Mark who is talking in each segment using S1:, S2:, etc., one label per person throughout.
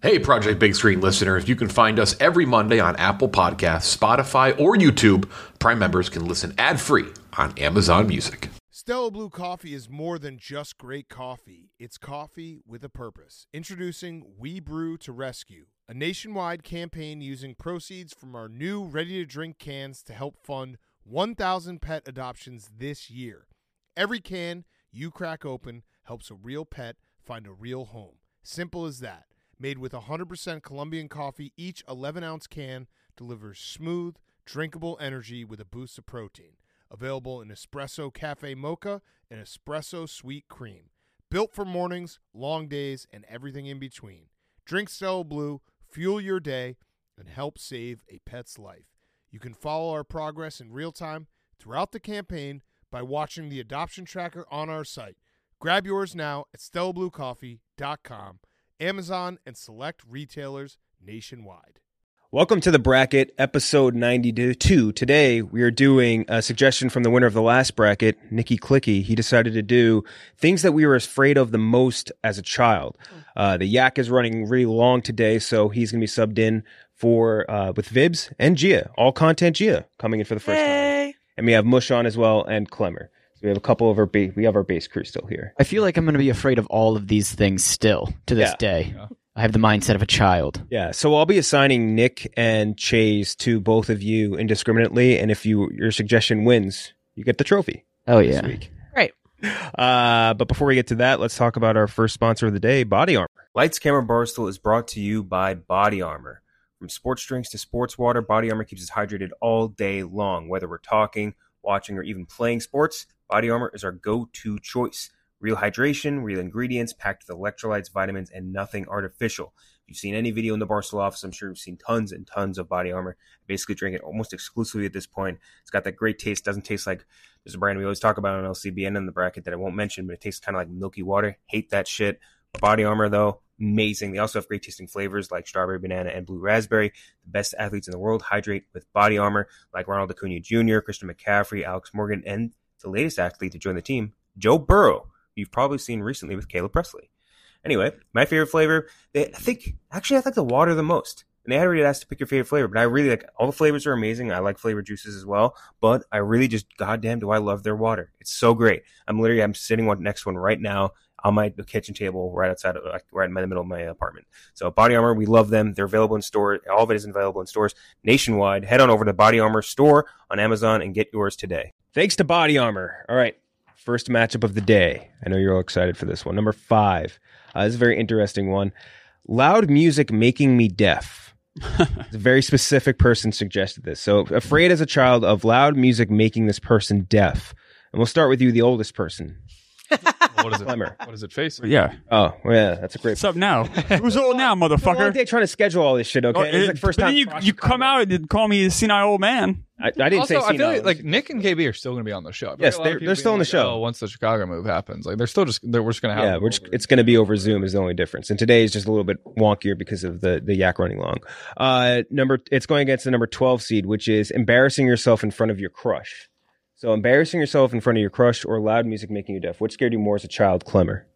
S1: Hey, Project Big Screen listeners, you can find us every Monday on Apple Podcasts, Spotify, or YouTube. Prime members can listen ad-free on Amazon Music.
S2: Stella Blue Coffee is more than just great coffee. It's coffee with a purpose. Introducing We Brew to Rescue, a nationwide campaign using proceeds from our new ready-to-drink cans to help fund 1,000 pet adoptions this year. Every can you crack open helps a real pet find a real home. Simple as that. Made with 100% Colombian coffee, each 11-ounce can delivers smooth, drinkable energy with a boost of protein. Available in Espresso Cafe Mocha and Espresso Sweet Cream. Built for mornings, long days, and everything in between. Drink Stella Blue, fuel your day, and help save a pet's life. You can follow our progress in real time throughout the campaign by watching the adoption tracker on our site. Grab yours now at StellaBlueCoffee.com. Amazon, and select retailers nationwide.
S3: Welcome to The Bracket, episode 92. Today, we are doing a suggestion from the winner of the last bracket, Nikki Clicky. He decided to do things that we were afraid of the most as a child. The yak is running really long today, so he's going to be subbed in for with Vibs and Gia. All content Gia coming in for the first time. And we have Mush on as well and Clemmer. We have a couple of we have our base crew still here.
S4: I feel like I'm going to be afraid of all of these things still to this day. Yeah. I have the mindset of a child.
S3: Yeah, so I'll be assigning Nick and Chase to both of you indiscriminately, and if your suggestion wins, you get the trophy.
S4: Oh yeah,
S3: this week.
S5: Great.
S3: But before we get to that, let's talk about our first sponsor of the day, Body Armor.
S6: Lights Camera Barstool is brought to you by Body Armor. From sports drinks to sports water, Body Armor keeps us hydrated all day long, whether we're talking, watching, or even playing sports. Body Armor is our go-to choice. Real hydration, real ingredients, packed with electrolytes, vitamins, and nothing artificial. If you've seen any video in the Barstool office, I'm sure you've seen tons and tons of Body Armor. I basically drink it almost exclusively at this point. It's got that great taste. Doesn't taste like, there's a brand we always talk about on LCB and in the bracket that I won't mention, but it tastes kind of like milky water. Hate that shit. Body Armor, though, amazing. They also have great tasting flavors like strawberry, banana, and blue raspberry. The best athletes in the world hydrate with Body Armor, like Ronald Acuna Jr., Christian McCaffrey, Alex Morgan, and the latest athlete to join the team, Joe Burrow, you've probably seen recently with Caleb Presley. Anyway, my favorite flavor, I like the water the most. And they had already asked to pick your favorite flavor, but I really like, all the flavors are amazing. I like flavored juices as well, but I really just, goddamn, do I love their water. It's so great. I'm sitting next to one right now on my kitchen table right outside, right in the middle of my apartment. So Body Armor, we love them. They're available in stores. All of it is available in stores nationwide. Head on over to Body Armor store on Amazon and get yours today.
S3: Thanks to Body Armor. All right, first matchup of the day. I know you're all excited for this one. Number 5. This is a very interesting one. Loud music making me deaf. A very specific person suggested this. So afraid as a child of loud music making this person deaf. And we'll start with you, the oldest person.
S7: What is it?
S3: Clemmer.
S7: What is it facing?
S8: Yeah.
S3: Oh, well, yeah, that's a great.
S8: What's up now? Who's old now,
S3: It's a long
S8: motherfucker?
S3: day trying to schedule all this shit, okay? It's like first
S8: but
S3: time.
S8: then you come out and call me a senile old man.
S3: I didn't
S7: Also,
S3: say
S7: I feel
S3: senile.
S7: like Nick and KB are still going to be on the show. I feel
S3: Yes,
S7: like a lot of
S3: they're
S7: people
S3: still on
S7: being
S3: the show.
S7: Oh, once the Chicago move happens, like we're just going to have.
S3: Yeah, it's going to be over Zoom is the only difference. And today is just a little bit wonkier because of the yak running long. It's going against the number 12 seed, which is embarrassing yourself in front of your crush. So embarrassing yourself in front of your crush or loud music making you deaf. What scared you more as a child, Clemmer?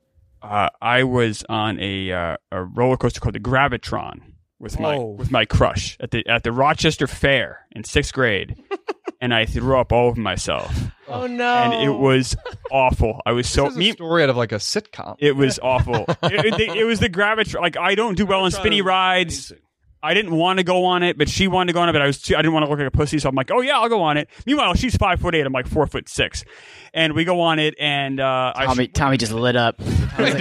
S8: I was on a roller coaster called the Gravitron with my crush at the Rochester Fair in 6th grade, and I threw up all over myself.
S5: Oh no!
S8: And it was awful. I was
S7: This is a story out of like a sitcom.
S8: It was awful. It was the Gravitron. Like, I don't do well on spinny rides. I didn't want to go on it, but she wanted to go on it, but I didn't want to look like a pussy, so I'm like, oh yeah, I'll go on it. Meanwhile, she's 5'8", I'm like 4'6", and we go on it, and
S4: Tommy just lit up.
S7: She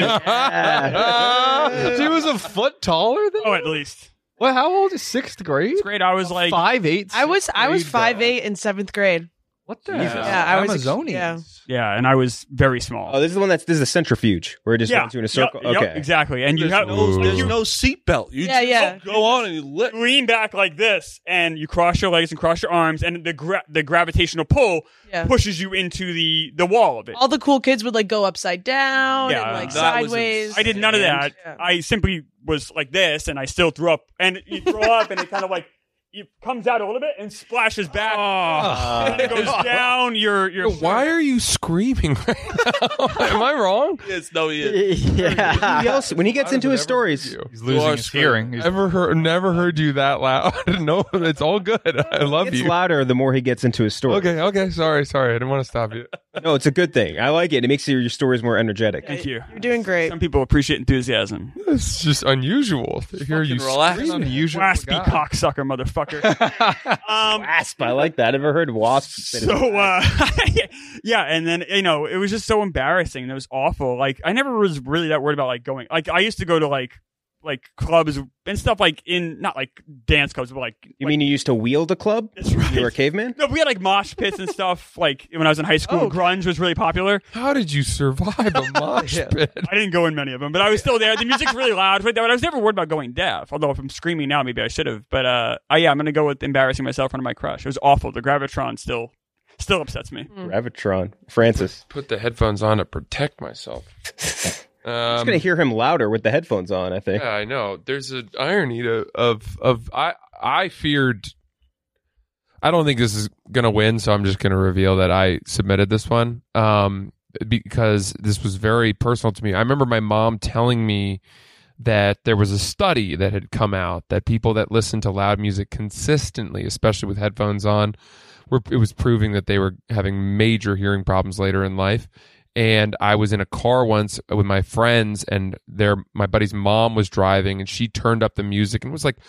S7: was a foot taller than.
S8: Oh, at least.
S7: Well, how old is 6th grade?
S8: 6th grade, I was like
S7: 5'8".
S5: I was 5'8" in 7th grade.
S7: What the
S8: Jesus.
S7: hell?
S5: Yeah, I was.
S7: Amazonians.
S8: Yeah, and I was very small.
S3: Oh, this is a centrifuge where it just runs you in a circle.
S8: Yep,
S3: okay,
S8: exactly. And
S9: There's no seatbelt. You just go on and you
S8: lean back like this, and you cross your legs and cross your arms, and the gravitational pull pushes you into the wall of it.
S5: All the cool kids would like go upside down and like sideways.
S8: I did none of that. Yeah. I simply was like this, and I still threw up. And you throw up, and it kind of like it comes out a little bit and splashes back.
S10: Oh.
S8: And it goes down your
S10: Why are you screaming right now? Am I wrong?
S9: Yes, no, he is.
S4: Yeah.
S3: He yells when he gets into his stories.
S7: He's losing his hearing. He's
S10: Never heard you that loud. No, it's all good. I love
S3: It's
S10: you.
S3: louder the more he gets into his story.
S10: Okay. Sorry. I didn't want to stop you.
S3: No, it's a good thing. I like it. It makes your stories more energetic.
S8: Thank you.
S5: You're doing great.
S8: Some people appreciate enthusiasm.
S10: It's just unusual to hear you
S9: relax.
S10: scream.
S7: unusual.
S8: Waspy
S7: guy.
S8: cocksucker, motherfucker.
S3: Wasp. I like that. I've never heard wasp.
S8: So yeah, and then it was just so embarrassing and it was awful. Like I never was really that worried about like going. Like I used to go to like clubs and stuff like in not like dance clubs, but like
S3: You mean you used to wield a club?
S8: That's right.
S3: You were a caveman?
S8: No, we had like mosh pits and stuff. Like when I was in high school, grunge was really popular.
S10: How did you survive a mosh pit?
S8: I didn't go in many of them, but I was still there. The music's really loud. But I was never worried about going deaf. Although if I'm screaming now, maybe I should have. But I'm gonna go with embarrassing myself in front of my crush. It was awful. The Gravitron still upsets me.
S3: Gravitron. Francis.
S10: Put the headphones on to protect myself.
S3: I'm just going to hear him louder with the headphones on, I think.
S10: Yeah, I know. There's an irony of I feared. I don't think this is going to win, so I'm just going to reveal that I submitted this one because this was very personal to me. I remember my mom telling me that there was a study that had come out that people that listen to loud music consistently, especially with headphones on, it was proving that they were having major hearing problems later in life. And I was in a car once with my friends, and my buddy's mom was driving, and she turned up the music, and it was like,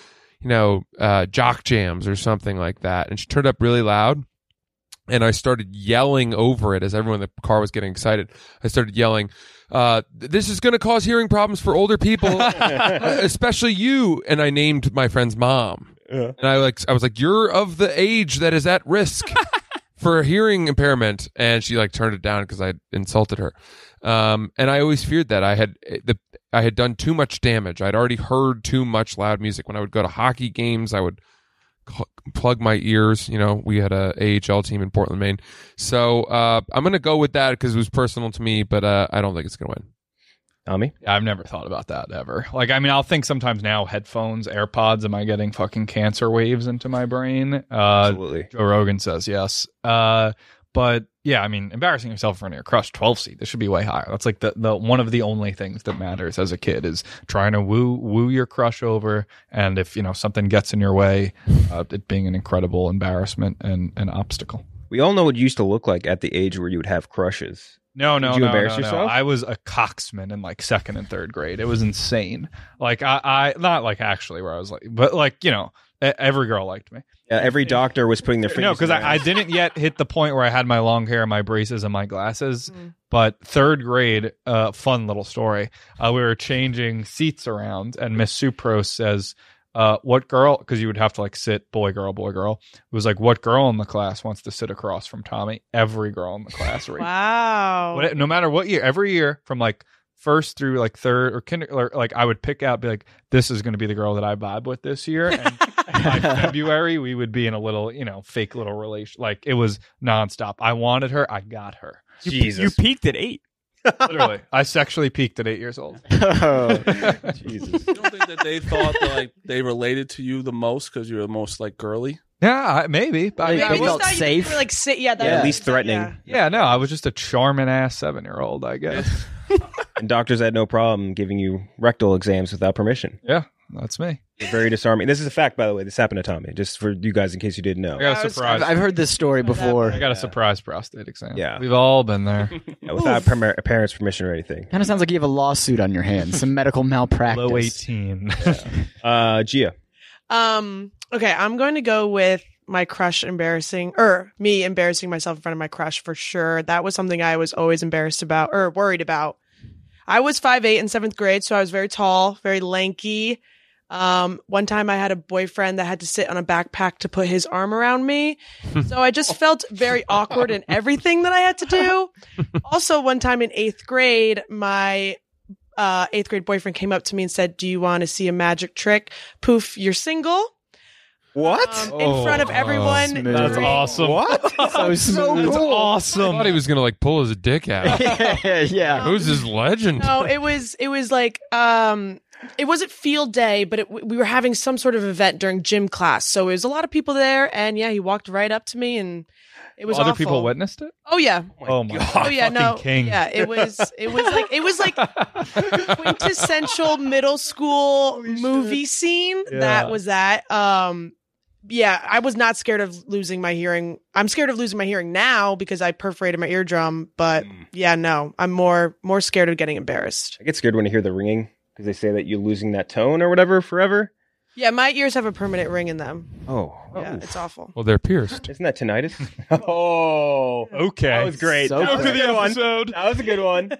S10: jock jams or something like that. And she turned up really loud, and I started yelling over it as everyone in the car was getting excited. I started yelling, "This is going to cause hearing problems for older people, especially you." And I named my friend's mom, and I was like, "You're of the age that is at risk." For hearing impairment, and she turned it down because I insulted her, and I always feared that I had done too much damage. I'd already heard too much loud music. When I would go to hockey games, I would plug my ears. We had a AHL team in Portland, Maine, so I'm gonna go with that because it was personal to me, but I don't think it's gonna win.
S3: Tommy?
S7: Yeah, I've never thought about that ever. I'll think sometimes now headphones, AirPods, am I getting fucking cancer waves into my brain?
S3: Absolutely.
S7: Joe Rogan says yes. But yeah, embarrassing yourself in front of your crush, 12 seat. This should be way higher. That's like the one of the only things that matters as a kid is trying to woo your crush over. And if, something gets in your way, it being an incredible embarrassment and an obstacle.
S3: We all know what you used to look like at the age where you would have crushes.
S7: No.
S3: Did you embarrass yourself?
S7: I was a coxman in second and third grade. It was insane. I not actually where I was but every girl liked me.
S3: Yeah, every doctor was putting their fingers.
S7: No, because I didn't yet hit the point where I had my long hair, my braces, and my glasses. But third grade, fun little story. We were changing seats around, and Miss Supro says, what girl, because you would have to sit boy, girl. It was what girl in the class wants to sit across from Tommy? Every girl in the class.
S5: Wow.
S7: No matter what year, every year from first through third or kindergarten, I would pick out, be this is going to be the girl that I vibe with this year. And by February, we would be in a little, fake little relation. It was nonstop. I wanted her. I got her.
S3: Jesus.
S8: You peaked at 8.
S7: Literally. I sexually peaked at 8 years old.
S3: Oh, Jesus.
S9: You don't think that they thought that they related to you the most because you're the most girly?
S7: Yeah, maybe. But
S4: They
S5: I
S4: felt
S5: thought
S4: safe.
S5: You were that
S3: At
S5: was-
S3: least threatening.
S7: Yeah, no, I was just a charming ass 7-year-old, I guess.
S3: And doctors had no problem giving you rectal exams without permission.
S7: Yeah, that's me.
S3: Very disarming. This is a fact, by the way. This happened to Tommy, just for you guys in case you didn't know.
S7: I got a surprise.
S4: I've heard this story before.
S7: I got a surprise prostate exam.
S3: Yeah.
S7: We've all been there.
S3: Yeah, without a parent's permission or anything.
S4: Kind of sounds like you have a lawsuit on your hands, some medical malpractice.
S7: Low 18.
S3: Gia.
S5: Okay, I'm going to go with my crush me embarrassing myself in front of my crush for sure. That was something I was always embarrassed about or worried about. I was 5'8" in 7th grade, so I was very tall, very lanky. One time I had a boyfriend that had to sit on a backpack to put his arm around me. So I just felt very awkward in everything that I had to do. Also, one time in 8th grade, my 8th grade boyfriend came up to me and said, "Do you want to see a magic trick? Poof, you're single."
S3: What?
S5: In front of everyone.
S7: That's awesome.
S3: What?
S4: So smooth.
S7: That's
S10: I
S7: awesome.
S10: thought he was gonna pull his dick out.
S4: Yeah.
S10: Who's his legend?
S5: No, it was it wasn't field day, but we were having some sort of event during gym class. So it was a lot of people there. And yeah, he walked right up to me and it was
S7: Other
S5: awful.
S7: people witnessed it?
S5: Oh yeah.
S7: Oh my God.
S5: Oh yeah, no.
S7: King.
S5: Yeah, it was like quintessential middle school movie scene.
S7: Yeah.
S5: That was that. Yeah, I was not scared of losing my hearing. I'm scared of losing my hearing now because I perforated my eardrum, but yeah, no. I'm more scared of getting embarrassed.
S3: I get scared when I hear the ringing because they say that you're losing that tone or whatever forever.
S5: Yeah, my ears have a permanent ring in them.
S3: Oh.
S5: Yeah, it's awful.
S10: Well, they're pierced.
S3: Isn't that tinnitus? Oh.
S7: Okay.
S3: That was great.
S4: So
S3: That was a
S4: good.
S3: good one. That was a good one.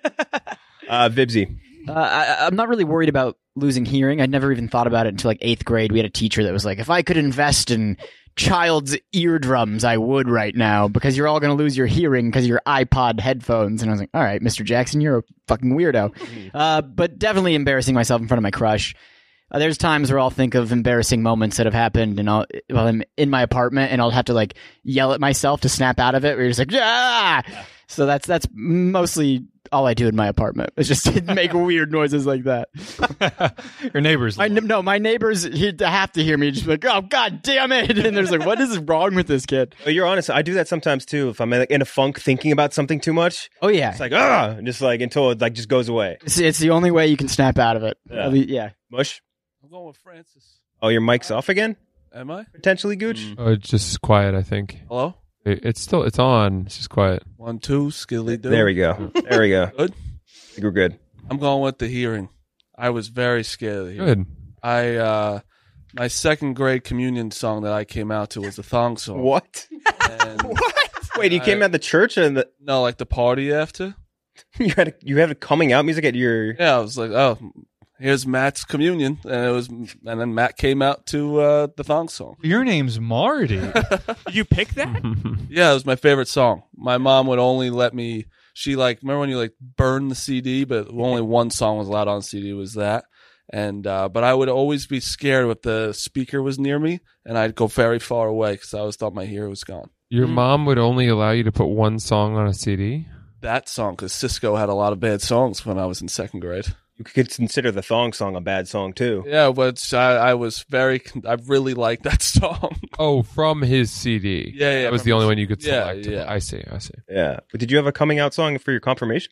S3: Vibsy.
S4: I'm not really worried about losing hearing. I never even thought about it until like 8th grade. We had a teacher that was like, if I could invest in child's eardrums, I would right now because you're all going to lose your hearing because of your iPod headphones. And I was like, all right, Mr. Jackson, you're a fucking weirdo. But definitely embarrassing myself in front of my crush. There's times where I'll think of embarrassing moments that have happened and I'm in my apartment and I'll have to like yell at myself to snap out of it. Where you're just like, ah! So that's mostly all I do in my apartment. It's just make weird noises like that.
S7: Your neighbors.
S4: My neighbors have to hear me just like, oh, God damn it. And there's like, what is wrong with this kid?
S3: Oh, you're honest. I do that sometimes too. If I'm like in a funk thinking about something too much.
S4: Oh, yeah.
S3: It's like, and just like until it like just goes away.
S4: It's the only way you can snap out of it. Yeah.
S3: Mush?
S9: I'm going with Francis.
S3: Oh, your mic's off again?
S9: Am I?
S3: Potentially, Gooch?
S10: Oh, it's just quiet, I think.
S9: Hello?
S10: It's on. It's just quiet.
S9: 1, 2, skilly do.
S3: There we go. There we go.
S9: Good?
S3: I think we're good.
S9: I'm going with the hearing. I was very scared of the hearing.
S10: Good.
S9: My second grade communion song that I came out to was the thong song.
S3: What?
S9: And
S3: Wait, you came out the church and
S9: no, like the party after?
S3: you had a coming out music at your...
S9: Yeah, I was like, oh, here's Matt's communion, and then Matt came out to the thong song.
S7: Your name's Marty.
S8: Did you pick that?
S9: Yeah, it was my favorite song. My mom would only let me. She remember when you like burn the CD, but only one song was allowed on CD. Was that? And but I would always be scared if the speaker was near me, and I'd go very far away because I always thought my hearing was gone.
S10: Your mom would only allow you to put one song on a CD?
S9: That song, because Cisco had a lot of bad songs when I was in second grade.
S3: You could consider the thong song a bad song too.
S9: Yeah, but I really liked that song.
S10: Oh, from his CD.
S9: Yeah.
S10: That was the only one you could
S9: Yeah,
S10: select.
S9: yeah.
S10: I see.
S3: Yeah. But did you have a coming out song for your confirmation?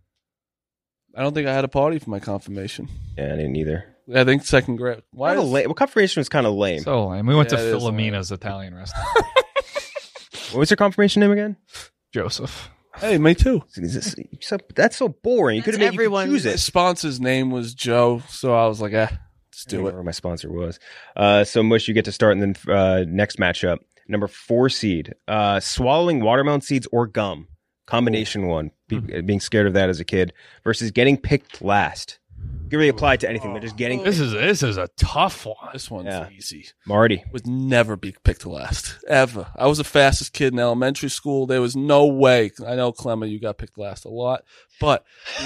S9: I don't think I had a party for my confirmation.
S3: Yeah, I didn't either.
S9: I think second grade. Why?
S3: Well, confirmation was kind of lame.
S7: So lame. We went
S9: Yeah,
S7: to
S9: it is
S7: Philomena's Italian restaurant.
S3: What was your confirmation name again?
S7: Joseph.
S9: Hey, me too.
S3: That's so boring. You could have made
S5: everyone.
S3: choose
S9: My
S3: it.
S9: sponsor's name was Joe, so I was like, let's
S3: I
S9: do
S3: don't
S9: it.
S3: remember who my sponsor was. So Mush, you get to start, and then next matchup, number 4 seed, swallowing watermelon seeds or gum, combination one. Being scared of that as a kid versus getting picked last. It can really apply to anything, but just getting
S7: This is a tough one.
S9: This one's
S3: Yeah.
S9: easy.
S3: Marty.
S9: Would never be picked last, ever. I was the fastest kid in elementary school. There was no way. I know, Clemma, you got picked last a lot, but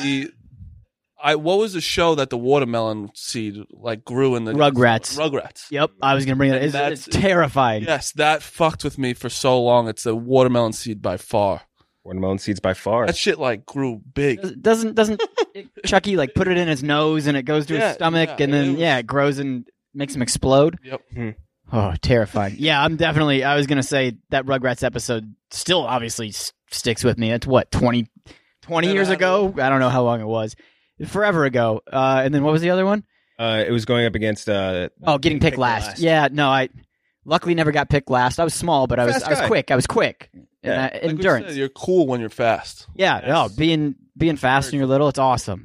S9: what was the show that the watermelon seed like grew in the
S4: Rugrats.
S9: Rugrats.
S4: Yep. I was going to bring it up. It's terrifying.
S9: Yes, that fucked with me for so long. It's the watermelon seed by far.
S3: Watermelon seeds by far.
S9: That shit like grew big.
S4: Doesn't Chucky like put it in his nose and it goes to
S9: Yeah,
S4: his stomach
S9: yeah,
S4: and then
S9: it was-
S4: it grows and makes him explode?
S9: Yep.
S4: Oh, terrifying. Yeah, I was going to say that Rugrats episode still obviously sticks with me. That's what, 20 years ago? I don't know how long it was. Forever ago. And then what was the other one?
S3: It was going up against
S4: Getting picked last. Yeah, no, I luckily never got picked last. I was small, but I was
S3: guy.
S4: quick. I was quick.
S3: Yeah.
S4: And
S9: Like we
S4: endurance.
S9: said, you're cool when you're fast.
S4: Yeah, no, being fast when you're little, it's awesome.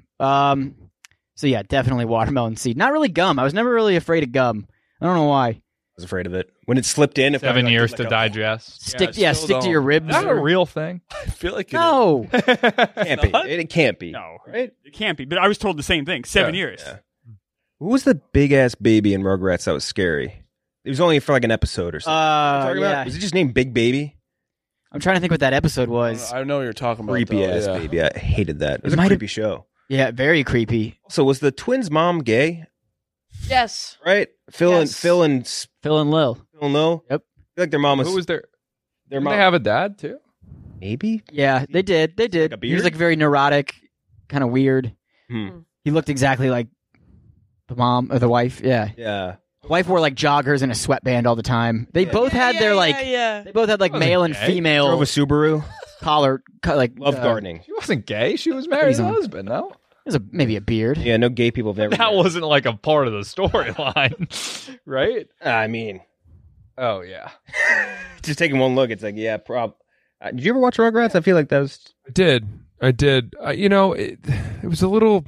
S4: So yeah, definitely watermelon seed. Not really gum. I was never really afraid of gum. I don't know why.
S3: I was afraid of it. When it slipped in,
S7: 7 years to digest.
S4: Stick
S9: still
S4: to your
S9: don't.
S4: ribs.
S7: Is that a real thing?
S9: I feel like
S4: No.
S3: Can't be. It can't be.
S8: No,
S3: Right?
S8: it can't be. But I was told the same thing. 7 years.
S3: Yeah. Who was the big ass baby in Rugrats that was scary? It was only for like an episode or something. Talking about?
S4: Yeah.
S3: Was it just named Big Baby?
S4: I'm trying to think what that episode was.
S9: I know what you're talking about.
S3: Creepy
S9: though,
S3: ass
S9: yeah.
S3: baby. I hated that. It was
S4: It
S3: a
S4: might have-
S3: creepy show.
S4: Yeah, very creepy.
S3: So was the twins' mom gay?
S5: Yes.
S3: Right? Phil
S5: Yes.
S3: and
S4: Phil and Lil.
S3: Phil know.
S4: Yep.
S3: I feel like their mom was.
S7: Who was there?
S3: their
S7: Didn't
S3: mom?
S7: they have a dad too?
S3: Maybe.
S4: Yeah, they did. They did.
S3: Like a
S4: He was
S3: beard?
S4: like very neurotic, kind of weird.
S3: Hmm.
S4: He looked exactly like The mom or the wife, yeah.
S3: Yeah.
S4: The wife wore like joggers and a sweatband all the time. They both had their like they both had like male and
S7: gay.
S4: female
S3: Drove a Subaru.
S4: collar like
S3: Love gardening.
S7: She wasn't gay. She was married to her husband, no?
S4: There's maybe a beard.
S3: Yeah, no gay people have ever.
S7: That wasn't like a part of the storyline, right?
S3: I mean,
S7: Oh, yeah.
S3: just taking one look, it's like, yeah, did you ever watch Rugrats? I feel like that was.
S10: I did. It was a little.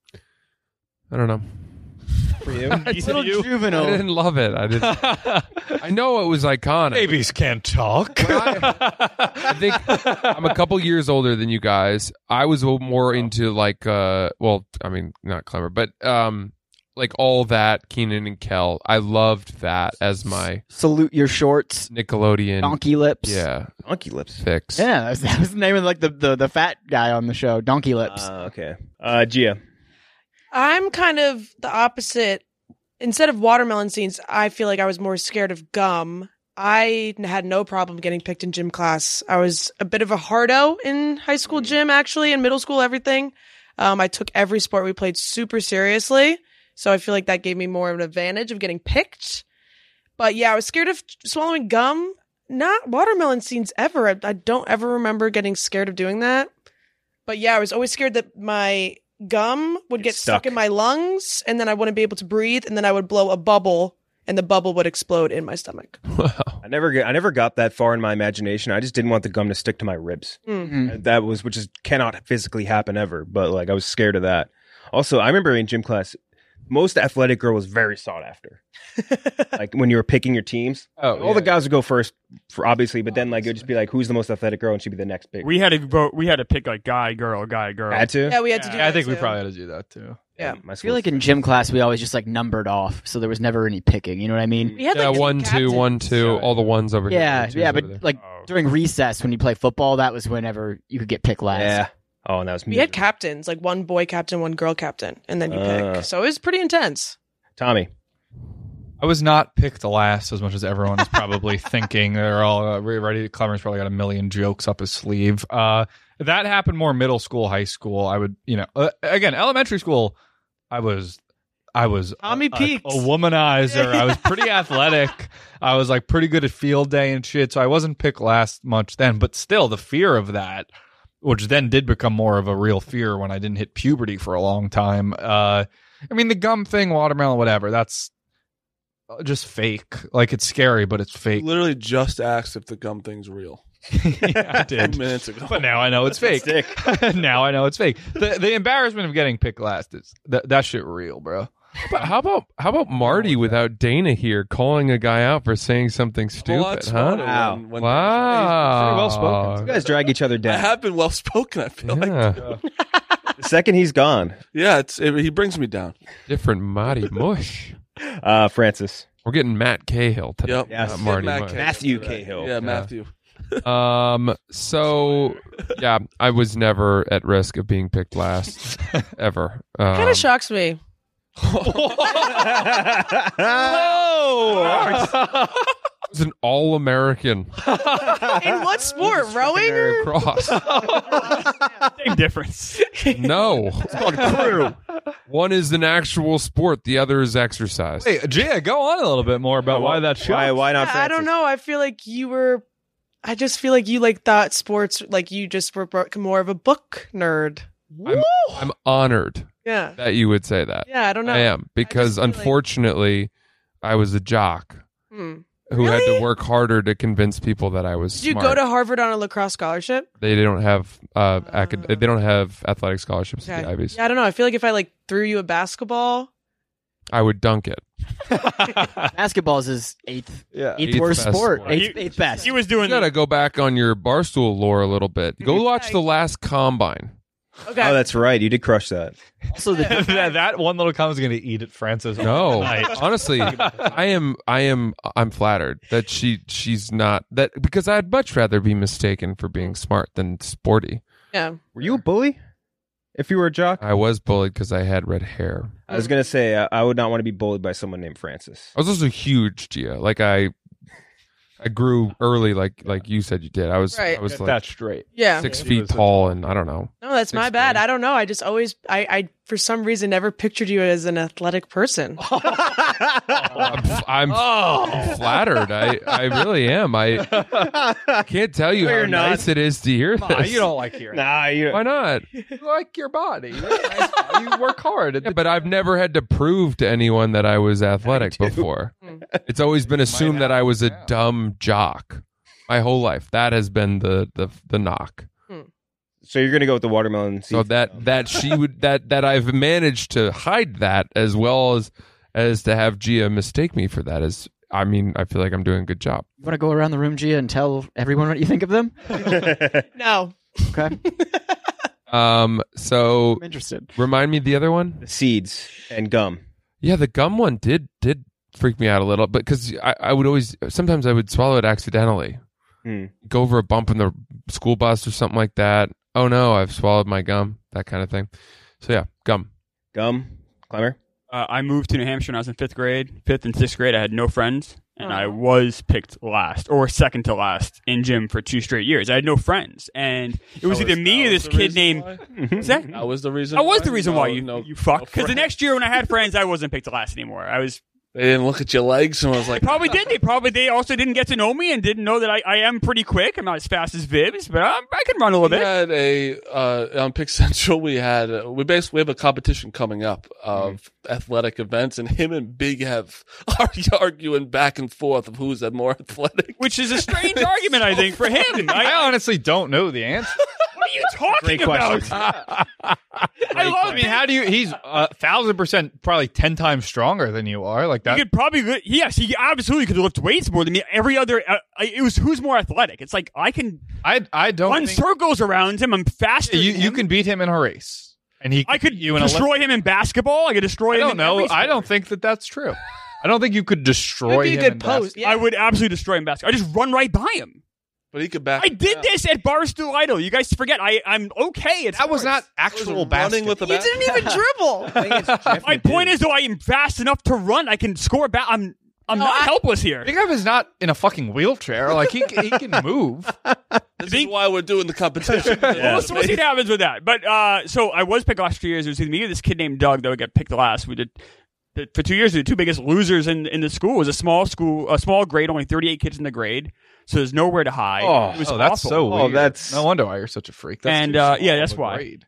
S10: I don't know.
S3: For you?
S4: It's a little
S10: I
S4: juvenile.
S10: didn't love it. I didn't. I know it was iconic.
S7: Babies can't talk.
S10: I think I'm a couple years older than you guys. I was more into like, not Clemmer, but like all that Keenan and Kel. I loved that as my
S4: Salute your shorts.
S10: Nickelodeon.
S4: Donkey lips.
S10: Yeah,
S3: Donkey lips.
S10: fix.
S4: Yeah, that was the name of like the fat guy on the show. Donkey lips.
S3: Okay. Gia.
S5: I'm kind of the opposite. Instead of watermelon scenes, I feel like I was more scared of gum. I had no problem getting picked in gym class. I was a bit of a hardo in high school gym, actually, in middle school, everything. I took every sport we played super seriously. So I feel like that gave me more of an advantage of getting picked. But yeah, I was scared of swallowing gum. Not watermelon scenes ever. I don't ever remember getting scared of doing that. But yeah, I was always scared that my gum would get stuck in my lungs and then I wouldn't be able to breathe and then I would blow a bubble and the bubble would explode in my stomach.
S10: Wow.
S3: I never got that far in my imagination. I just didn't want the gum to stick to my ribs.
S5: Mm.
S3: Which cannot physically happen ever, but like I was scared of that. Also, I remember in gym class, most athletic girl was very sought after. Like when you were picking your teams, all the guys would go first, for obviously, but then like it would just be like, who's the most athletic girl, and she'd be the next pick.
S8: We had to vote. We had to pick like guy, girl, guy, girl.
S3: Had to.
S5: Yeah, we had to do that
S7: I think we
S5: too.
S7: probably had to do that, too.
S5: Yeah.
S3: My
S4: I feel like in gym class we always just like numbered off, so there was never any picking. You know what I mean?
S5: We had
S10: Yeah,
S5: like
S10: 1, 2,
S5: captains.
S10: 1, 2, all the ones over here.
S4: Yeah,
S10: the twos
S4: yeah,
S10: over
S4: but
S10: there.
S4: like
S8: Oh.
S4: during recess when you play football, that was whenever you could get picked last.
S3: Yeah. Oh, and that was me.
S5: We had captains, like one boy captain, one girl captain, and then you pick. So it was pretty intense.
S3: Tommy.
S7: I was not picked last as much as everyone is probably thinking. They're all ready. Clemmer's probably got a million jokes up his sleeve. That happened more middle school, high school. I would, again, elementary school, I was
S5: Tommy
S7: a
S5: Peaks.
S7: womanizer. I was pretty athletic. I was like pretty good at field day and shit. So I wasn't picked last much then, but still the fear of that, which then did become more of a real fear when I didn't hit puberty for a long time. The gum thing, watermelon, whatever, that's just fake. Like it's scary, but it's fake.
S9: Literally just asked if the gum thing's real.
S7: Yeah, I did.
S9: 10 minutes ago.
S7: But now I know it's fake. Now I know it's fake. The embarrassment of getting picked last is that shit real, bro.
S10: But how about Marty without Dana here calling a guy out for saying something stupid, huh?
S3: Wow.
S10: Wow.
S7: Pretty well spoken.
S3: You guys drag each other
S9: I
S3: down.
S9: have been well spoken. I feel like.
S10: Yeah.
S3: The second he's gone.
S9: Yeah, he brings me down.
S10: Different Marty Mush.
S3: Francis.
S10: We're getting Matt Cahill today.
S9: Yep.
S3: Yes.
S10: Not Marty
S9: Matt
S10: Mush.
S9: Cahill.
S3: Matthew Cahill.
S9: Yeah, Matthew.
S10: So yeah, I was never at risk of being picked last ever.
S5: Kind of shocks me.
S10: I was an all-American
S5: In what sport? Rowing? Or?
S10: cross.
S8: Same difference.
S10: No, it's called crew. One is an actual sport. The other is exercise.
S7: Hey, Gia, go on a little bit more about why that show.
S3: Why not Francis?
S5: I don't know. I feel like you were. I just feel like you like thought sports. Like you just were more of a book nerd.
S10: I'm honored
S5: Yeah.
S10: that you would say that.
S5: Yeah. I don't know.
S10: I am, because
S5: feel like-
S10: unfortunately, I was a jock
S5: Hmm.
S10: who had
S5: Really?
S10: to work harder to convince people that I was
S5: Did you
S10: smart.
S5: go to Harvard on a lacrosse scholarship?
S10: They don't have they don't have athletic scholarships at the Ivies.
S5: Yeah, I don't know. I feel like if I like threw you a basketball,
S10: I would dunk it.
S4: Basketball's his eighth
S10: Eighth
S4: worst
S10: best
S4: sport.
S10: sport.
S4: Eighth best.
S8: He was doing
S10: You gotta go back on your Barstool lore a little bit. Go watch the last Combine.
S5: okay.
S3: Oh, that's right. You did crush that.
S4: Also, the
S7: that one little comment is going to eat at Francis.
S10: No,
S7: Tonight.
S10: honestly, I'm flattered that she's not that, because I'd much rather be mistaken for being smart than sporty.
S5: Yeah.
S3: Were you a bully? If you were a jock?
S10: I was bullied because I had red hair.
S3: I was going to say, I would not want to be bullied by someone named Francis.
S10: I was also huge, Gia. Like I I grew early, like you said you did. I was
S5: Right.
S10: like
S7: That's straight.
S5: Yeah.
S10: 6 feet tall, and I don't know.
S5: No, that's my
S10: Sixth
S5: bad.
S10: grade.
S5: I don't know. I just always, I for some reason never pictured you as an athletic person.
S10: I'm flattered. I really am. I can't tell you
S3: No,
S10: how
S3: you're not.
S10: nice it is to hear
S7: Nah,
S10: this.
S7: you don't like hearing.
S3: Nah, you.
S10: Why not?
S7: You like your body. You work hard.
S10: Yeah, but I've never had to prove to anyone that I was athletic before. It's always been assumed that I was a dumb jock my whole life. That has been the knock.
S3: So you're gonna go with the watermelon.
S10: So
S3: seafood.
S10: that she would that I've managed to hide that as well as to have Gia mistake me for that is. I mean, I feel like I'm doing a good job.
S4: You want to go around the room, Gia, and tell everyone what you think of them?
S5: No.
S4: Okay.
S10: So
S4: I'm interested.
S10: remind me the other one.
S3: The seeds and gum.
S10: Yeah, the gum one did freak me out a little, but because I would always sometimes I would swallow it accidentally, go over a bump in the school bus or something like that. Oh no, I've swallowed my gum, that kind of thing. So yeah, gum.
S3: Clemmer.
S8: I moved to New Hampshire when I was in 5th and 6th grade. I had no friends, and I was picked last or second to last in gym for 2 straight years. I had no friends, and it was either me or this kid named. What's that?
S9: That was the reason.
S8: That was the reason why
S9: No,
S8: you fuck.
S9: no
S8: Because the next year when I had friends, I wasn't picked last anymore. I was.
S9: They didn't look at your legs and was like,
S8: Probably did. They also didn't get to know me and didn't know that I am pretty quick. I'm not as fast as Vibs, but I can run a little
S9: we
S8: bit.
S9: had on Pick Central. We had we have a competition coming up of athletic events, and him and Big have are arguing back and forth of who's more athletic.
S8: Which is a strange argument, I think, for him.
S7: I honestly don't know the answer.
S8: What are you talking
S3: Great
S8: about?
S3: question.
S8: I love
S7: I mean, how do you? He's 1,000% probably 10 times stronger than you are. Like
S8: He
S7: that.
S8: could probably, yes, he absolutely could lift weights more than me. Every other, it was who's more athletic. It's like I can
S7: I don't
S8: run
S7: think
S8: circles around him. I'm faster.
S7: you
S8: than
S7: you
S8: him.
S7: can beat him in a race, and he.
S8: I could
S7: you in a
S8: destroy him in basketball. I could destroy
S7: I
S8: him.
S7: don't
S8: in
S7: know.
S8: every
S7: I
S8: sport.
S7: don't think that that's true. I don't think you could destroy
S5: It'd be a
S7: him
S5: good
S7: in
S5: post.
S7: basketball.
S8: I would absolutely destroy him in basketball. I just run right by him.
S9: But he could back.
S8: I did this at Barstool Idol. You guys forget. I'm okay.
S7: That was not actual
S9: running with the
S5: You
S9: bat.
S5: didn't even dribble.
S8: My point is, though, I am fast enough to run. I can score back. I'm not helpless here.
S7: Big Ev is not in a fucking wheelchair. Like he can move.
S9: This is why we're doing the competition.
S8: We'll see what happens with that. But so I was picked last 2 years. It was either me or this kid named Doug that would get picked last. We did for 2 years. The 2 biggest losers in the school. It was a small school, a small grade, only 38 kids in the grade. So there's nowhere to hide. It was
S7: that's
S8: awful.
S7: so weird.
S3: that's-
S7: no wonder why you're such a freak. That's
S8: And
S7: too small
S8: yeah, that's
S7: of a
S8: why.
S7: grade.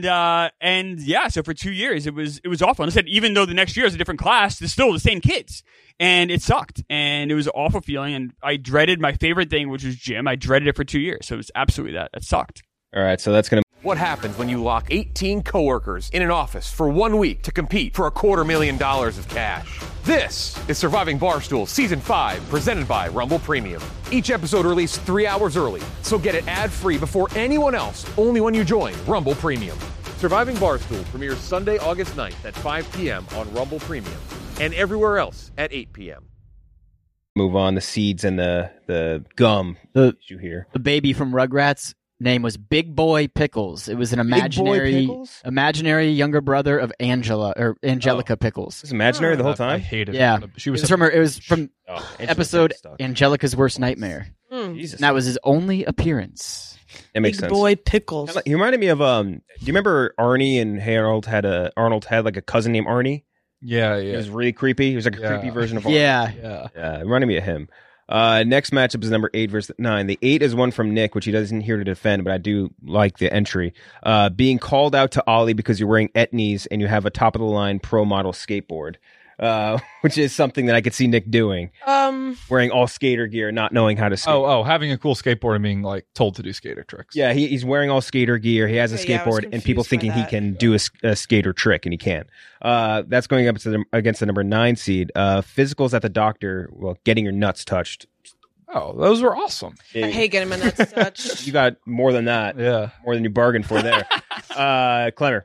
S8: And yeah, so for 2 years it was awful. And I said, even though the next year is a different class, it's still the same kids, and it sucked, and it was an awful feeling. And I dreaded my favorite thing, which was gym. I dreaded it for 2 years, so it was absolutely that. It sucked.
S3: All right, so that's gonna.
S11: What happens when you lock 18 coworkers in an office for 1 week to compete for $250,000 of cash? This is Surviving Barstool Season 5, presented by Rumble Premium. Each episode released 3 hours early, so get it ad-free before anyone else, only when you join Rumble Premium. Surviving Barstool premieres Sunday, August 9th at 5 p.m. on Rumble Premium, and everywhere else at 8 p.m.
S3: Move on. The seeds and the gum.
S4: The-
S3: you hear?
S4: The baby from Rugrats' name was Big Boy Pickles. It was an imaginary younger brother of Angelica Pickles.
S3: It's imaginary the whole
S7: I
S3: time.
S7: hated
S4: Yeah.
S7: her. She was
S4: It was from
S3: Oh,
S4: episode
S3: stuck.
S4: Angelica's Worst Nightmare.
S3: Jesus,
S4: And that was his only appearance.
S3: that makes
S5: Big
S3: sense.
S5: boy pickles.
S3: He reminded me of do you remember Arnie and Harold Arnold had like a cousin named Arnie?
S7: Yeah,
S3: He
S7: yeah.
S3: was really creepy. He was like a
S7: Yeah.
S3: creepy version of Arnie.
S4: Yeah.
S3: Yeah, it reminded me of him. Next matchup is number 8 versus 9. The 8 is one from Nick, which he doesn't here to defend, but I do like the entry. Being called out to Ollie because you're wearing etnies and you have a top of the line pro model skateboard, which is something that I could see Nick doing. Wearing all skater gear, not knowing how to skate.
S7: Having a cool skateboard and being like told to do skater tricks.
S3: Yeah, he's wearing all skater gear. He has a
S5: Okay, yeah, I was
S3: skateboard, and people
S5: confused by
S3: thinking he
S5: that.
S3: can do a skater trick, and he can't. That's going up against the number 9 seed. Physicals at the doctor. Well, getting your nuts touched.
S7: Oh, those were awesome.
S5: I hate getting my nuts touched.
S3: You got more than that.
S7: Yeah.
S3: More than you bargained for there. Clemmer.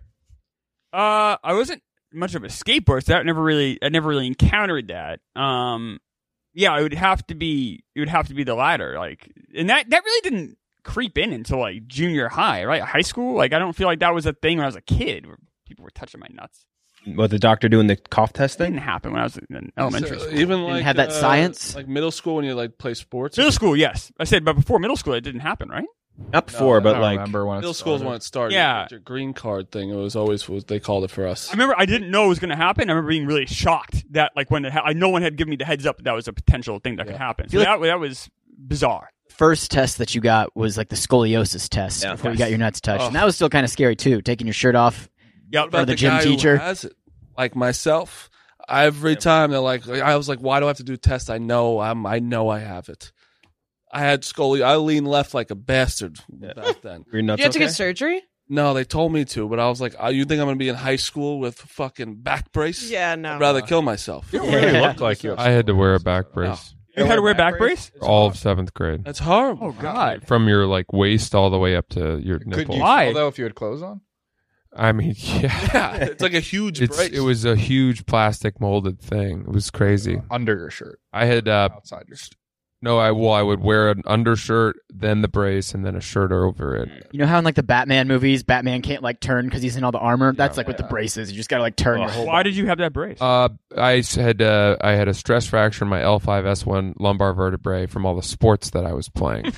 S8: I wasn't much of a skateboarder, so I never really encountered that. Yeah, it would have to be the latter. Like, and that really didn't creep in until like junior high, right? High school. Like, I don't feel like that was a thing when I was a kid where people were touching my nuts.
S3: What, the doctor doing the cough test
S8: Didn't
S3: thing?
S8: happen when I was in elementary school.
S9: Even like
S4: have that science?
S9: like middle school when you like play sports.
S8: Middle school, yes. I said, but before middle school, it didn't happen, right?
S3: Not before,
S7: I
S3: but
S7: don't
S3: like
S7: remember when it
S9: Middle school is
S7: started.
S9: when it started.
S8: Yeah.
S9: You get your green card thing. It was always what they called it for us.
S8: I remember I didn't know it was going to happen. I remember being really shocked that like when no one had given me the heads up that was a potential thing that could happen. So that was bizarre.
S4: First test that you got was like the scoliosis test before you got your nuts touched.
S9: Oh.
S4: And that was still kind of scary too, taking your shirt off.
S8: Yep.
S9: What about
S4: the gym
S9: guy
S4: teacher?
S9: who has it? Like myself, every time they're like, I was like, why do I have to do a test? I know I have it. I had scoliosis. I leaned left like a bastard back then.
S3: your nuts
S5: You have to
S3: okay?
S5: get surgery?
S9: No, they told me to, but I was like, you think I'm going to be in high school with a fucking back brace?
S5: Yeah, no.
S9: I'd rather kill myself.
S7: You really looked like you.
S10: I had to wear a back brace
S8: You had to wear a back brace?
S10: all of 7th grade.
S9: That's horrible.
S8: Oh God.
S10: From your like waist all the way up to your
S7: Could
S10: nipple.
S7: you
S8: Why?
S7: feel, though, if you had clothes on?
S10: I mean, yeah.
S9: Yeah, it's like a huge brace.
S10: It was a huge plastic molded thing. It was crazy.
S7: Under your shirt,
S10: I had
S7: outside your shirt.
S10: no. I would wear an undershirt, then the brace, and then a shirt over it.
S4: You know how in like the Batman movies, Batman can't like turn because he's in all the armor? That's like with the braces. You just got to like turn your whole
S8: Why did you have that brace?
S10: I had a stress fracture in my L5-S1 lumbar vertebrae from all the sports that I was playing.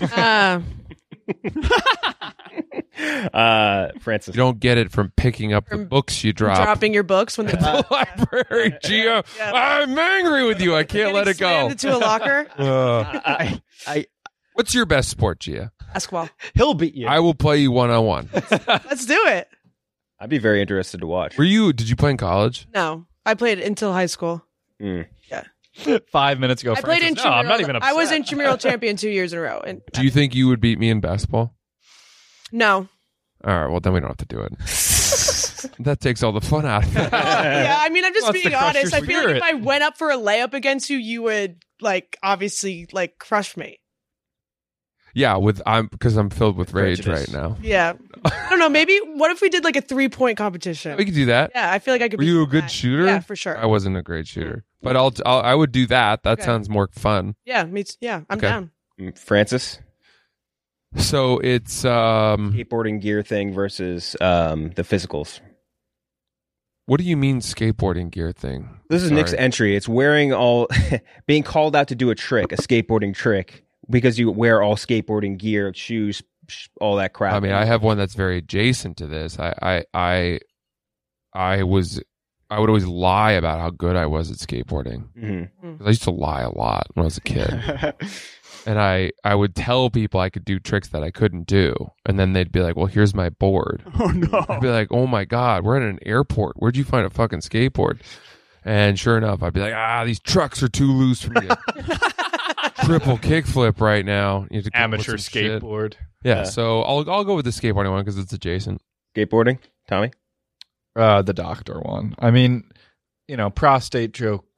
S3: Francis.
S10: You don't get it from picking up the books you drop.
S5: Dropping your books when
S10: at the library, Gio.
S5: Yeah.
S10: I'm angry with you. I can't let it go.
S5: Slammed into a locker.
S10: What's your best sport, Gia?
S5: Basketball.
S3: He'll beat you.
S10: I will play you 1-on-1.
S5: Let's do it.
S3: I'd be very interested to watch.
S10: Did you play in college?
S5: No, I played until high school.
S7: 5 minutes ago,
S5: I played
S7: Francis, no, I'm not even upset.
S5: I was intramural champion 2 years in a row. And
S10: Do you think you would beat me in basketball?
S5: no.
S10: All right, well, then we don't have to do it. That takes all the fun out of it.
S5: Yeah, I mean, I'm just
S7: Well, it's
S5: being
S7: to crush
S5: honest.
S7: your
S5: I feel like if
S7: spirit.
S5: I went up for a layup against you, you would like obviously like crush me.
S10: Yeah, because I'm filled with rage
S3: Prejudice.
S10: right now.
S5: Yeah. I don't know. Maybe what if we did like a 3-point competition?
S10: We could do that.
S5: Yeah, I feel like I could.
S10: Were
S5: be
S10: you a
S5: good
S10: good
S5: at that.
S10: shooter?
S5: Yeah, for sure.
S10: I wasn't a great shooter, but I would do that. That
S5: Okay.
S10: sounds more fun.
S5: Yeah, me too. Yeah, I'm
S10: Okay.
S5: down.
S3: Francis,
S10: So it's
S3: skateboarding gear thing versus the physicals.
S10: what do you mean skateboarding gear thing?
S3: This is Nick's
S10: Sorry.
S3: entry. It's wearing being called out to do a trick, a skateboarding trick, because you wear all skateboarding gear, shoes, all that crap.
S10: I mean, I have one that's very adjacent to this. I would always lie about how good I was at skateboarding.
S3: Mhm.
S10: I used to lie a lot when I was a kid. And I would tell people I could do tricks that I couldn't do. And then they'd be like, well, here's my board.
S8: Oh no.
S10: I'd be like, oh my God, we're at an airport. Where'd you find a fucking skateboard? And sure enough, I'd be like, these trucks are too loose for me to triple kickflip right now. You have to come up with
S7: Amateur
S10: some shit.
S7: skateboard.
S10: Yeah, so I'll go with the skateboarding one because it's adjacent.
S3: Skateboarding, Tommy.
S7: The doctor one. I mean, prostate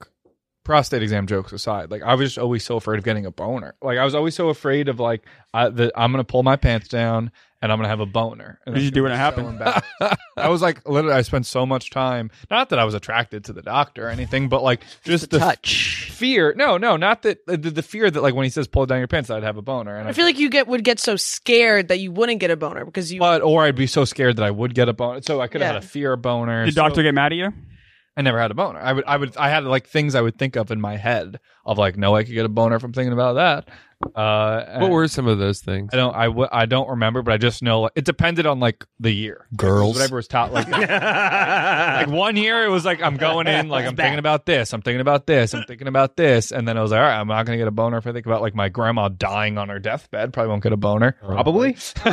S7: exam jokes aside, like I was just always so afraid of getting a boner. Like I was always so afraid of like I'm gonna pull my pants down and I'm gonna have a boner. And
S8: What did you do when it
S7: so
S8: happened?
S7: embarrassed. I was like, literally, I spent so much time. Not that I was attracted to the doctor or anything, but like just the
S4: touch.
S7: fear. No, not that the fear that like when he says pull down your pants, I'd have a boner. And
S5: I feel like you would get so scared that you wouldn't get a boner because you.
S7: or I'd be so scared that I would get a boner. So I could have
S5: Yeah.
S7: had a fear boner.
S8: Did the doctor get mad at you?
S7: I never had a boner. I had like things I would think of in my head of like, no, I could get a boner from thinking about that.
S10: What were some of those things?
S7: I don't remember, but I just know like, it depended on like the year.
S9: Girls.
S7: Whatever was taught like like 1 year it was like I'm going in like I'm thinking about this, I'm thinking about this, I'm thinking about this, and then I was like, all right, I'm not gonna get a boner if I think about like my grandma dying on her deathbed. Probably won't get a boner.
S3: Probably.
S7: So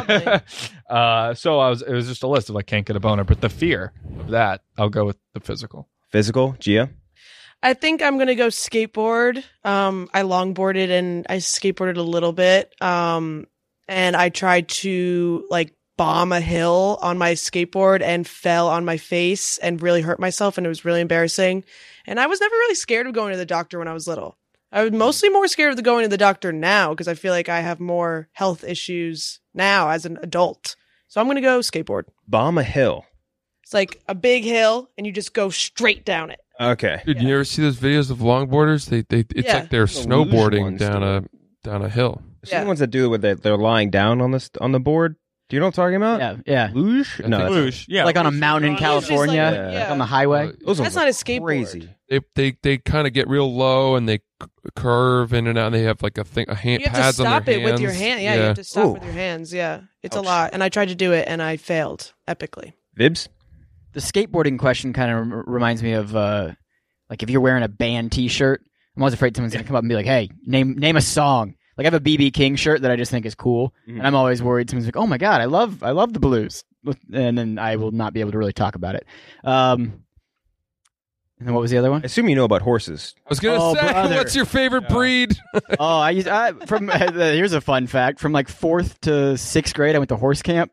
S7: it was just a list of like can't get a boner, but the fear of that, I'll go with the physical.
S3: Physical, Gia.
S5: I think I'm gonna go skateboard. I longboarded and I skateboarded a little bit. And I tried to like bomb a hill on my skateboard and fell on my face and really hurt myself, and it was really embarrassing. And I was never really scared of going to the doctor when I was little. I was mostly more scared of going to the doctor now because I feel like I have more health issues now as an adult. So I'm gonna go skateboard.
S3: Bomb a hill.
S5: It's like a big hill and you just go straight down it.
S3: Okay.
S10: Dude, you ever see those videos of longboarders? It's
S5: Yeah.
S10: like they're
S3: The luge
S10: snowboarding
S3: ones
S10: down a hill.
S3: Some of the ones that do it where they're lying down on the board. Do you know what I'm talking about?
S4: Yeah, yeah.
S3: Luge? No, that's
S8: Luge. Yeah.
S4: Like on a
S8: luge.
S4: mountain in
S5: Luge is like
S4: California,
S5: a- yeah.
S4: like on the highway.
S3: those
S5: That's
S3: ones are
S5: not a skateboard.
S3: Crazy.
S10: They kind of get real low and they curve in and out. And they have like a hand
S5: You have to
S10: pads on
S5: stop
S10: their
S5: it
S10: hands.
S5: with your hand. Yeah, you have to stop
S3: Ooh.
S5: with your hands. Yeah, it's a lot. And I tried to do it, and I failed epically.
S3: Vibs?
S4: The skateboarding question kind of reminds me of like if you're wearing a band T-shirt, I'm always afraid someone's gonna come up and be like, "Hey, name a song." Like I have a BB King shirt that I just think is cool, and I'm always worried someone's like, "Oh my god, I love the blues," and then I will not be able to really talk about it. And then what was the other one?
S3: I assume you know about horses.
S10: I was gonna
S4: Oh,
S10: say,
S4: brother.
S10: what's your favorite breed?
S4: Oh, here's a fun fact. From like 4th to 6th grade, I went to horse camp.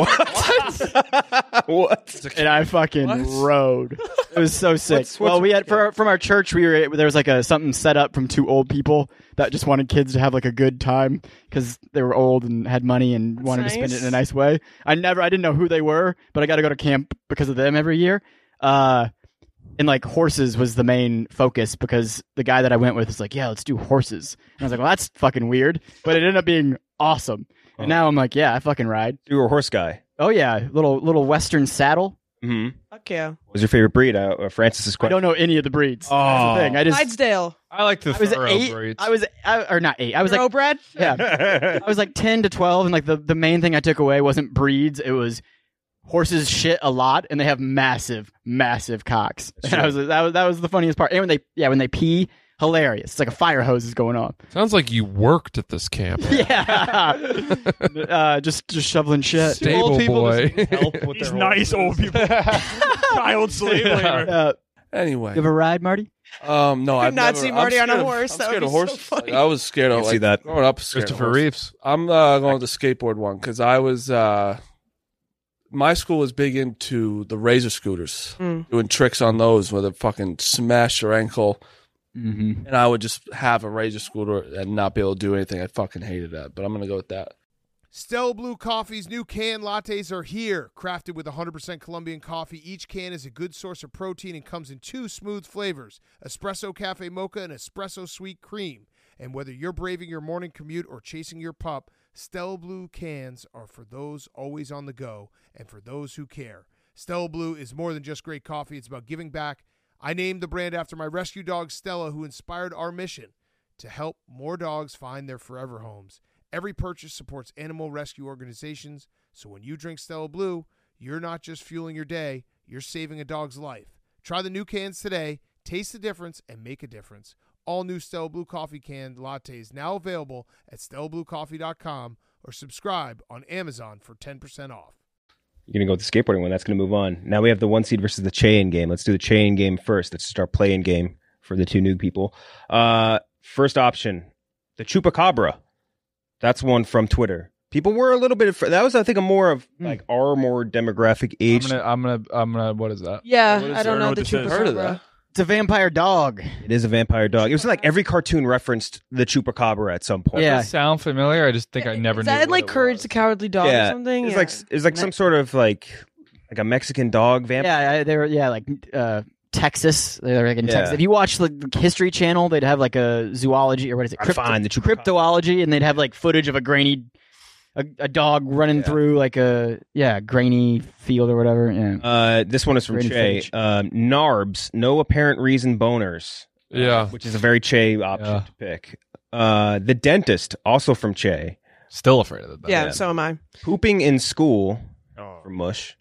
S3: What?
S4: And I fucking rode. It was so sick. Well, we had from our church. There was like something set up from 2 old people that just wanted kids to have like a good time because they were old and had money and wanted to spend it in a nice way. I didn't know who they were, but I got to go to camp because of them every year. And like horses was the main focus because the guy that I went with was like, "Yeah, let's do horses." And I was like, "Well, that's fucking weird," but it ended up being awesome. And now I'm like, "Yeah, I fucking ride."
S3: You were a horse guy.
S4: Oh yeah, little Western saddle.
S3: Mm-hmm.
S5: Fuck yeah.
S3: What was your favorite breed? Francis's
S4: I
S3: question.
S4: don't know any of the breeds. That's the thing. I just
S5: Clydesdale.
S7: I like the
S4: I was
S7: thorough
S4: 8.
S7: breeds.
S4: I was not 8. I was like
S5: Thoroughbred?
S4: yeah. I was like 10 to 12, and like the main thing I took away wasn't breeds. It was horses shit a lot, and they have massive cocks. And I was that was the funniest part. And when they pee, hilarious. It's like a fire hose is going on.
S10: Sounds like you worked at this camp.
S4: Yeah, just shoveling shit.
S10: Stable boy.
S7: Help with
S8: These
S7: their
S8: nice
S7: horses.
S8: old people. Child slave labor.
S9: Anyway,
S4: You have a ride, Marty?
S9: no, I've
S5: not
S9: never,
S5: see
S9: I'm
S5: Marty on a
S9: scared of-
S5: horse.
S9: I'm
S5: That
S9: scared
S5: would
S9: of
S5: be so
S9: horses.
S5: funny.
S9: I was scared of
S3: see that.
S9: growing up. Scared of
S10: Christopher
S9: horses.
S10: Reeves.
S9: I'm going with the skateboard one because I was. My school was big into the razor scooters, doing tricks on those where they fucking smash your ankle.
S4: Mm-hmm.
S9: And I would just have a razor scooter and not be able to do anything. I fucking hated that, but I'm going to go with that.
S2: Stella Blue Coffee's new canned lattes are here. Crafted with 100% Colombian coffee, each can is a good source of protein and comes in 2 smooth flavors, Espresso Cafe Mocha and Espresso Sweet Cream. And whether you're braving your morning commute or chasing your pup, Stella Blue cans are for those always on the go and for those who care. Stella Blue is more than just great coffee. It's about giving back. I named the brand after my rescue dog, Stella, who inspired our mission to help more dogs find their forever homes. Every purchase supports animal rescue organizations, so when you drink Stella Blue, you're not just fueling your day, you're saving a dog's life. Try the new cans today, taste the difference, and make a difference. All new Stella Blue Coffee canned lattes now available at StellaBlueCoffee.com or subscribe on Amazon for 10% off.
S3: You're going to go with the skateboarding one. That's going to move on. Now we have the 1 seed versus the chain game. Let's do the chain game first. Let's start playing game for the 2 new people. First option, the Chupacabra. That's one from Twitter. People were a little bit. That was, I think, a more of like our more demographic age.
S7: I'm gonna. What is that?
S5: Yeah,
S8: What is
S5: I don't
S8: that?
S5: know
S8: What
S5: the
S8: this is.
S5: Chupacabra.
S9: Heard of that?
S4: It's a vampire dog.
S3: It is a vampire dog. It was like every cartoon referenced the Chupacabra at some point.
S4: Yeah.
S7: Does it sound familiar? I just think I never
S5: Is
S7: knew.
S5: that
S7: what
S5: like
S7: it
S5: Courage
S7: was.
S5: the Cowardly Dog or something?
S3: It's like some sort of like a Mexican dog vampire.
S4: Yeah, they were like Texas. They're like in
S3: Yeah.
S4: Texas. If you watch the History Channel, they'd have like a zoology or what is it?
S3: I'm fine, the Chupacabra.
S4: Cryptozoology, and they'd have like footage of a dog running through like a grainy field or whatever. Yeah.
S3: This one is from
S4: Great
S3: Che.
S4: footage.
S3: Narbs, no apparent reason boners.
S10: Yeah.
S3: Which is a very Che option
S7: Yeah.
S3: to pick. The dentist, also from Che.
S7: Still afraid of that.
S5: Yeah, so am I.
S3: Pooping in school from Mush.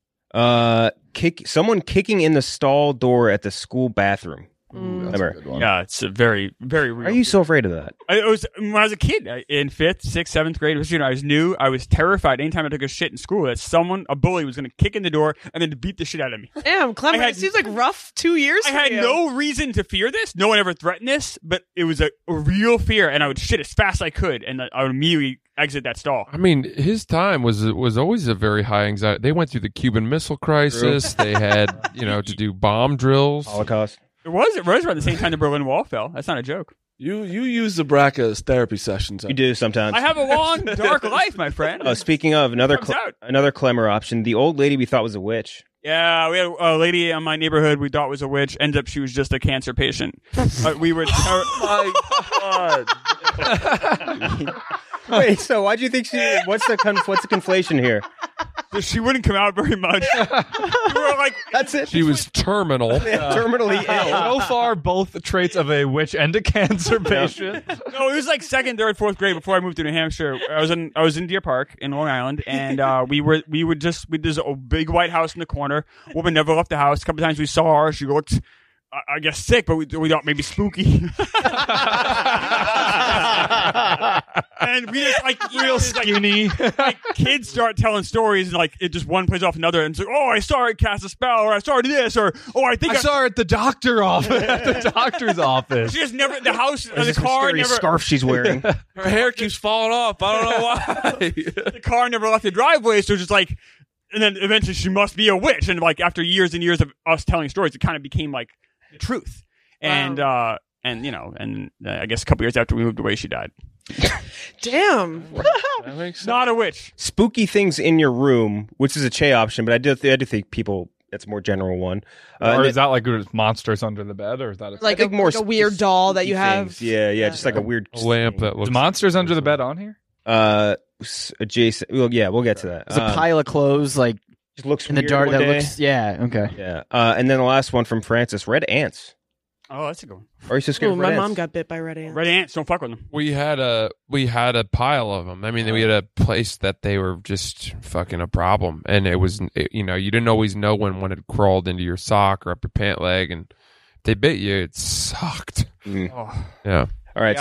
S3: Someone kicking in the stall door at the school bathroom. Remember?
S8: Yeah, it's a very, very real.
S3: Are you so afraid of that?
S8: It was when I was a kid in 5th, 6th, 7th grade. I was new. I was terrified anytime I took a shit in school that a bully was going to kick in the door and then beat the shit out of me.
S5: Damn, Clement,
S8: I had-
S5: it seems like rough 2 years
S8: I
S5: for
S8: had
S5: you.
S8: no reason to fear this. No one ever threatened this, but it was a real fear, and I would shit as fast as I could, and I would immediately exit that stall.
S10: I mean, his time was always a very high anxiety. They went through the Cuban Missile Crisis. They had, to do bomb drills.
S3: Holocaust.
S8: It was around the same time the Berlin Wall fell. That's not a joke.
S9: You use the BRCA as therapy sessions.
S3: You do sometimes.
S8: I have a long, dark life, my friend.
S3: Speaking of another
S8: Comes out.
S3: another Clemmer option, the old lady we thought was a witch.
S8: Yeah, we had a lady in my neighborhood we thought was a witch. Ends up she was just a cancer patient. We were
S9: My God.
S3: Wait, so why'd you think she? What's the conflation here?
S8: She wouldn't come out very much. We were like,
S3: That's it.
S10: She was terminal.
S3: Terminally ill.
S7: So far, both traits of a witch and a cancer patient.
S8: no, it was like second, third, fourth grade before I moved to New Hampshire. I was in Deer Park in Long Island, and there's a big white house in the corner. Woman never left the house. A couple times we saw her. She looked, I guess, sick, but we thought maybe spooky. And we just like
S7: Real skinny.
S8: like kids start telling stories, and like it just one plays off another, and it's like, oh, I saw her cast a spell, or I saw her do this, or I think
S7: I saw her at the doctor's office.
S8: She just never the house,
S3: There's
S8: the
S3: this
S8: car
S3: mysterious
S8: never.
S3: scarf she's wearing.
S9: Her hair keeps falling off. I don't know why.
S8: The car never left the driveway, so just like, and then eventually she must be a witch, and like after years and years of us telling stories, it kind of became like the truth, and I guess a couple years after we moved away, she died.
S5: Damn.
S9: That makes sense.
S8: Not a witch.
S3: Spooky things in your room, which is a Che option, but I do think people. That's a more general one.
S7: Or is that like monsters under the bed, or is that
S5: Like
S3: think more
S5: a weird doll that you
S3: spooky
S5: have.
S3: things. Yeah, just like a weird
S10: Lamp that
S7: Is
S10: looks.
S7: monsters under the bed on here?
S3: adjacent. Well, yeah, we'll get to that.
S4: There's a pile of clothes like
S3: just looks
S4: in the
S3: weird
S4: dark
S3: one
S4: that
S3: day.
S4: looks. Yeah. Okay.
S3: Yeah, and then the last one from Francis: red ants.
S8: Oh, that's a good one.
S3: Or are you so scared
S5: Ooh,
S3: of
S5: my
S3: red
S5: mom
S3: ants?
S5: got bit by red ants.
S8: Red ants, don't fuck with them.
S10: We had a pile of them. I mean, we had a place that they were just fucking a problem, and it was you didn't always know when one had crawled into your sock or up your pant leg, and they bit you. It sucked.
S8: Oh.
S10: Yeah.
S3: All right.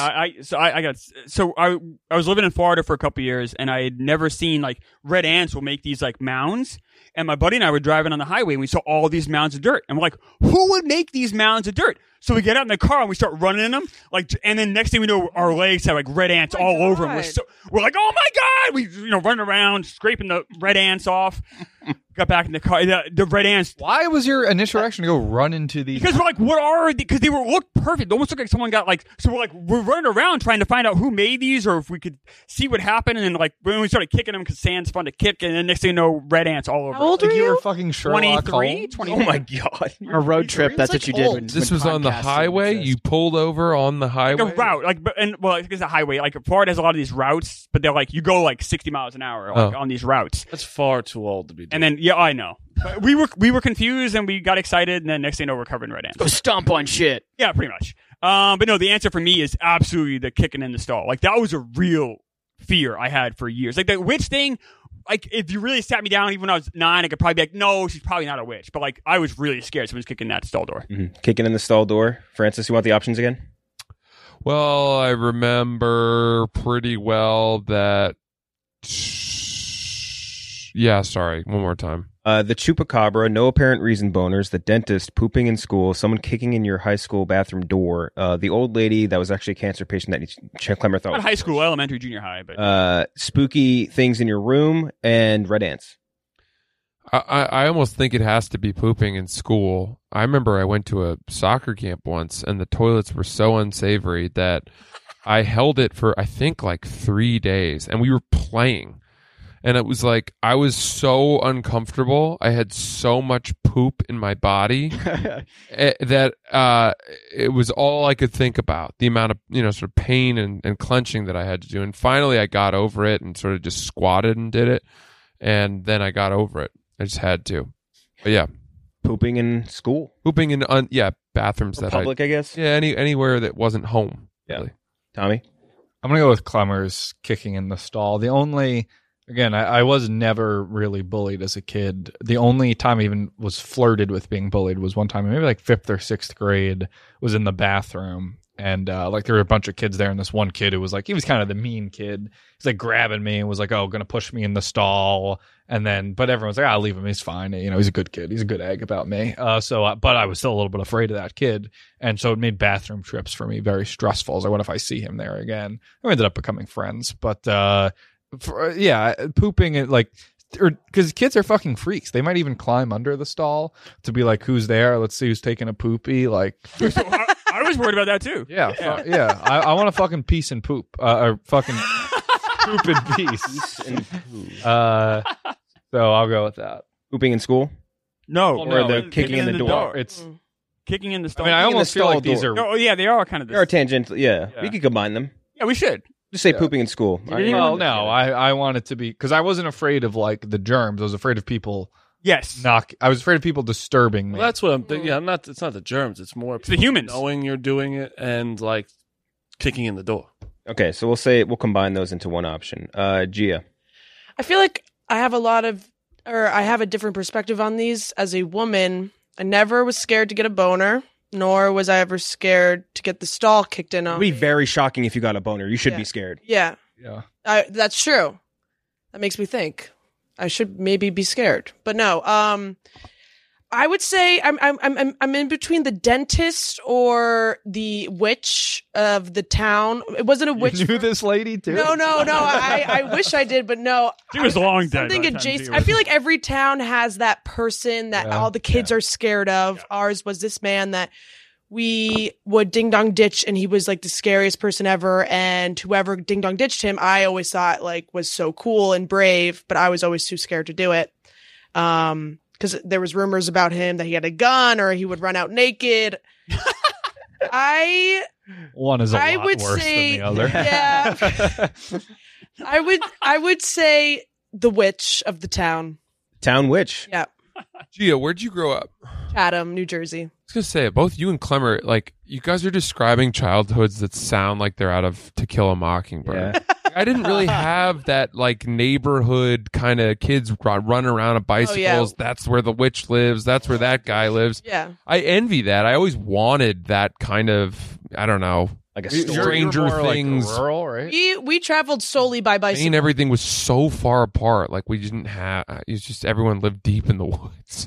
S8: Yeah, I was living in Florida for a couple years, and I had never seen like red ants will make these like mounds. And my buddy and I were driving on the highway, and we saw all these mounds of dirt. And we're like, who would make these mounds of dirt? So we get out in the car and we start running in them. And then next thing we know, our legs have like red ants all over them. We're like, oh my God! We running around, scraping the red ants off. Got back in the car. The red ants.
S7: Why was your initial reaction to go run into these?
S8: Because we're like, what are they? Because they looked perfect. They almost looked like someone got like. So we're running around trying to find out who made these, or if we could see what happened. And then like when we started kicking them, because sand's fun to kick, and then next thing you know, red ants all over.
S5: How old are
S7: you
S5: you?
S7: were fucking Sherlock
S8: 23,
S7: Holmes?
S8: 24.
S3: Oh my God!
S4: On a road trip, that's what you did. When,
S10: This
S4: when
S10: was on the
S4: podcasting
S10: highway.
S4: exists.
S10: You pulled over on the highway.
S8: Like a route, I think it's a highway. Like Florida has a lot of these routes, but they're like you go like 60 miles an hour on these routes.
S9: That's far too old to be doing.
S8: And then I know. But we were confused and we got excited, and then next thing you know, we're covered in red ants.
S4: Go stomp on shit.
S8: Yeah, pretty much. But no, the answer for me is absolutely the kicking in the stall. Like that was a real fear I had for years. Like the witch thing. Like if you really sat me down, even when I was 9, I could probably be like, no, she's probably not a witch. But like I was really scared someone was kicking that stall door.
S3: Mm-hmm. Kicking in the stall door. Francis, you want the options again?
S10: Well, I remember pretty well that. Yeah, sorry. One more time.
S3: The chupacabra, no apparent reason boners, the dentist, pooping in school, someone kicking in your high school bathroom door, the old lady that was actually a cancer patient that Clemmer thought
S8: Not
S3: was
S8: high school, elementary, junior high, but
S3: spooky things in your room, and red ants.
S10: I almost think it has to be pooping in school. I remember I went to a soccer camp once, and the toilets were so unsavory that I held it for, I think, like 3 days, and we were playing. And it was like, I was so uncomfortable. I had so much poop in my body that it was all I could think about. The amount of, sort of pain and clenching that I had to do. And finally I got over it and sort of just squatted and did it. And then I got over it. I just had to. But yeah.
S3: Pooping in school.
S10: Pooping in, bathrooms
S3: Or
S10: that
S3: public, I guess.
S10: Yeah, anywhere that wasn't home.
S3: Yeah.
S10: Really.
S3: Tommy?
S7: I'm going to go with Clemmer's kicking in the stall. The only... Again, I was never really bullied as a kid. The only time I even was flirted with being bullied was one time, maybe like 5th or 6th grade, was in the bathroom. And there were a bunch of kids there, and this one kid who was like, he was kind of the mean kid. He's like grabbing me and was like, going to push me in the stall. And then, but everyone's like, I'll leave him. He's fine. He's a good kid. He's a good egg about me. But I was still a little bit afraid of that kid. And so it made bathroom trips for me very stressful. I was like, what if I see him there again? We ended up becoming friends. But, pooping it because kids are fucking freaks. They might even climb under the stall to be like, who's there? Let's see who's taking a poopy. Like,
S8: I was worried about that too.
S7: Yeah. I want to fucking piece and poop, or fucking poop and piece. So I'll go with that.
S3: Pooping in school?
S8: No,
S3: or the kicking in the door.
S7: It's
S8: kicking in the stall.
S7: I mean, I almost feel like these are.
S8: Oh yeah, they are kind of.
S3: They are tangential. Yeah, we could combine them.
S8: Yeah, we should.
S3: Just say pooping in school.
S7: Well, no, I want it to be because I wasn't afraid of like the germs. I was afraid of people.
S8: Yes.
S7: I was afraid of people disturbing me.
S9: Well, that's what I'm thinking. Yeah, it's not the germs. It's more
S8: the humans
S9: knowing you're doing it and like kicking in the door.
S3: Okay, so we'll combine those into one option. Gia.
S5: I feel like I have a different perspective on these. As a woman, I never was scared to get a boner, nor was I ever scared to get the stall kicked in
S3: It
S5: on
S3: would be
S5: me.
S3: very shocking if you got a boner. You should
S5: Yeah.
S3: be scared.
S5: Yeah.
S7: Yeah.
S5: That's true. That makes me think I should maybe be scared, but no. I would say I'm in between the dentist or the witch of the town. It wasn't a witch.
S7: You knew this lady too?
S5: No. I wish I did, but no.
S8: She was long dead.
S5: Something
S8: by the time she
S5: adjacent.
S8: was-
S5: I feel like every town has that person that all the kids are scared of. Ours was this man that we would ding dong ditch, and he was like the scariest person ever. And whoever ding dong ditched him, I always thought like was so cool and brave, but I was always too scared to do it. Because there was rumors about him that he had a gun or he would run out naked.
S7: One is a
S5: I
S7: lot
S5: would
S7: worse
S5: say,
S7: than the other.
S5: Yeah. I would say the witch of the town.
S3: Town witch.
S5: Yeah.
S10: Gia, where'd you grow up?
S5: Chatham, New Jersey.
S10: I was gonna say, both you and Clemmer, like you guys are describing childhoods that sound like they're out of To Kill a Mockingbird. I didn't really have that like neighborhood kind of kids running around on bicycles. That's where the witch lives. That's where that guy lives.
S5: Yeah.
S10: I envy that. I always wanted that kind of, I don't know,
S3: like a
S10: Stranger
S7: You're more
S10: Things.
S7: like rural, right?
S5: We traveled solely by bicycle.
S10: Maine, everything was so far apart. Like we didn't have. It's just everyone lived deep in the woods.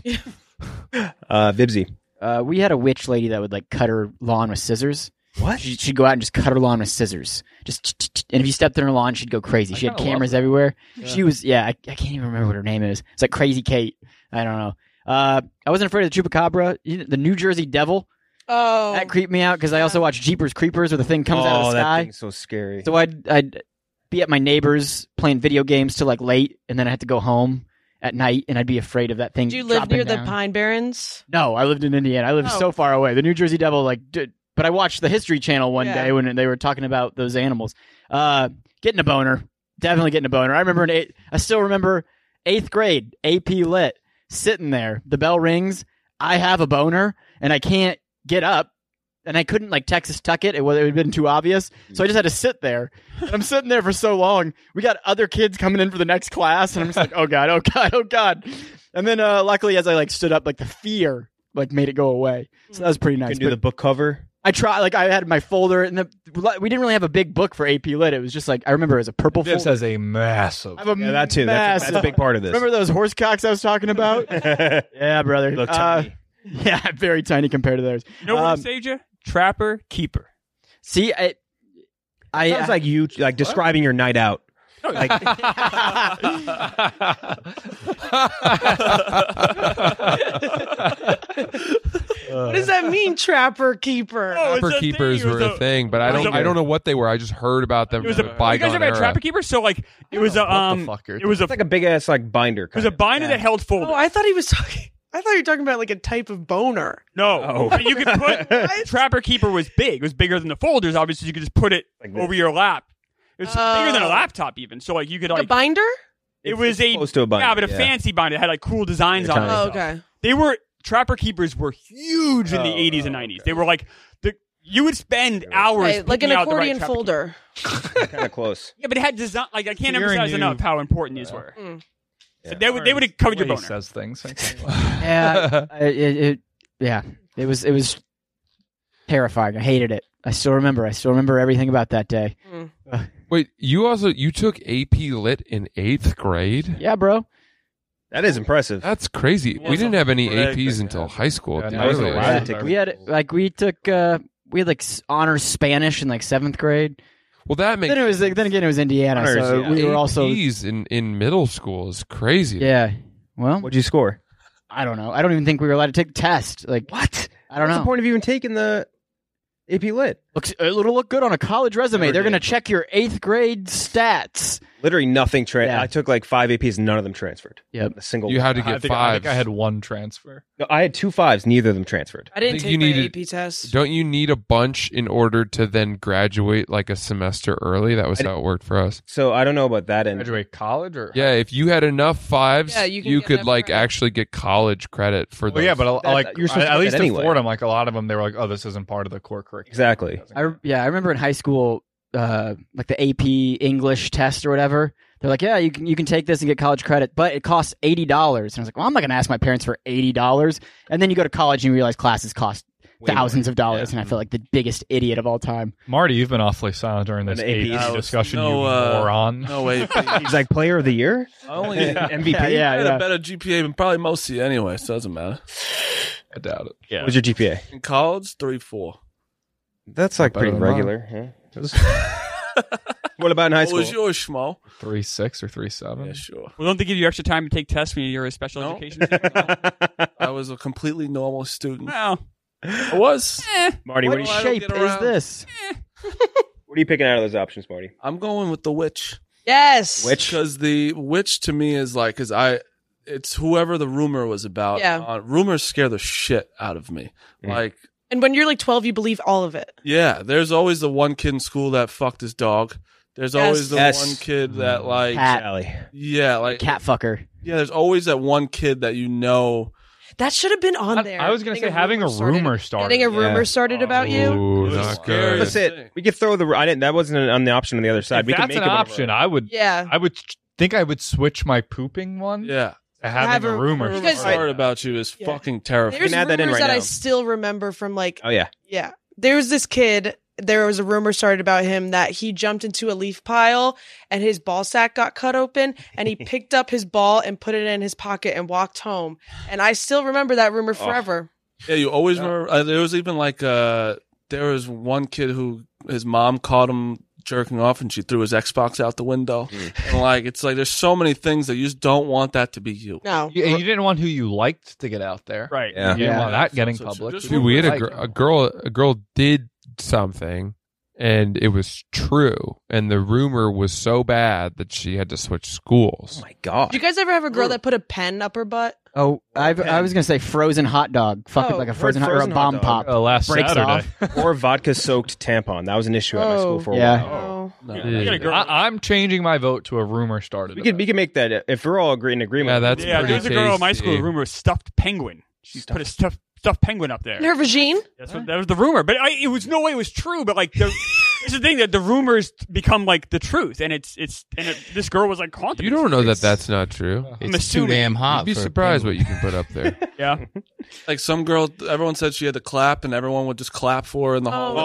S3: Vibsy.
S4: We had a witch lady that would like cut her lawn with scissors.
S3: What?
S4: She'd go out and just cut her lawn with scissors. And if you stepped in her lawn, she'd go crazy. She had cameras everywhere. She was, I can't even remember what her name is. It's like Crazy Kate. I don't know. I wasn't afraid of the Chupacabra. The New Jersey Devil.
S5: Oh.
S4: That creeped me out because I also watched Jeepers Creepers where the thing comes out of the
S3: that
S4: sky.
S3: thing's so scary.
S4: So I'd be at my neighbor's playing video games till like late, and then I had to go home at night, and I'd be afraid of that thing.
S5: Did you live
S4: dropping
S5: near the
S4: down.
S5: Pine Barrens?
S4: No, I lived in Indiana. I lived so far away. The New Jersey Devil, but I watched the History Channel one day when they were talking about those animals. Getting a boner. Definitely getting a boner. I still remember 8th grade, AP Lit, sitting there. The bell rings. I have a boner, and I can't get up. And I couldn't like Texas tuck it. It would have been too obvious. So I just had to sit there. And I'm sitting there for so long. We got other kids coming in for the next class. And I'm just like, oh God, oh God, oh God. And then luckily as I like stood up, like the fear like made it go away. So that was pretty nice.
S3: You can do the book cover.
S4: I tried, like I had my folder, and we didn't really have a big book for AP Lit. It was just like, I remember it was a purple
S7: This
S4: folder.
S7: has a massive.
S4: I have a
S3: that too. That's a big part of this.
S4: Remember those horse cocks I was talking about? Yeah, brother.
S3: Look tiny.
S4: Yeah, very tiny compared to theirs.
S8: You know what saved you? Trapper Keeper.
S4: See, I
S3: sounds like you like describing your night out. Like,
S5: What does that mean, Trapper Keeper?
S10: Trapper Keepers were a thing, but I don't know what they were. I just heard about them.
S8: It was a you guys ever had Trapper Keeper? So like it was
S3: it's like a big ass like binder.
S8: It was a binder that held folders.
S5: Oh, I thought he was talking. I thought you were talking about like a type of boner.
S8: No, but you could put Trapper Keeper was big. It was bigger than the folders. Obviously, you could just put it over your lap. It was bigger than a laptop, even. So like you could like
S5: a binder.
S8: It was
S3: close to a binder.
S8: Yeah, but a fancy binder. It had like cool designs on it.
S5: Oh, okay.
S8: They were Trapper Keepers were huge in the 80s and 90s. They were like you would spend hours
S5: Okay, like an
S8: picking out the right
S5: accordion
S8: Trapper
S5: folder.
S3: Kind of close.
S8: Yeah, but it had design. Like I can't
S7: Hearing
S8: emphasize
S7: you-
S8: enough how important these were. So they would have covered your
S7: Way
S8: boner.
S7: says things.
S4: Yeah, it was terrifying. I hated it. I still remember everything about that day.
S10: Wait, you took AP Lit in 8th grade?
S4: Yeah, bro.
S3: That is impressive.
S10: That's crazy. We didn't have any APs until high school.
S7: Yeah,
S10: did
S7: no,
S10: we?
S7: I wasn't allowed to take
S4: We had we had like honors Spanish in like 7th grade.
S10: Well, that makes
S4: Then again it was Indiana,
S3: Honors,
S4: so
S3: yeah.
S4: we were also
S10: APs in middle school is crazy.
S4: yeah. Well,
S3: What'd you score?
S4: I don't know. I don't even think we were allowed to take the test. Like
S3: What?
S4: I don't
S3: What's
S4: know.
S3: the point of even taking the AP Lit?
S4: It'll look good on a college resume.
S3: Never
S4: They're going to
S3: did.
S4: check your 8th grade stats.
S3: Literally nothing.
S4: Yeah.
S3: I took like 5 APs, none of them transferred.
S4: Yep.
S3: A single.
S10: You
S3: one.
S10: had to
S7: I
S10: get
S7: think, I
S10: five.
S7: think I had one transfer.
S3: No, I had 2 5s. Neither of them transferred.
S5: I didn't
S10: think
S5: take
S10: you
S5: my
S10: needed-
S5: AP test.
S10: Don't you need a bunch in order to then graduate like a semester early? That was how it worked for us.
S3: So I don't know about that. And
S7: Graduate college or
S10: Yeah, if you had enough fives,
S5: Yeah, you can
S10: you
S5: get
S10: could
S5: enough
S10: like
S5: credit.
S10: actually get college credit for
S7: Well,
S10: those.
S7: yeah, but like
S3: you're supposed to
S7: at
S3: get
S7: least
S3: that
S7: at
S3: anyway.
S7: Fordham, like a lot of them, they were like, "Oh, this isn't part of the core curriculum."
S3: exactly.
S4: I remember in high school, like the AP English test or whatever. They're like, yeah, you can take this and get college credit, but it costs $80. And I was like, well, I'm not going to ask my parents for $80. And then you go to college and you realize classes cost thousands of dollars, and I feel like the biggest idiot of all time.
S7: Marty, you've been awfully silent during this
S3: An AP
S7: AP discussion.
S9: no,
S7: you moron.
S9: No AP.
S3: He's like player of the year,
S9: I only
S3: MVP.
S4: Yeah,
S9: I had
S4: yeah.
S9: a better GPA than probably most of you anyway, so it doesn't matter.
S10: I doubt it.
S7: Yeah.
S3: What's your GPA?
S9: In college, 3.4.
S3: That's like
S7: Better
S3: pretty
S7: than
S3: regular. Huh? What about in high
S9: What
S3: school?
S9: was yours, Schmo?
S7: 3.6 or 3.7.
S9: Yeah, sure.
S8: Well, don't they give you extra time to take tests when you're a special
S9: No.
S8: education student?
S9: I was a completely normal student.
S8: Well,
S9: I was.
S3: Marty, what
S4: What
S3: are, you,
S9: I don't
S4: shape
S9: get
S4: is
S9: around.
S4: this?
S3: what are you picking out of those options, Marty?
S9: I'm going with the witch.
S5: Yes.
S3: Which?
S9: Because the witch to me is like, it's whoever the rumor was about.
S5: Yeah.
S9: Rumors scare the shit out of me.
S3: Mm.
S9: Like,
S5: And when you're like 12, you believe all of it.
S9: yeah, there's always the one kid in school that fucked his dog. There's always the
S3: Yes.
S9: one kid that like,
S4: Cat.
S3: Sally.
S9: yeah, like,
S4: Cat fucker.
S9: yeah, there's always that one kid that you know.
S5: That should have been on there.
S7: I was going to say having a rumor started.
S5: Getting a rumor
S3: Yeah.
S5: started about you.
S10: Ooh,
S9: It was
S10: not
S9: scary.
S10: good.
S3: That's it. We could throw the. I didn't. That wasn't on the option on the other side.
S7: If
S3: we could
S7: that's
S3: make
S7: an
S3: it whatever.
S7: option, I would
S5: Yeah.
S7: think I would switch my pooping one
S9: Yeah.
S7: to having
S5: Have
S7: a
S5: a
S7: rumor.
S5: rumor.
S9: The
S5: Because-
S9: part about you is
S5: Yeah.
S9: fucking terrifying.
S5: There's
S3: can add that in
S5: rumors
S3: right
S5: that I
S3: now.
S5: still remember from like,
S3: Oh yeah.
S5: yeah. There was this kid, there was a rumor started about him that he jumped into a leaf pile and his ball sack got cut open and he picked up his ball and put it in his pocket and walked home. And I still remember that rumor forever.
S9: Yeah, you always remember. There was even like there was one kid who his mom caught him jerking off and she threw his Xbox out the window. And like it's like there's so many things that you just don't want that to be you.
S5: No.
S7: You didn't want who you liked to get out there.
S8: right.
S3: Yeah.
S7: You didn't
S4: Yeah.
S7: want that getting
S9: So
S7: public.
S9: just
S10: Dude, we had
S7: Like-
S10: a girl did something, and it was true, and the rumor was so bad that she had to switch schools.
S3: Oh my god.
S5: Did you guys ever have a girl that put a pen up her butt?
S4: Oh, I was gonna say frozen hot dog. Fuck it
S5: Oh,
S4: like a
S3: heard
S4: frozen hot or a
S3: frozen hot
S4: bomb
S3: dog.
S4: pop.
S7: Last
S4: Breaks
S7: Saturday.
S4: off.
S3: Or vodka soaked tampon. That was an issue at my school for a
S4: Yeah.
S3: while.
S5: Oh.
S9: No.
S8: I got a girl.
S7: I'm changing my vote to a rumor started.
S3: We could make that if we're all in agreement.
S10: Yeah, that's
S8: Yeah,
S10: pretty
S8: there's a girl in my
S10: tasty.
S8: school. Rumor was stuffed penguin. She put a stuffed penguin up there.
S5: In her vagine?
S8: That's what, that was the rumor, but it was no way it was true. But like, this is the thing that the rumors become like the truth, and this girl was like haunted.
S10: You don't know that that's not true.
S8: I'm
S12: It's too
S8: assuming.
S12: damn hot.
S10: You'd be
S12: for a
S10: surprised
S12: penguin.
S10: what you can put up there.
S8: Yeah.
S9: Like some girl, everyone said she had to clap, and everyone would just clap for her in the hallway.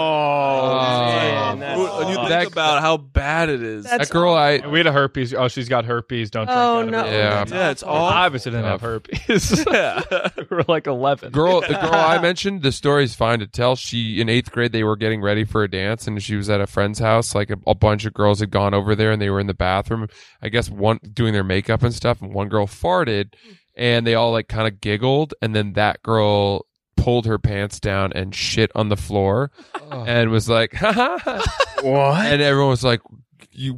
S3: man,
S9: When you think
S10: That-
S9: about how bad it is.
S5: That's
S10: That girl, I
S7: We had a herpes. Oh, she's got herpes. Don't drink
S5: Oh,
S7: out of
S5: no.
S7: it.
S10: yeah.
S9: Yeah, it's all.
S7: Obviously didn't have herpes. we were like 11.
S10: The girl I mentioned, the story's fine to tell. She in 8th grade, they were getting ready for a dance, and she was at a friend's house. Like a bunch of girls had gone over there, and they were in the bathroom. I guess one doing their makeup and stuff. And one girl farted, and they all like kind of giggled, and then that girl pulled her pants down and shit on the floor, and was like, "Ha ha ha!"
S3: What?
S10: And everyone was like, "You."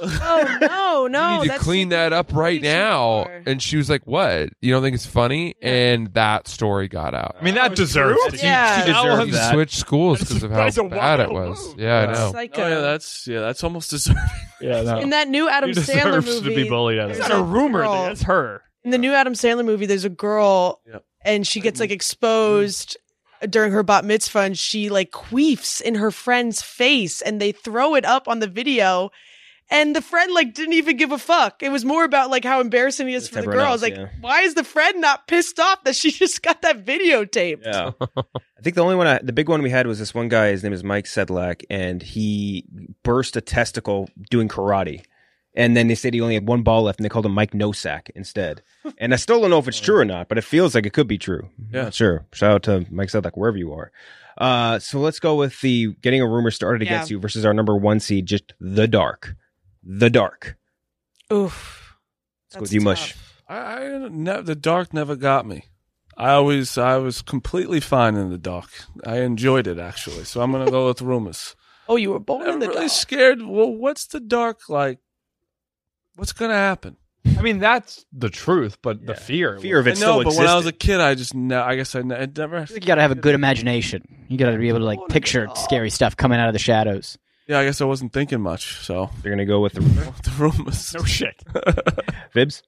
S5: Oh, no.
S10: You need to
S5: that's
S10: clean that up right
S5: way too
S10: now.
S5: far.
S10: And she was like, what? You don't think it's funny? And that story got out.
S7: I mean, that deserves it.
S5: Yeah.
S3: She deserved
S10: You
S3: that.
S10: switched schools because of how
S8: That's a
S10: bad it
S8: wild
S10: was.
S8: move.
S10: Yeah, I
S5: It's
S10: know.
S5: like
S9: Oh yeah, that's almost deserving.
S7: Yeah, no.
S5: in that new Adam
S7: He
S5: Sandler
S7: deserves
S5: movie.
S7: to be bullied out of
S8: It's
S7: it.
S8: not a rumor.
S5: Girl.
S8: That's her.
S5: In the new Adam Sandler movie, there's a girl
S9: Yep.
S5: and she gets like exposed during her bat mitzvah and she like queefs in her friend's face and they throw it up on the video and the friend like didn't even give a fuck. It was more about like how embarrassing it is
S3: Just
S5: for the
S3: everyone
S5: girl. I
S3: else,
S5: was like,
S3: yeah.
S5: why is the friend not pissed off that she just got that videotaped?
S3: Yeah. I think the only one, the big one we had was this one guy. His name is Mike Sedlak, and he burst a testicle doing karate. And then they said he only had one ball left, and they called him Mike Nosack instead. And I still don't know if it's true or not, but it feels like it could be true.
S9: Yeah.
S3: Not sure. Shout out to Mike Sedlak, wherever you are. So let's go with the getting a rumor started
S5: Yeah.
S3: against you versus our number 1 seed, just The Dark. The Dark.
S5: Oof.
S3: Let's go
S5: That's
S3: with you, Mush.
S5: tough.
S9: The dark never got me. I was completely fine in the dark. I enjoyed it actually. So I'm gonna go with rumors.
S5: Oh, you were born in
S9: I'm
S5: the
S9: really
S5: dark.
S9: scared. Well, what's the dark like? What's gonna happen?
S7: I mean, that's the truth, but the fear
S3: of it
S9: I know,
S3: still
S9: but
S3: existed.
S9: when I was a kid, I just I guess I never.
S4: You got to have a good imagination. You got to be able to like picture scary stuff coming out of the shadows.
S9: Yeah, I guess I wasn't thinking much. So
S3: They're gonna go with the rumor.
S9: the rumors.
S8: No shit.
S3: Vibs.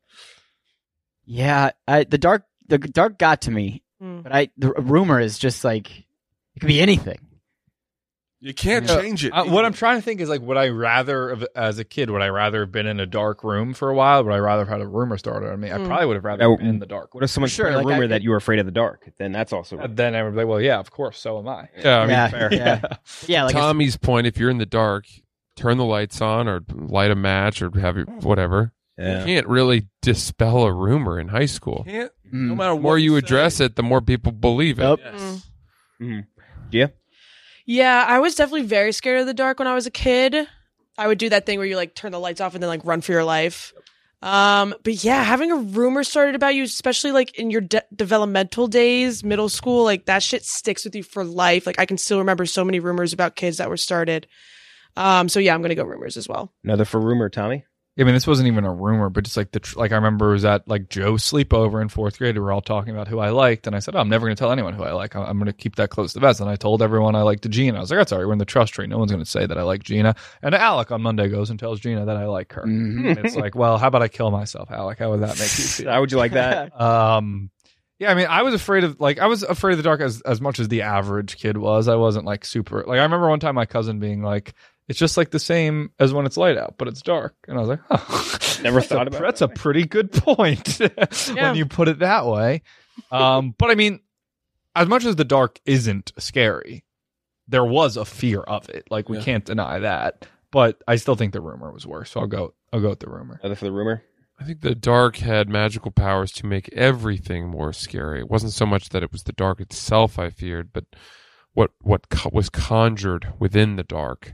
S4: Yeah, the dark got to me, but the rumor is just like it could be anything.
S9: You can't change it.
S7: What I'm trying to think is like, would I rather, as a kid, would I rather have been in a dark room for a while? Would I rather have had a rumor started on me? I probably would have rather been in the dark.
S3: What if someone
S4: Sure,
S3: spread a
S4: like
S3: rumor that you were afraid of the dark? Then that's also
S7: Then everybody, well, yeah, of course, so am I.
S10: Yeah, I mean,
S4: Yeah, like
S10: Tommy's point, if you're in the dark, turn the lights on or light a match or have whatever.
S3: Yeah.
S10: You can't really dispel a rumor in high school.
S9: Can't. No matter
S10: The
S9: what
S10: more you
S9: say.
S10: address it, the more people believe it.
S4: Yep.
S3: Mm-hmm. Yeah.
S5: Yeah, I was definitely very scared of the dark when I was a kid. I would do that thing where you like turn the lights off and then like run for your life. But yeah, having a rumor started about you, especially like in your developmental days, middle school, like that shit sticks with you for life. Like I can still remember so many rumors about kids that were started. So yeah, I'm gonna go rumors as well.
S3: Another for rumor, Tommy.
S7: I mean, this wasn't even a rumor, but just like like I remember it was at like Joe's sleepover in 4th grade. We were all talking about who I liked, and I said, "Oh, I'm never going to tell anyone who I like. I'm going to keep that close to the vest." And I told everyone I liked Gina. I was like, "That's all right. We're in the trust tree. No one's going to say that I like Gina." And Alec on Monday goes and tells Gina that I like her. And it's like, well, how about I kill myself, Alec? How would that make you feel?
S3: How would you like that?
S7: Yeah, I mean, I was afraid of the dark as much as the average kid was. I wasn't like super like I remember one time my cousin being like, "It's just like the same as when it's light out, but it's dark." And I was like, "Oh,
S3: Never thought about
S7: that's a pretty good point when you put it that way." But I mean, as much as the dark isn't scary, there was a fear of it. Like we can't deny that. But I still think the rumor was worse. So I'll go with the rumor.
S3: Another for the rumor.
S10: I think the dark had magical powers to make everything more scary. It wasn't so much that it was the dark itself I feared, but what was conjured within the dark.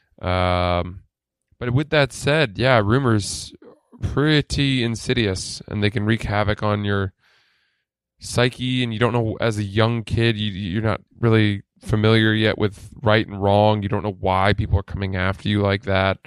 S10: But with that said, yeah, rumors pretty insidious, and they can wreak havoc on your psyche. And you don't know, as a young kid, you're not really familiar yet with right and wrong. You don't know why people are coming after you like that.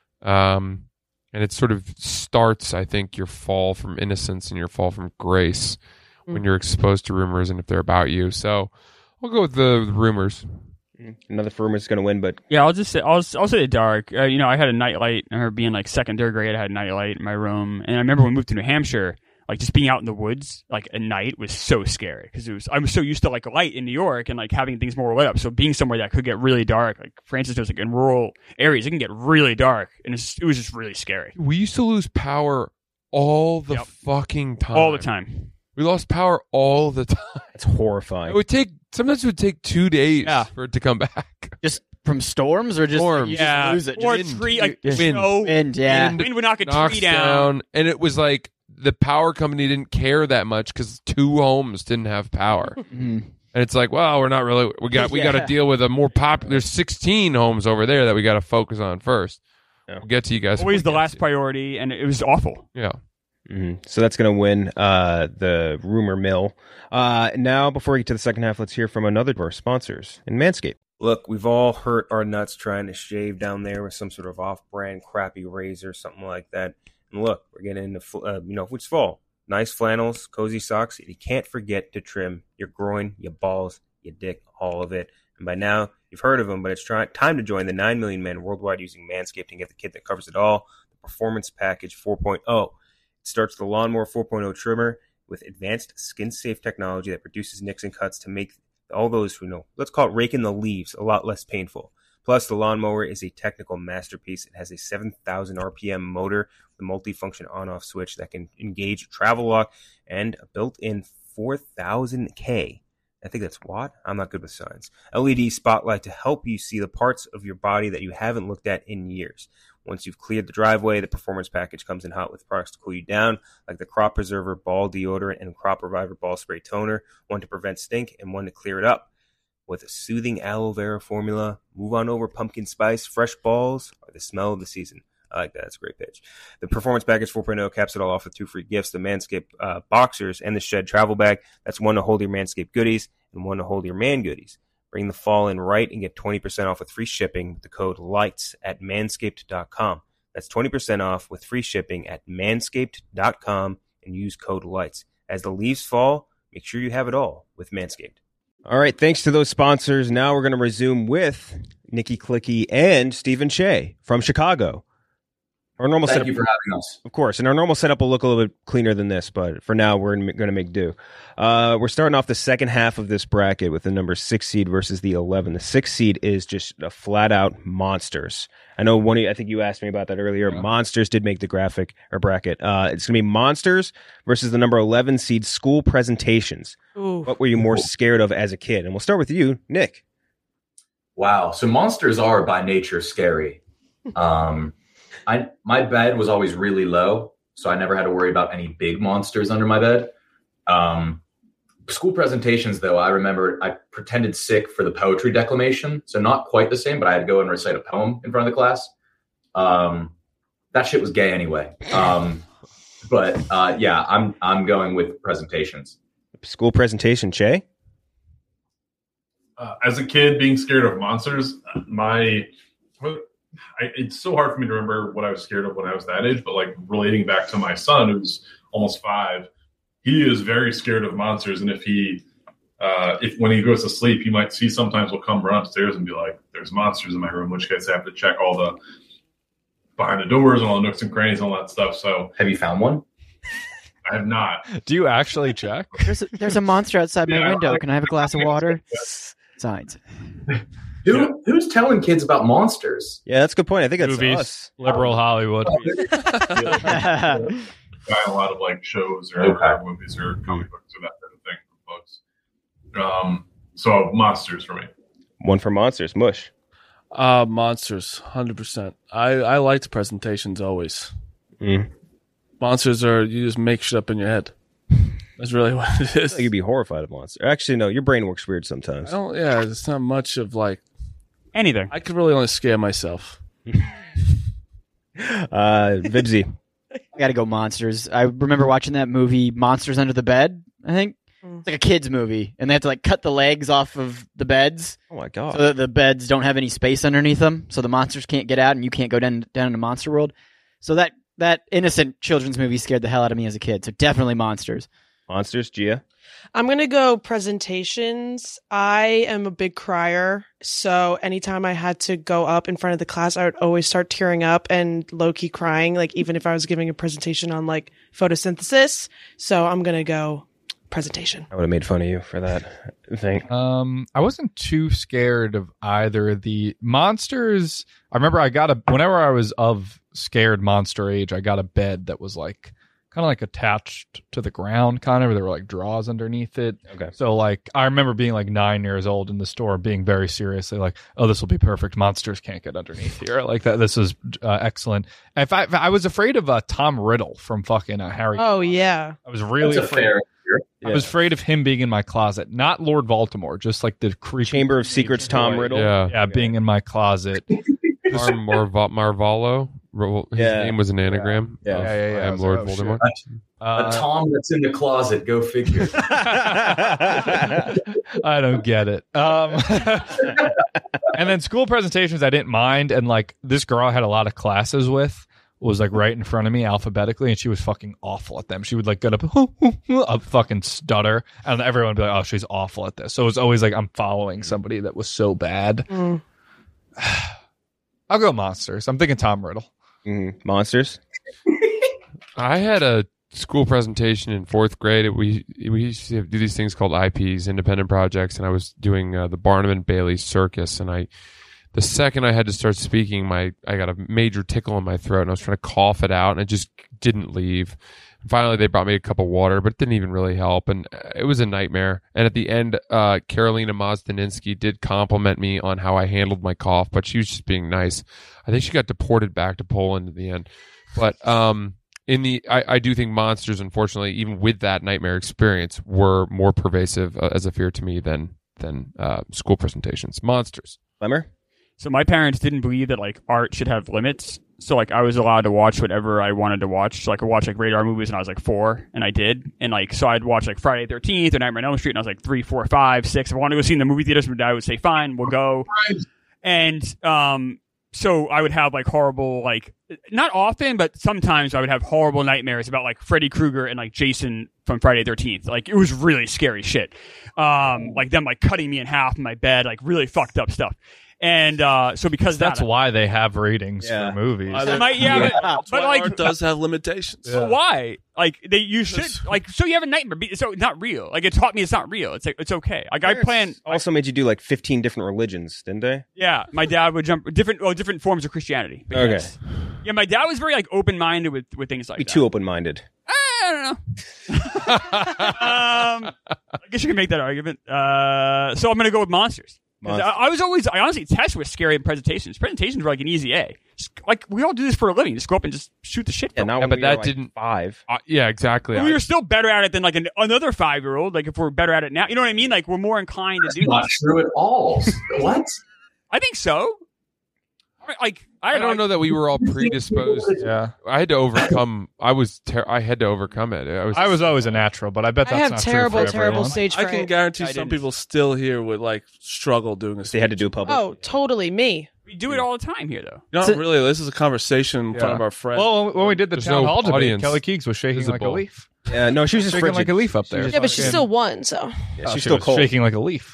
S10: And it sort of starts, I think, your fall from innocence and your fall from grace when you're exposed to rumors and if they're about you. So I'll go with the rumors.
S3: Another for rumor is going to win, but
S8: Yeah, I'll just say I'll say the dark. I had a nightlight. I remember being like 2nd, 3rd grade. I had a nightlight in my room, and I remember when we moved to New Hampshire, like just being out in the woods like at night was so scary because I was so used to like light in New York and like having things more lit up. So being somewhere that could get really dark, like Francis knows, like in rural areas, it can get really dark, and it was just really scary.
S10: We used to lose power all the fucking time.
S8: All the time.
S10: We lost power all the time.
S3: it's horrifying.
S10: Sometimes it would take 2 days for it to come back.
S4: Just from storms or just
S10: Storms.
S4: you just lose it.
S8: Or
S4: Just-
S8: tree, like
S10: Wind.
S8: snow.
S4: Wind, yeah.
S8: Wind would knock a
S10: Knocks
S8: tree down.
S10: and it was like the power company didn't care that much because 2 homes didn't have power. And it's like, well, we're not really. We got to deal with a more popular. There's 16 homes over there that we got to focus on first.
S3: Yeah.
S10: We'll get to you guys.
S8: Always
S10: if
S8: the
S10: we get
S8: last
S10: to.
S8: priority, and it was awful.
S10: Yeah.
S3: So that's going to win the rumor mill. Now, before we get to the second half, let's hear from another of our sponsors in Manscaped.
S6: Look, we've all hurt our nuts trying to shave down there with some sort of off-brand crappy razor, something like that. And look, we're getting into, it's fall. Nice flannels, cozy socks. You can't forget to trim your groin, your balls, your dick, all of it. And by now, you've heard of them, but it's time to join the 9 million men worldwide using Manscaped and get the kit that covers it all, the Performance Package 4.0. It starts the Lawnmower 4.0 trimmer with advanced skin-safe technology that produces nicks and cuts to make all those let's call it raking the leaves, a lot less painful. Plus, the lawnmower is a technical masterpiece. It has a 7,000 RPM motor with a multifunction on-off switch that can engage travel lock and a built-in 4,000K. I think that's watt. I'm not good with science. LED spotlight to help you see the parts of your body that you haven't looked at in years. Once you've cleared the driveway, the Performance Package comes in hot with products to cool you down, like the Crop Preserver Ball Deodorant and Crop Reviver Ball Spray Toner, one to prevent stink and one to clear it up. With a soothing aloe vera formula, move on over pumpkin spice, fresh balls, or the smell of the season. I like that. It's a great pitch. The Performance Package 4.0 caps it all off with 2 free gifts, the Manscaped Boxers and the Shed Travel Bag. That's one to hold your Manscaped goodies and one to hold your man goodies. Bring the fall in right and get 20% off with free shipping with the code LIGHTS at manscaped.com. That's 20% off with free shipping at manscaped.com and use code LIGHTS. As the leaves fall, make sure you have it all with Manscaped.
S3: All right, thanks to those sponsors. Now we're going to resume with Nikki Clicky and Stephen Shea from Chicago. Our normal
S12: Thank
S3: setup,
S12: you for having us.
S3: of course, and our normal setup will look a little bit cleaner than this, but for now, we're going to make do. We're starting off the second half of this bracket with the number 6 seed versus the 11. The 6 seed is just a flat-out monsters. I know I think you asked me about that earlier. Yeah. Monsters did make the graphic or bracket. It's going to be Monsters versus the number 11 seed School Presentations.
S5: Ooh.
S3: What were you more scared of as a kid? And we'll start with you, Nick.
S12: Wow. So monsters are by nature scary. My bed was always really low, so I never had to worry about any big monsters under my bed. School presentations, though, I remember I pretended sick for the poetry declamation, so not quite the same, but I had to go and recite a poem in front of the class. That shit was gay anyway. But yeah, I'm going with presentations.
S3: School presentation, Che?
S13: As a kid, being scared of monsters, it's so hard for me to remember what I was scared of when I was that age, but like relating back to my son, who's almost 5, he is very scared of monsters. And if when he goes to sleep, he might see sometimes will come run upstairs and be like, there's monsters in my room, which guys have to check all the behind the doors and all the nooks and crannies and all that stuff. So
S12: have you found one?
S13: I have not.
S7: Do you actually check?
S4: There's a monster outside my window. Can I have a glass of water? Signs.
S12: Who's telling kids about monsters?
S3: Yeah, that's a good point. I think that's
S7: movies,
S3: us.
S7: Liberal Hollywood.
S13: A lot of like shows or movies or comic books or that type of thing for books. So monsters for me.
S3: One for monsters. Mush.
S9: Monsters, 100%. I liked presentations always. Monsters you just make shit up in your head. That's really what it is.
S3: You'd be horrified of monsters. Actually, no, your brain works weird sometimes.
S9: It's not much of like
S8: anything.
S9: I could really only scare myself.
S3: Vibsy.
S4: I gotta go monsters. I remember watching that movie Monsters Under the Bed, I think. It's like a kid's movie, and they have to like cut the legs off of the beds.
S3: Oh my god!
S4: So that the beds don't have any space underneath them, so the monsters can't get out, and you can't go down into Monster World. So that innocent children's movie scared the hell out of me as a kid. So definitely monsters.
S3: Monsters, Gia.
S5: I'm going to go presentations. I am a big crier. So anytime I had to go up in front of the class, I would always start tearing up and low-key crying, like even if I was giving a presentation on like photosynthesis. So I'm going to go presentation.
S3: I would have made fun of you for that thing.
S7: I wasn't too scared of either. The monsters, I remember whenever I was of scared monster age, I got a bed that was like kind of like attached to the ground, kind of. There were like drawers underneath it.
S3: Okay.
S7: So like I remember being like 9 years old in the store, being very seriously like, "Oh, this will be perfect. Monsters can't get underneath here." Like that. This is excellent. In fact, I was afraid of Tom Riddle from fucking Harry Potter.
S5: Oh yeah.
S7: I was really afraid. I was afraid of him being in my closet, not Lord Voldemort, just like the creepy
S3: Chamber of Secrets Tom Riddle.
S7: Yeah, being in my closet.
S10: Marvolo. His name was an anagram.
S3: Yeah.
S10: I'm Lord Voldemort.
S12: A Tom that's in the closet. Go figure.
S7: I don't get it. And then school presentations, I didn't mind. And like this girl I had a lot of classes with was like right in front of me alphabetically, and she was fucking awful at them. She would like get up, fucking stutter, and everyone would be like, "Oh, she's awful at this." So it was always like I'm following somebody that was so bad. I'll go monsters. I'm thinking Tom Riddle.
S3: Monsters.
S10: I had a school presentation in 4th grade. We used to do these things called IPs, independent projects, and I was doing the Barnum and Bailey Circus, and the second I had to start speaking, I got a major tickle in my throat, and I was trying to cough it out, and it just didn't leave. And finally, they brought me a cup of water, but it didn't even really help, and it was a nightmare. And at the end, Carolina Mozdaninsky did compliment me on how I handled my cough, but she was just being nice. I think she got deported back to Poland at the end. But I do think monsters, unfortunately, even with that nightmare experience, were more pervasive as a fear to me than school presentations. Monsters.
S3: Lemmer?
S8: So my parents didn't believe that like art should have limits. So like I was allowed to watch whatever I wanted to watch. So I could watch like radar movies when I was like 4, and I did. And like so I'd watch like Friday the 13th or Nightmare on Elm Street, and I was like 3, 4, 5, 6. If I wanted to go see in the movie theaters, my dad would say, "Fine, we'll go." And so I would have like horrible, like not often, but sometimes I would have horrible nightmares about like Freddy Krueger and like Jason from Friday the 13th. Like it was really scary shit. Like them like cutting me in half in my bed, like really fucked up stuff. And so because
S7: that's why they have ratings for movies.
S8: but like
S9: art does have limitations.
S8: So why? Like you should like so you have a nightmare. So it's not real. Like it taught me it's not real. It's like it's okay. Like I plan.
S3: Also made you do like 15 different religions, didn't they?
S8: Yeah, my dad would jump different forms of Christianity. But
S3: Okay.
S8: yes. Yeah, my dad was very like open minded with things like
S3: Be
S8: that.
S3: too open minded.
S8: I don't know. I guess you can make that argument. So I'm going to go with monsters. 'Cause I honestly test with scary presentations. Presentations were like an easy A. Just, like we all do this for a living. Just go up and just shoot the shit.
S10: But that didn't
S3: 5.
S10: Yeah, exactly.
S8: We were still better at it than like another 5-year-old. Like if we're better at it now, you know what I mean? Like we're more inclined to do.
S12: Not true at all. What?
S8: I think so. Like
S10: I don't know that we were all predisposed.
S7: Yeah,
S10: I had to overcome. I had to overcome it.
S7: I was always a natural, but I bet
S5: I
S7: that's
S5: have
S7: not
S5: terrible,
S7: true for
S5: terrible
S7: everyone.
S5: stage
S9: I
S5: fright.
S9: can guarantee some people still here would like struggle doing this.
S3: They had to do a public.
S5: Oh, totally me.
S8: We do it all the time here, though.
S9: Not really. This is a conversation in front of our friends.
S7: Well, when we did the
S10: There's
S7: town
S10: no
S7: hall debate,
S10: audience
S7: Kelly Keegs was shaking like a
S10: visible.
S7: leaf.
S3: Yeah, no, she was just
S7: shaking
S3: frigid.
S7: like a leaf up there.
S5: Yeah, but she still won, so.
S3: Yeah,
S7: Oh,
S3: she's
S7: she
S3: still
S7: was
S3: cold.
S7: shaking like a leaf.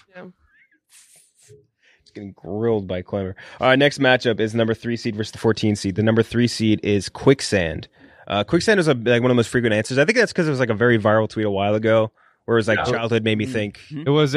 S3: Getting grilled by Clemmer. All right, next matchup is number 3 seed versus the 14 seed. The number 3 seed is Quicksand. Quicksand is like one of the most frequent answers. I think that's because it was like a very viral tweet a while ago, where it was like childhood made me think.
S7: It was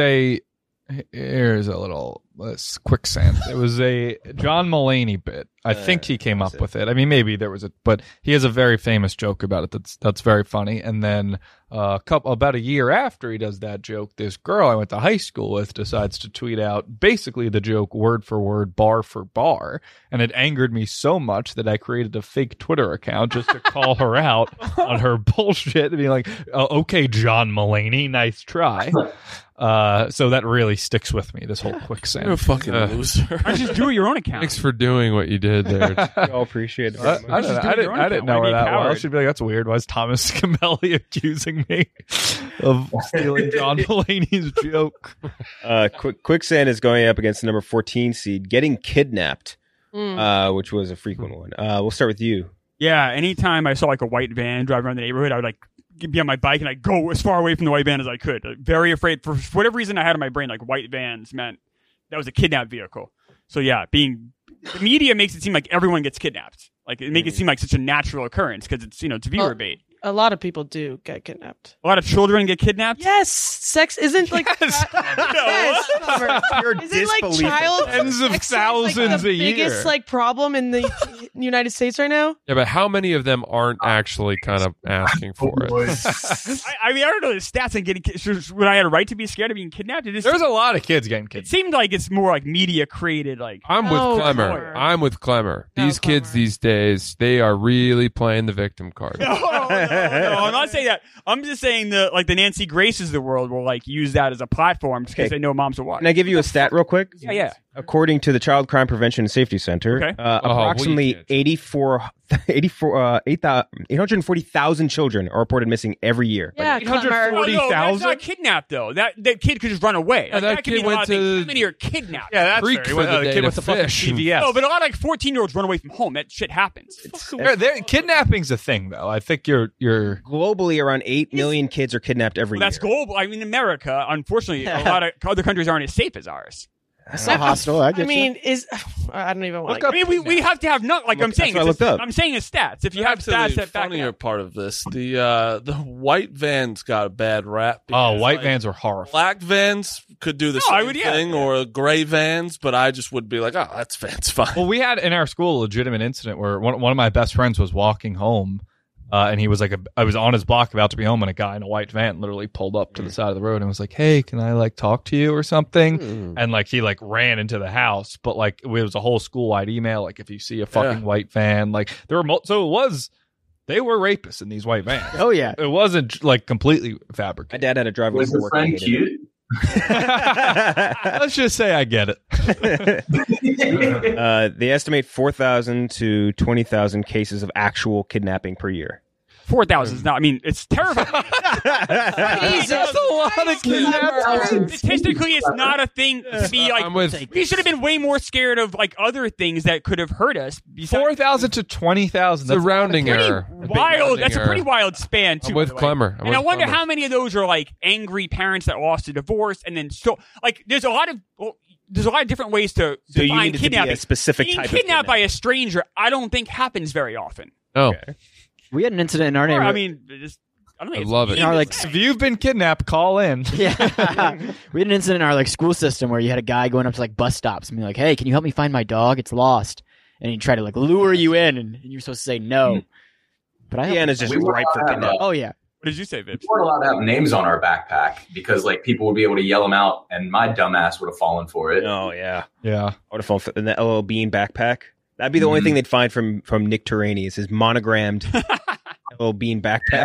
S7: here's a little quicksand. It was a John Mulaney bit. I think he came up with it. I mean, maybe there was but he has a very famous joke about it. That's very funny. And then about a year after he does that joke, this girl I went to high school with decides to tweet out basically the joke word for word, bar for bar, and it angered me so much that I created a fake Twitter account just to call her out on her bullshit and be like, "Okay, John Mulaney, nice try." So that really sticks with me. This whole quicksand.
S9: You're a fucking loser.
S8: I just do it your own account.
S10: Thanks for doing what you did there.
S3: We all appreciate it.
S7: I didn't know her that well. She'd be like, "That's weird. Why is Thomas Scamelli accusing me of stealing John Mulaney's joke?"
S3: Quicksand is going up against the number 14 seed, Getting Kidnapped, which was a frequent one. We'll start with you.
S8: Yeah, anytime I saw like a white van drive around the neighborhood, I would like be on my bike and I'd go as far away from the white van as I could. Very afraid. For whatever reason I had in my brain, like white vans meant that was a kidnapped vehicle. So yeah, the media makes it seem like everyone gets kidnapped. Like it makes it seem like such a natural occurrence because it's it's viewer bait.
S5: A lot of people do get kidnapped.
S8: A lot of children get kidnapped.
S5: Yes, sex isn't like yes, Summer.
S3: Your
S5: Isn't like
S3: disbelief.
S5: child
S7: Tens of
S5: sex
S7: thousands
S5: like the
S7: a year.
S5: biggest like problem in the United States right now?
S10: Yeah, but how many of them aren't actually kind of asking for it?
S8: I mean, I don't know the stats on getting when I had a right to be scared of being kidnapped. It just,
S7: There's a lot of kids getting
S8: it
S7: kidnapped.
S8: seemed like it's more like media created. Like
S10: I'm with
S5: Oh,
S10: Clemmer.
S5: Clemmer.
S10: I'm with Clemmer.
S5: No,
S10: These kids
S5: Clemmer.
S10: these days, they are really playing the victim card.
S8: no, I'm not saying that. I'm just saying the Nancy Graces of the world will like use that as a platform because
S3: Okay.
S8: they know moms will watch.
S3: Can I give you a stat real quick?
S8: Yeah.
S3: According to the Child Crime Prevention and Safety Center,
S8: Okay.
S3: approximately
S10: well, you can't.
S3: 840,000 children are reported missing every year.
S5: Yeah, Clemmer.
S8: Oh, no, that's not kidnapped though. That kid could just run away.
S10: Yeah,
S8: Like,
S10: that
S8: could
S10: kid
S8: mean a lot
S10: went
S8: of things.
S10: to-
S8: How many are kidnapped?
S7: Yeah, that's
S10: Freak
S7: fair.
S10: for the
S7: A
S10: day
S7: kid
S10: to
S7: with the fucking
S10: fish.
S7: CVS.
S8: No, but a lot of like 14-year-olds run away from home. That shit happens.
S7: Kidnapping's a thing, though. I think you're
S3: Globally, around 8 million kids are kidnapped every
S8: Well, that's
S3: year.
S8: global. I mean, America, unfortunately, a lot of other countries aren't as safe as ours.
S3: That's not hostile. I mean,
S5: I don't even want
S8: I mean, we have to have not like I'm saying.
S3: that's what I looked up.
S8: I'm saying the stats. If you have
S9: Actually,
S8: stats that back it
S9: funnier
S8: up.
S9: part of this, the white vans got a bad rap. because,
S7: white
S9: like,
S7: vans are horrible.
S9: Black vans could do the
S8: No, I
S9: same
S8: would- yeah,
S9: thing, or gray vans, but I just would be like, oh, that's van's fine.
S7: Well, we had in our school a legitimate incident where one of my best friends was walking home, and he was like, I was on his block about to be home, and a guy in a white van literally pulled up to the side of the road and was like, "Hey, can I like talk to you or something?" And like he like ran into the house, but like it was a whole school wide email. Like if you see a fucking white van, like there were so it was. They were rapists in these white vans.
S4: Oh yeah,
S7: it wasn't like completely
S3: my
S7: fabricated.
S3: dad had a driver
S12: Was
S3: to
S12: the
S3: work.
S12: friend cute?
S7: Let's just say I get it.
S3: They estimate 4,000 to 20,000 cases of actual kidnapping per year.
S8: 4,000 is not. I mean, it's terrifying.
S5: Jesus.
S9: That's a lot of kidnappers.
S8: Statistically, it's not a thing to be like. We should have been way more scared of like other things that could have hurt us.
S7: 4,000 to 20,000.
S10: It's a rounding error.
S8: Wild. That's a pretty wild span too.
S10: I'm with Clemmer.
S8: And I wonder how many of those are like angry parents that lost a divorce, and then still like there's a lot of different ways to
S3: So you
S8: define
S3: need it to be
S8: kidnapping.
S3: a specific
S8: Being
S3: type of
S8: kidnapped by a stranger, I don't think happens very often.
S10: Oh,
S4: We had an incident in our
S8: Or,
S4: neighborhood.
S8: I mean, I don't think
S10: I
S8: it's
S10: love it.
S8: easy.
S4: Or, like,
S7: If you've been kidnapped, call in.
S4: Yeah. We had an incident in our like school system where you had a guy going up to like bus stops and be like, "Hey, can you help me find my dog? It's lost." And he'd try to like lure you in, and you're supposed to say no. But
S3: Indiana's just
S12: We were
S3: ripe for
S12: allowed to
S3: kidnapping.
S4: Oh yeah.
S8: What did you say, Viv?
S12: We weren't allowed to have names on our backpack because like people would be able to yell them out, and my dumbass would have fallen for it.
S3: Oh yeah,
S7: Yeah.
S3: I would have fallen in the LL Bean backpack. That'd be the only thing they'd find from Nick Terani is his monogrammed LL Bean backpack.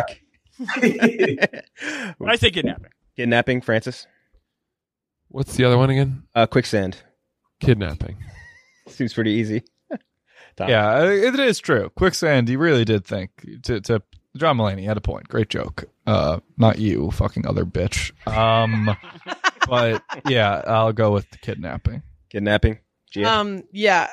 S8: I say kidnapping.
S3: Kidnapping, Francis.
S10: What's the other one again?
S3: Quicksand.
S10: Kidnapping.
S3: Seems pretty easy. Tom.
S7: Yeah, it is true. Quicksand, you really did think. To John Mulaney had a point. Great joke. Not you, fucking other bitch. But yeah, I'll go with the kidnapping.
S3: Kidnapping. Gia?
S5: Yeah.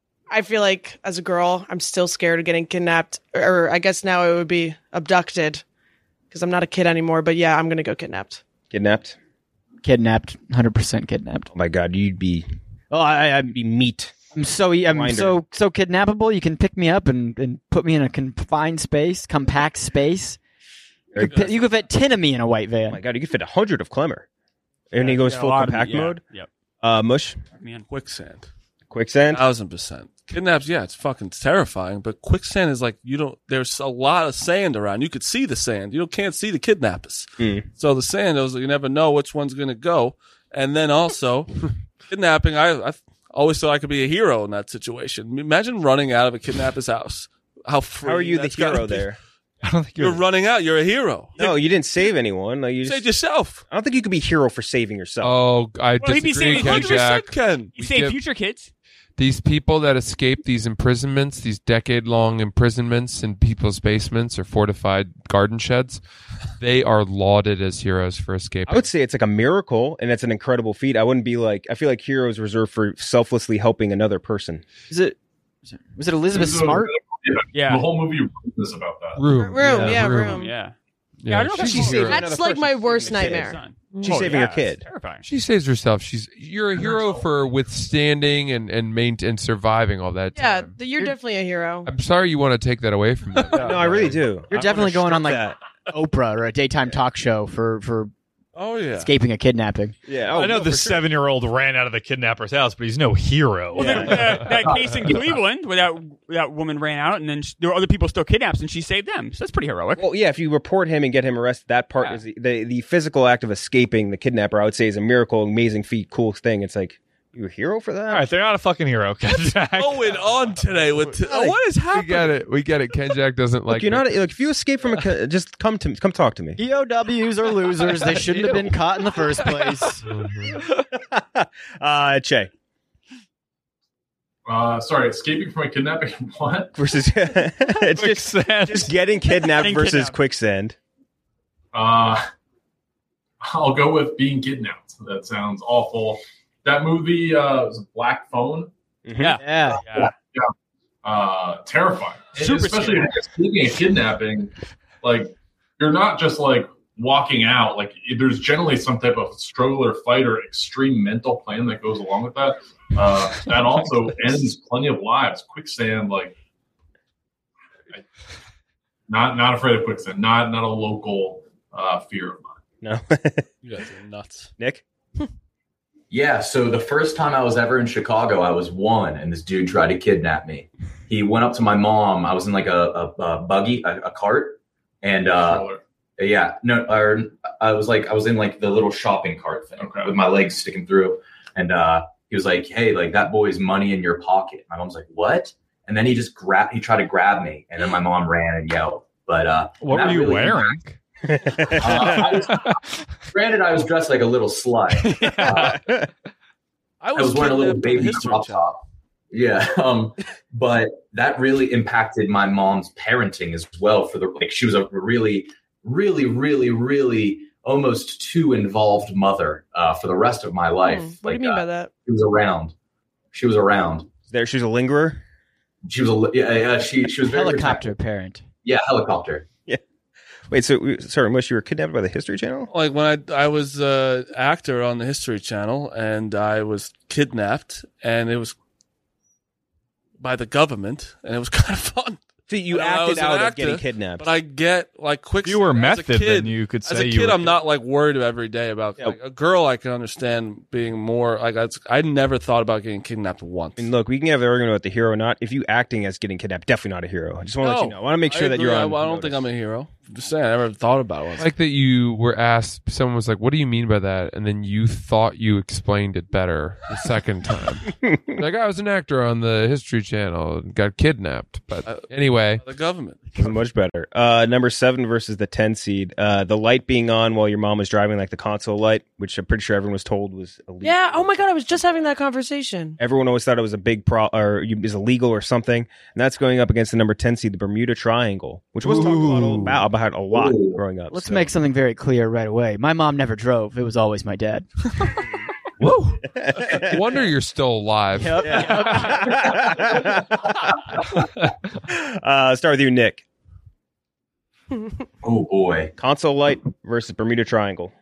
S5: I feel like as a girl, I'm still scared of getting kidnapped, or I guess now it would be abducted because I'm not a kid anymore. But yeah, I'm gonna go kidnapped.
S3: Kidnapped.
S4: Kidnapped. 100% kidnapped.
S3: Oh my God, you'd be.
S4: Oh,
S3: I'd be meat.
S4: I'm so kidnappable. You can pick me up and put me in a confined space, compact space. You could fit 10 of me in a white van.
S3: Oh my God, you could fit 100 of Clemmer. And he goes full compact mode.
S8: Yep.
S3: Mush.
S8: Man,
S9: Quicksand.
S3: Quicksand.
S9: 1,000%. Kidnaps, yeah, it's fucking terrifying. But quicksand is like there's a lot of sand around. You could see the sand. You can't see the kidnappers. So the sand, you never know which one's gonna go. And then also, kidnapping. I always thought I could be a hero in that situation. Imagine running out of a kidnapper's house. How
S3: are you the hero there?
S7: I don't think
S9: you're running out. You're a hero.
S3: No, you didn't save anyone. Like, you
S9: saved yourself.
S3: I don't think you could be a hero for saving yourself.
S10: Oh, I
S8: he'd be
S10: disagree,
S8: saving
S10: Ken Jack.
S8: You save future kids.
S10: These people that escape these imprisonments, these decade-long imprisonments in people's basements or fortified garden sheds, they are lauded as heroes for escaping.
S3: I would say it's like a miracle, and it's an incredible feat. I wouldn't be like. I feel like heroes reserved for selflessly helping another person.
S4: Was it Elizabeth Smart?
S8: Yeah.
S13: The whole movie is about that.
S10: Room.
S5: Room.
S8: Yeah.
S5: I don't know if she's that's like my worst nightmare.
S3: She's saving her kid.
S8: Terrifying.
S10: She saves herself. You're a hero for withstanding and surviving all that
S5: Yeah,
S10: time.
S5: you're definitely a hero.
S10: I'm sorry you want to take that away from them.
S3: No, I really do.
S4: You're definitely going on like Oprah or a daytime talk show for escaping a kidnapping.
S3: Yeah,
S7: I know the 7-year-old ran out of the kidnapper's house, but he's no hero.
S8: Well, that case in Cleveland where that woman ran out, and then there were other people still kidnapped, and she saved them. So that's pretty heroic.
S3: Well, yeah, if you report him and get him arrested, that part is the physical act of escaping the kidnapper. I would say is a miracle, amazing feat, cool thing. It's like you're a hero for that.
S7: All right, they're not a fucking hero.
S9: What's going on today? What is happening?
S10: We get it. Ken Jack doesn't like.
S3: Look, you're not like if you escape from just come talk to me.
S4: POWs are losers. They shouldn't have been caught in the first place.
S3: Che.
S13: Sorry, escaping from a kidnapping. What?
S3: Versus it's just getting kidnapped versus quicksand.
S13: I'll go with being kidnapped. That sounds awful. That movie was Black Phone.
S4: Yeah.
S13: Terrifying.
S8: Super
S13: especially if you're escaping a kidnapping. Like you're not just like walking out. Like there's generally some type of struggle or fight or extreme mental plan that goes along with that. That also ends plenty of lives. Quicksand, like not afraid of quicksand. Not a local fear of mine.
S3: No,
S9: you guys are nuts,
S3: Nick.
S12: Yeah, so the first time I was ever in Chicago, I was 1, and this dude tried to kidnap me. He went up to my mom. I was in like a buggy, a cart, and I was in like the little shopping cart thing with my legs sticking through, and he was like, "Hey, like that boy's money in your pocket." My mom's like, "What?" And then he tried to grab me, and then my mom ran and yelled. But
S7: what were you wearing?
S12: Granted, I was dressed like a little slut. I was wearing a little baby crop top. Yeah. But that really impacted my mom's parenting as well. She was a really, really, really, really almost too involved mother for the rest of my life.
S5: What do you mean by that?
S12: She was around. She was
S3: a lingerer.
S12: She was she was very
S4: helicopter parent.
S12: Yeah, helicopter.
S3: Yeah. Wait, sorry, Mush, you were kidnapped by the History Channel?
S9: Like when I was an actor on the History Channel, and I was kidnapped, and it was by the government, and it was kind of fun.
S3: So you acted out of getting kidnapped.
S9: But I get like quick.
S7: If you were
S9: as a
S7: method,
S9: kid,
S7: then you could say
S9: as a
S7: you
S9: kid,
S7: were
S9: I'm not like worried every day about like a girl. I can understand being more like I never thought about getting kidnapped once.
S3: And look, we can have the argument about the hero or not. If you acting as getting kidnapped, definitely not a hero. I just want to let you know. I want to make sure that you're on.
S9: I don't think I'm a hero. I'm just saying, I never thought about it.
S10: Like that you were asked, someone was like, what do you mean by that? And then you thought you explained it better the second time. Like, I was an actor on the History Channel and got kidnapped. But anyway.
S9: The government.
S3: Much better. Number 7 versus the 10 seed. The light being on while your mom was driving, like the console light, which I'm pretty sure everyone was told was illegal.
S5: Yeah. Oh my God. I was just having that conversation.
S3: Everyone always thought it was a big or is illegal or something. And that's going up against the number 10 seed, the Bermuda Triangle, which was talked about a lot growing up.
S4: Let's make something very clear right away. My mom never drove. It was always my dad.
S10: Whoa. Wonder you're still alive.
S4: Yep.
S3: Start with you, Nick.
S12: Oh boy.
S3: Console light versus Bermuda Triangle.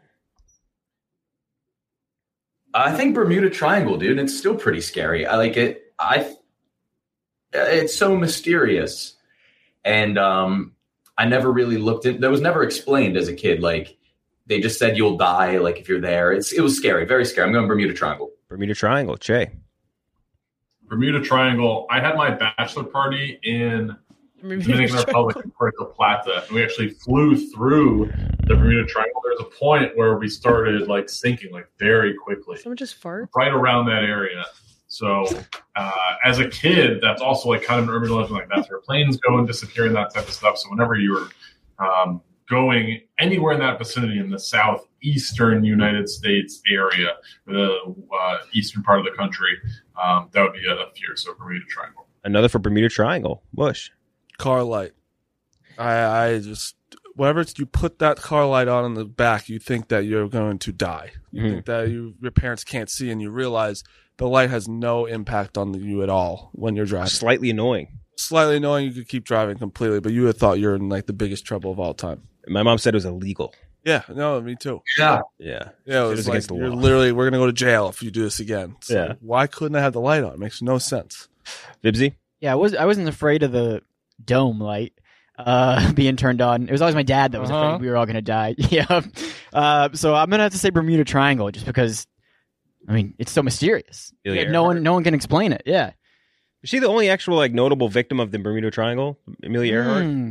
S12: I think Bermuda Triangle, dude. It's still pretty scary. I like it. It's so mysterious. And I never really looked at that was never explained as a kid. Like they just said you'll die like if you're there. It was scary, very scary. I'm going Bermuda Triangle.
S3: Bermuda Triangle, Che.
S13: Bermuda Triangle. I had my bachelor party in Dominican Republic in Puerto Plata, and we actually flew through the Bermuda Triangle. There's a point where we started like sinking like very quickly.
S5: Someone just fart
S13: right around that area. So as a kid, that's also like kind of an urban legend. Like that's where planes go and disappear and that type of stuff. So whenever you're going anywhere in that vicinity in the southeastern United States area, the eastern part of the country, that would be a fear. So Bermuda Triangle.
S3: Another for Bermuda Triangle. Bush.
S9: Car light. I just whenever you put that car light on in the back, you think that you're going to die. You think that your parents can't see, and you realize the light has no impact on you at all when you're driving.
S3: Slightly annoying.
S9: Slightly annoying. You could keep driving completely, but you would have thought you're in like the biggest trouble of all time.
S3: My mom said it was illegal.
S9: Yeah, no, me too.
S12: Yeah.
S9: It was like,
S3: against the
S9: you're
S3: law.
S9: literally, we're going to go to jail if you do this again. So
S3: Yeah.
S9: why couldn't I have the light on? It makes no sense.
S3: Vibsy?
S4: Yeah, I wasn't afraid of the dome light being turned on. It was always my dad that was afraid we were all going to die. Yeah. So I'm going to have to say Bermuda Triangle just because, I mean, it's so mysterious.
S3: Amelia
S4: No one can explain it. Yeah.
S3: Is she the only actual like notable victim of the Bermuda Triangle? Amelia Earhart?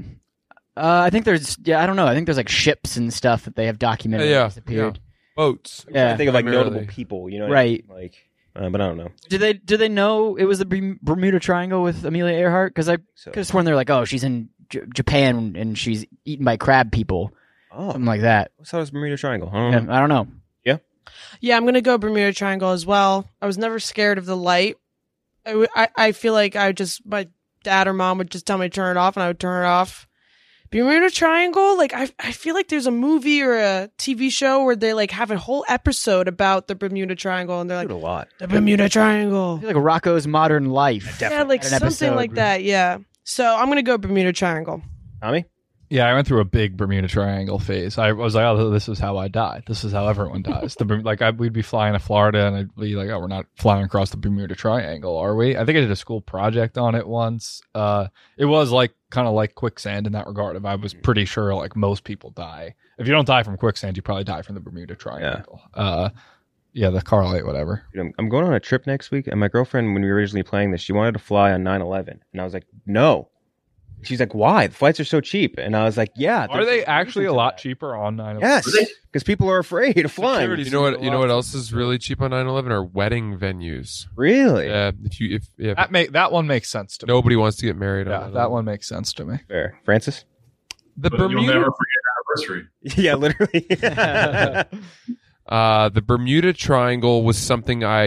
S4: I think there's, I don't know. I think there's like ships and stuff that they have documented that disappeared.
S10: Boats.
S4: Yeah.
S3: I think of like
S10: Primarily.
S3: notable people, you know?
S4: Right.
S3: Like, but I don't know.
S4: Do they know it was the Bermuda Triangle with Amelia Earhart? Because I could have sworn they're like, oh, she's in Japan and she's eaten by crab people.
S3: Oh.
S4: Something like that.
S3: What's that was Bermuda Triangle?
S4: I don't know.
S3: Yeah?
S5: Yeah, I'm going to go Bermuda Triangle as well. I was never scared of the light. I feel like my dad or mom would just tell me to turn it off and I would turn it off. Bermuda Triangle, like I feel like there's a movie or a TV show where they like have a whole episode about the Bermuda Triangle and they're like,
S3: a lot.
S5: The Bermuda Triangle.
S4: I feel like Rocco's Modern Life.
S5: Yeah, like
S4: Had an
S5: something
S4: episode.
S5: like that, yeah. So I'm going to go Bermuda Triangle.
S3: Tommy?
S7: Yeah, I went through a big Bermuda Triangle phase. I was like, oh, this is how I die. This is how everyone dies. We'd be flying to Florida, and I'd be like, oh, we're not flying across the Bermuda Triangle, are we? I think I did a school project on it once. It was like kind of like quicksand in that regard. I was pretty sure like most people die. If you don't die from quicksand, you probably die from the Bermuda Triangle. Yeah, the car light, whatever.
S3: Dude, I'm going on a trip next week, and my girlfriend, when we were originally playing this, she wanted to fly on 9/11, and I was like, no. She's like, why? The flights are so cheap. And I was like, yeah.
S7: Are they actually a lot cheaper on 9/11?
S3: Yes, because people are afraid of flying.
S10: You know what else is really cheap on 9/11 are wedding venues.
S3: Really?
S10: Yeah.
S7: That one makes sense to me.
S10: Nobody wants to get married.
S7: Yeah,
S10: on
S7: that one makes sense to me.
S3: Fair. Francis?
S10: The
S13: But you'll
S10: Bermuda.
S13: never forget anniversary.
S3: Yeah, literally.
S10: The Bermuda Triangle was something I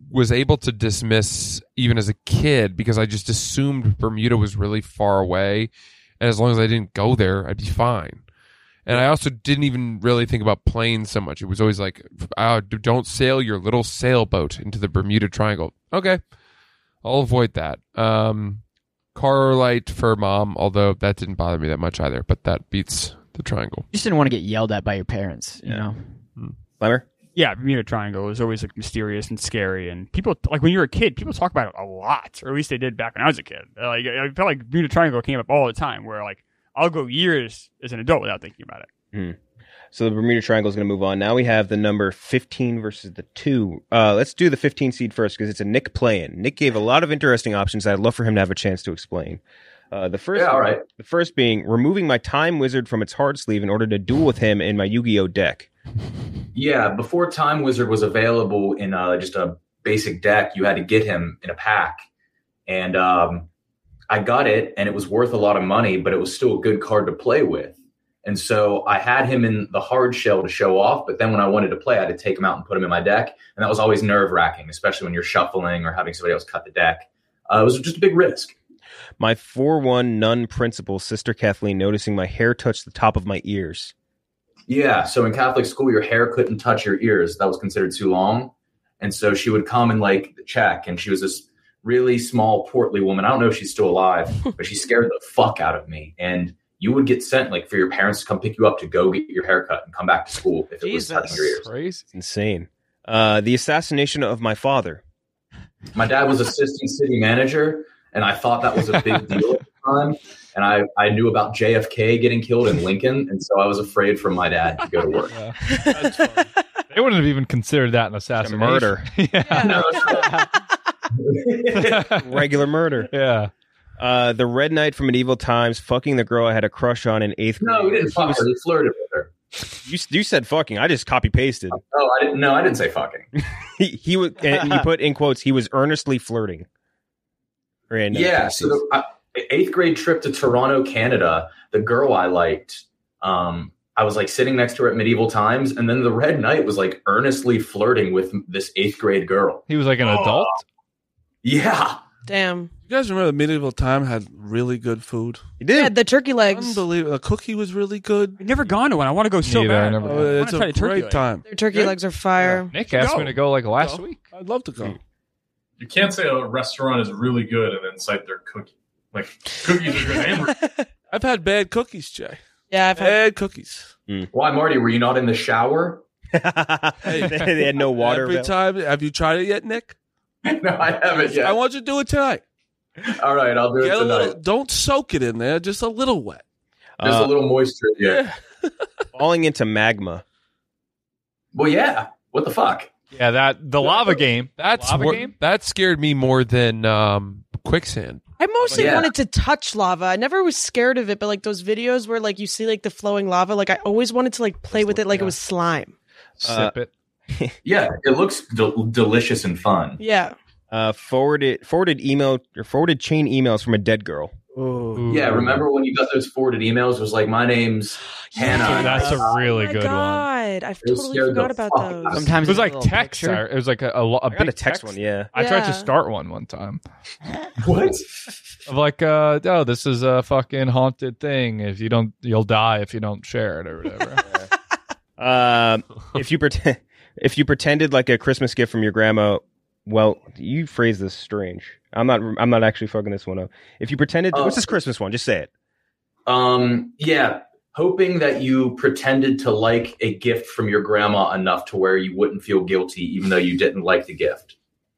S10: was able to dismiss even as a kid because I just assumed Bermuda was really far away, and as long as I didn't go there, I'd be fine. And I also didn't even really think about planes so much. It was always like, don't sail your little sailboat into the Bermuda Triangle. Okay, I'll avoid that. Car light for mom, although that didn't bother me that much either, but that beats the triangle.
S4: You just didn't want to get yelled at by your parents, you know?
S3: Clemmer?
S8: Yeah, Bermuda Triangle was always like mysterious and scary, and people like when you're a kid, people talk about it a lot, or at least they did back when I was a kid. Like I felt like Bermuda Triangle came up all the time, where like I'll go years as an adult without thinking about it.
S3: So the Bermuda Triangle is going to move on. Now we have the number 15 versus the 2. Let's do the 15 seed first because it's a Nick play-in. Nick gave a lot of interesting options that I'd love for him to have a chance to explain. The first being removing my Time Wizard from its hard sleeve in order to duel with him in my Yu-Gi-Oh deck.
S12: Yeah, before Time Wizard was available in just a basic deck, you had to get him in a pack. And I got it, and it was worth a lot of money, but it was still a good card to play with. And so I had him in the hard shell to show off, but then when I wanted to play, I had to take him out and put him in my deck. And that was always nerve-wracking, especially when you're shuffling or having somebody else cut the deck. It was just a big risk.
S3: My 4-1 nun principal, Sister Kathleen, noticing my hair touch the top of my ears.
S12: Yeah, so in Catholic school, your hair couldn't touch your ears. That was considered too long. And so she would come and like check, and she was this really small, portly woman. I don't know if she's still alive, but she scared the fuck out of me. And you would get sent like for your parents to come pick you up to go get your haircut and come back to school if it was touching your ears.
S3: Crazy. It's insane. The assassination of my father.
S12: My dad was assistant city manager, and I thought that was a big deal at the time. And I knew about JFK getting killed in Lincoln, and so I was afraid for my dad to go to work.
S7: That's funny. They wouldn't have even considered that an assassination.
S3: A murder. Regular murder.
S7: Yeah.
S3: The Red Knight from Medieval Times fucking the girl I had a crush on in 8th grade.
S12: No, we didn't fuck her. We flirted with her.
S3: You said fucking. I just copy pasted.
S12: Oh, I didn't. No, I didn't say fucking.
S3: he was, and you put in quotes, he was earnestly flirting.
S12: Yeah. So the 8th grade trip to Toronto, Canada, the girl I liked, I was like sitting next to her at Medieval Times, and then the Red Knight was like earnestly flirting with this 8th grade girl.
S7: He was like an adult?
S12: Yeah.
S5: Damn.
S9: You guys remember Medieval Time had really good food?
S3: You did?
S5: Yeah, the turkey legs.
S9: Unbelievable. The cookie was really good.
S8: I've never gone to one. I want to go so bad.
S9: It's a great time.
S5: Their turkey legs are fire.
S7: Nick asked me to go like last week.
S9: I'd love to go.
S13: You can't say a restaurant is really good and then cite their cookie. Like, cookies are good.
S9: I've had bad cookies, Jay.
S5: Yeah, I've had
S9: bad cookies.
S12: Why, Marty? Were you not in the shower?
S3: Hey, they had no water.
S9: Every time. Have you tried it yet, Nick?
S12: No, I haven't yet.
S9: I want you to do it tonight.
S12: All right, I'll do it tonight.
S9: Don't soak it in there, just a little wet.
S12: There's a little moisture. Yeah.
S3: Falling into magma.
S12: Well, yeah. What the fuck?
S7: Yeah, the lava game.
S10: That scared me more than quicksand.
S5: I mostly wanted to touch lava. I never was scared of it, but like those videos where like you see like the flowing lava, like I always wanted to like play with it like it was slime.
S7: Sip it.
S12: Yeah, it looks delicious and fun.
S5: Yeah.
S3: Forwarded email or forwarded chain emails from a dead girl.
S12: Ooh. Yeah, remember when you got those forwarded emails? It was like, my name's Hannah.
S7: That's a really good one.
S5: I totally forgot about those.
S4: Sometimes
S7: it was like text. It was like a big
S3: text one. Yeah,
S7: I tried to start one time.
S12: What?
S7: Of like, oh, this is a fucking haunted thing. If you don't, you'll die if you don't share it or whatever.
S3: If you pretended like a Christmas gift from your grandma. Well, you phrase this strange. I'm not actually fucking this one up. If you pretended, what's this Christmas one? Just say it.
S12: Yeah, hoping that you pretended to like a gift from your grandma enough to where you wouldn't feel guilty, even though you didn't like the gift.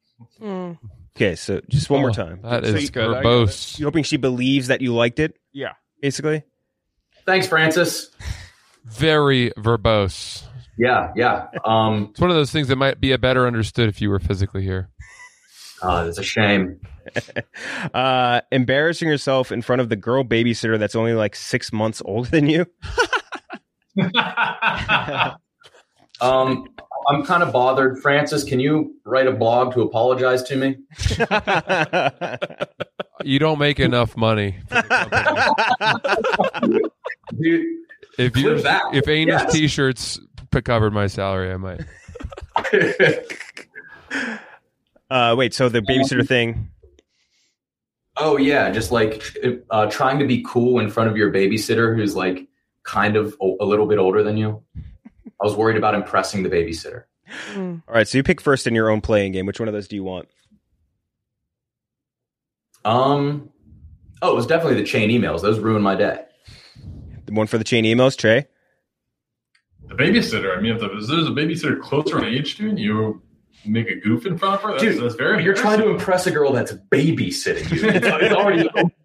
S3: Okay, so just one more time.
S10: That is verbose.
S3: You hoping she believes that you liked it?
S8: Yeah,
S3: basically.
S12: Thanks, Francis.
S10: Very verbose.
S12: Yeah.
S10: It's one of those things that might be better understood if you were physically here.
S12: It's a shame.
S3: Embarrassing yourself in front of the girl babysitter that's only like 6 months older than you.
S12: I'm kind of bothered. Francis, can you write a blog to apologize to me?
S10: You don't make enough money for the company.
S12: Dude,
S10: if Anus t-shirts covered my salary, I might.
S3: Wait, so the babysitter thing.
S12: Oh yeah, just like trying to be cool in front of your babysitter who's like kind of a little bit older than you. I was worried about impressing the babysitter.
S3: All right, so you pick first in your own playing game. Which one of those do you want?
S12: It was definitely the chain emails. Those ruined my day.
S3: The one for the chain emails, Trey?
S13: The babysitter. I mean, if there's a babysitter closer in age to you, and you make a goof in front of her.
S12: Dude,
S13: that's very.
S12: You're trying to impress a girl that's babysitting you. It's already.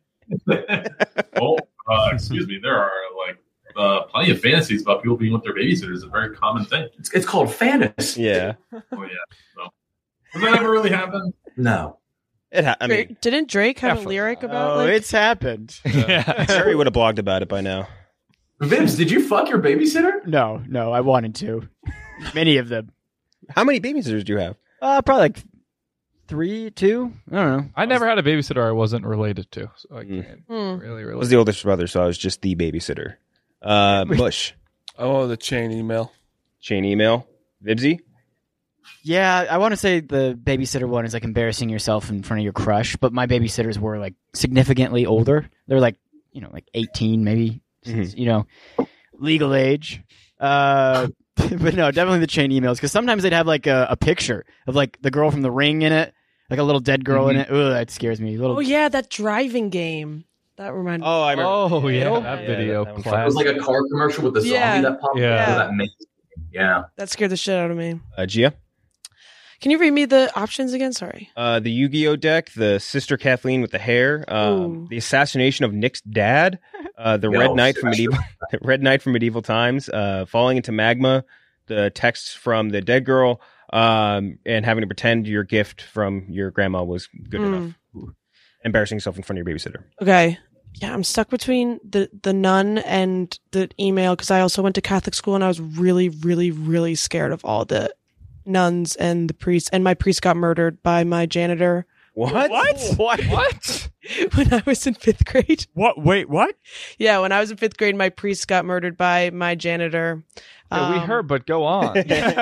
S13: Excuse me. There are plenty of fantasies about people being with their babysitters. It's a very common thing.
S12: It's called fantasy.
S3: Yeah.
S13: Oh yeah. No. Does that ever really happen?
S12: No.
S3: I mean,
S5: didn't Drake have a lyric about?
S4: it's happened.
S3: Terry would have blogged about it by now.
S12: Vince, did you fuck your babysitter?
S4: No, I wanted to. Many of them.
S3: How many babysitters do you have?
S4: Probably like 3, 2. I don't know.
S7: I never had a babysitter I wasn't related to, so I can't really.
S3: I was the oldest brother, so I was just the babysitter. Bush.
S9: Oh, the chain email.
S3: Chain email. Vibsy?
S4: Yeah, I want to say the babysitter one is like embarrassing yourself in front of your crush, but my babysitters were like significantly older. They're like, like 18 maybe, legal age. But no, definitely the chain emails, because sometimes they'd have like a picture of like the girl from The Ring in it, like a little dead girl in it. Ooh, that scares me.
S5: Oh yeah, that driving game. That reminded me.
S3: Oh, I remember.
S7: Oh yeah, that video.
S12: It was like a car commercial with the zombie that popped up. That
S5: That scared the shit out of me.
S3: Gia?
S5: Can you read me the options again? Sorry.
S3: The Yu-Gi-Oh deck, the Sister Kathleen with the hair, the assassination of Nick's dad, the Red Knight from Medieval Times, falling into magma, the texts from the dead girl, and having to pretend your gift from your grandma was good enough. Embarrassing yourself in front of your babysitter.
S5: Okay. Yeah, I'm stuck between the nun and the email, because I also went to Catholic school and I was really, really, really scared of all the nuns and the priests, and my priest got murdered by my janitor.
S3: What?
S5: When I was in 5th grade.
S8: What? Wait, what?
S5: Yeah, when I was in 5th grade, my priest got murdered by my janitor.
S7: Yeah, we heard, but go on.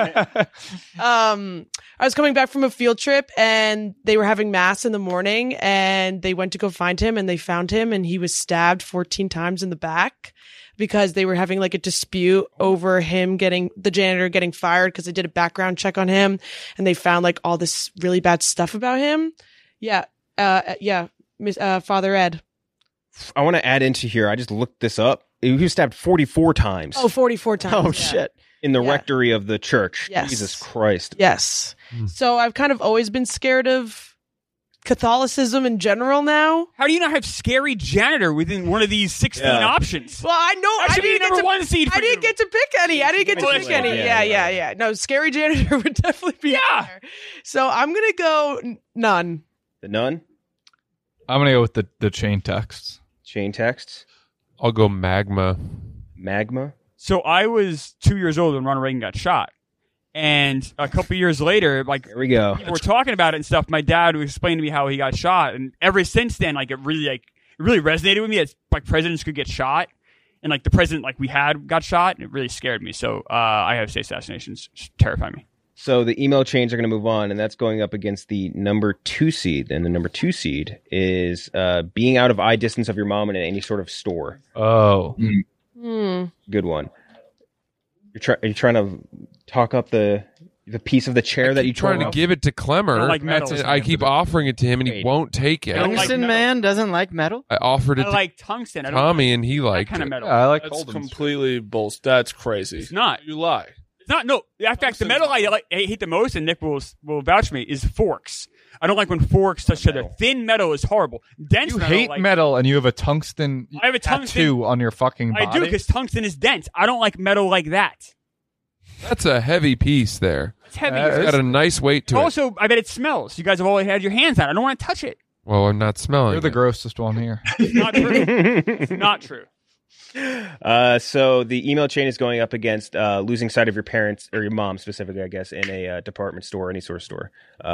S5: I was coming back from a field trip and they were having mass in the morning, and they went to go find him, and they found him, and he was stabbed 14 times in the back, because they were having like a dispute over the janitor getting fired, because they did a background check on him and they found like all this really bad stuff about him. Yeah. Father Ed.
S3: I want to add into here. I just looked this up. He was stabbed 44 times.
S5: Oh, 44 times.
S4: Oh, shit.
S3: In the rectory of the church.
S5: Yes.
S3: Jesus Christ.
S5: Yes. So I've kind of always been scared of Catholicism in general now.
S8: How do you not have scary janitor within one of these 16 options?
S5: Well, I know.
S8: I didn't
S5: get to pick any. Yeah. No, scary janitor would definitely be there. So I'm going to go none.
S3: The nun?
S7: I'm going to go with the chain texts.
S3: Chain texts?
S10: I'll go magma.
S3: Magma?
S8: So I was 2 years old when Ronald Reagan got shot. And a couple years later, like,
S3: there we go.
S8: People were talking about it and stuff. My dad would explain to me how he got shot, and ever since then, like, it really resonated with me. That like presidents could get shot, and like the president like we had got shot, and it really scared me. So I have to say, assassinations terrify me.
S3: So the email chains are going to move on, and that's going up against the number 2 seed. And the number 2 seed is being out of eye distance of your mom in any sort of store.
S7: Oh,
S3: good one. Are you trying to talk up the piece of the chair that you
S10: trying to give it to Clemmer?
S8: I like metal.
S10: I keep offering it to him, and he won't take it.
S4: Tungsten man doesn't like metal.
S10: I offered it
S8: I like tungsten.
S10: to Tommy, and he liked
S8: kind of
S10: it.
S8: metal.
S7: I like
S9: That's completely bullshit. That's crazy.
S8: It's not.
S9: You lie.
S8: It's not. No. In fact, the metal I hate the most, and Nick will vouch for me, is forks. I don't like when forks touch each other. Thin metal is horrible. Dense
S7: you
S8: metal,
S7: hate metal, and you have a tungsten.
S8: I have a
S7: tattoo on your fucking body.
S8: I do, because tungsten is dense. I don't like metal like that.
S10: That's a heavy piece there.
S8: It's heavy.
S10: It's got a nice weight to it.
S8: Also, I bet it smells. You guys have always had your hands on it. I don't want to touch it.
S10: Well, I'm not smelling.
S7: You're the grossest one here.
S8: It's not true. It's not true.
S3: So the email chain is going up against losing sight of your parents, or your mom specifically, I guess, in a department store, any sort of store.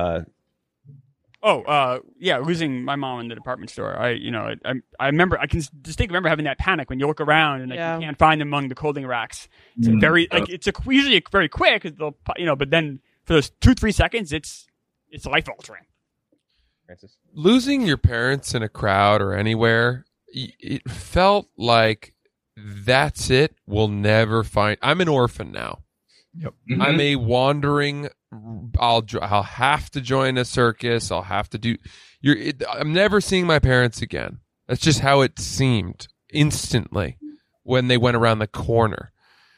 S8: Losing my mom in the department store. I remember. I can distinctly remember having that panic when you look around and you can't find them among the clothing racks. It's usually very quick. But then for those 2-3 seconds, it's It's life altering.
S3: Francis?
S10: Losing your parents in a crowd or anywhere, it felt like that's it. We'll never find. I'm an orphan now.
S7: Yep.
S12: Mhm.
S10: I'm a wandering. I'll have to join a circus. I'll have to do. I'm never seeing my parents again. That's just how it seemed instantly when they went around the corner.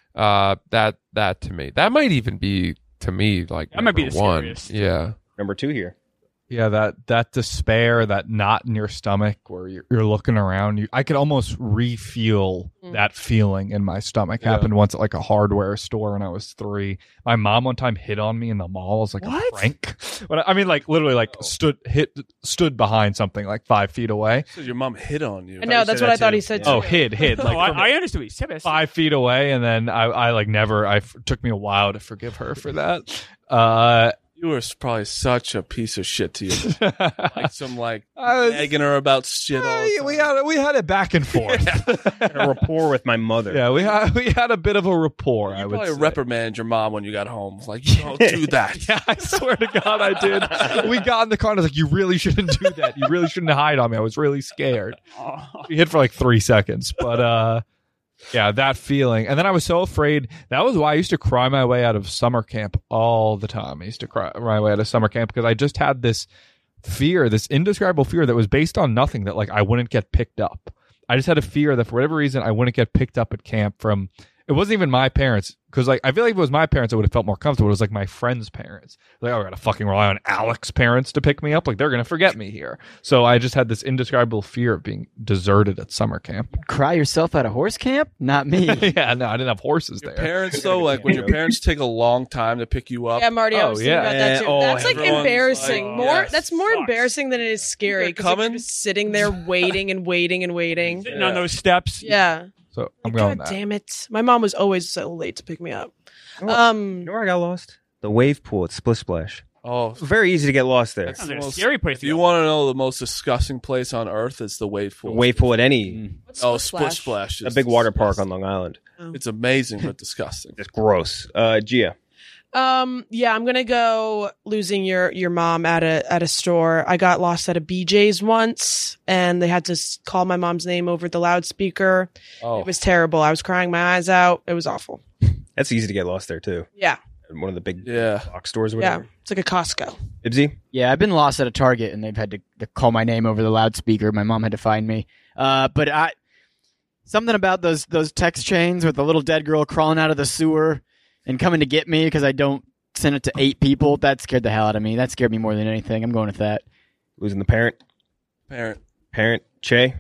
S10: That to me, that might even be to me like
S8: That might be
S10: number
S8: the
S10: one.
S8: scariest.
S10: Yeah.
S3: Number 2 here.
S7: Yeah, that despair, that knot in your stomach where you're looking around. I could almost re-feel that feeling in my stomach.
S9: Yeah.
S7: Happened once at like a hardware store when I was 3. My mom one time hit on me in the mall. I was like
S8: What?
S7: a prank. But I mean, like literally, like stood behind something like 5 feet away.
S9: So your mom hit on you.
S5: I know, that's what I thought he said,
S7: Oh,
S5: too.
S7: hid.
S8: No,
S7: Like
S8: I understood what he said.
S7: 5 feet away, and then I like never. Took me a while to forgive her for that.
S9: You were probably such a piece of shit to you. Like some like
S7: I was-
S9: nagging her about shit all the time.
S7: we had it back and forth.
S3: A rapport with my mother.
S7: Yeah, we had a bit of a rapport. I
S9: You
S7: would
S9: probably
S7: say.
S9: reprimanded your mom when you got home. Like, you don't do that.
S7: Yeah, I swear to God, I did. We got in the car and I was like, "You really shouldn't do that. You really shouldn't hide on me." I was really scared. She hit for like 3 seconds, but yeah, that feeling. And then I was so afraid. That was why I used to cry my way out of summer camp all the time. I used to cry my way out of summer camp because I just had this fear, this indescribable fear that was based on nothing, that like I wouldn't get picked up. I just had a fear that for whatever reason I wouldn't get picked up at camp from. It wasn't even my parents, because like I feel like if it was my parents, I would have felt more comfortable. It was like my friends' parents. Like, oh, I gotta fucking rely on Alex's parents to pick me up. Like they're gonna forget me here. So I just had this indescribable fear of being deserted at summer camp.
S4: Cry yourself at a horse camp? Not me.
S7: Yeah, no, I didn't have horses there.
S9: Parents, though, like when your parents take a long time to pick you up.
S5: Yeah, Marty, I was thinking about that too.
S3: Oh,
S5: That's like
S9: everyone's
S5: embarrassing.
S9: like,
S5: That's more embarrassing than it is scary.
S9: They're
S5: 'cause you're
S9: coming?
S5: just sitting there waiting and waiting and waiting.
S8: Sitting on those steps.
S5: Yeah.
S7: So I'm going
S5: God
S7: that.
S5: damn it. My mom was always so late to pick me up.
S3: You know where I got lost? The wave pool at Splish Splash.
S9: Oh,
S3: Very easy to get lost there.
S8: That sounds like a scary place
S9: if
S8: to
S9: you
S8: go.
S9: want to know the most disgusting place on earth, it's the wave
S3: The
S9: pool.
S3: wave pool at any
S9: Oh, Split Splash.
S3: a
S9: is
S3: big water park
S9: disgusting.
S3: on Long Island.
S9: It's amazing but disgusting.
S3: It's gross. Gia.
S5: Yeah, I'm gonna go losing your mom at a store. I got lost at a BJ's once, and they had to call my mom's name over the loudspeaker.
S9: Oh,
S5: It was terrible. I was crying my eyes out. It was awful.
S3: That's easy to get lost there too.
S5: Yeah,
S3: At one of the big
S9: yeah.
S3: box stores or
S5: yeah.
S3: whatever.
S5: It's like a Costco.
S3: Ibsy?
S4: Yeah, I've been lost at a Target, and they've had to call my name over the loudspeaker. My mom had to find me. But something about those text chains with the little dead girl crawling out of the sewer and coming to get me because I don't send it to 8 people. That scared the hell out of me. That scared me more than anything. I'm going with that.
S3: Losing the parent?
S9: Parent.
S3: Che?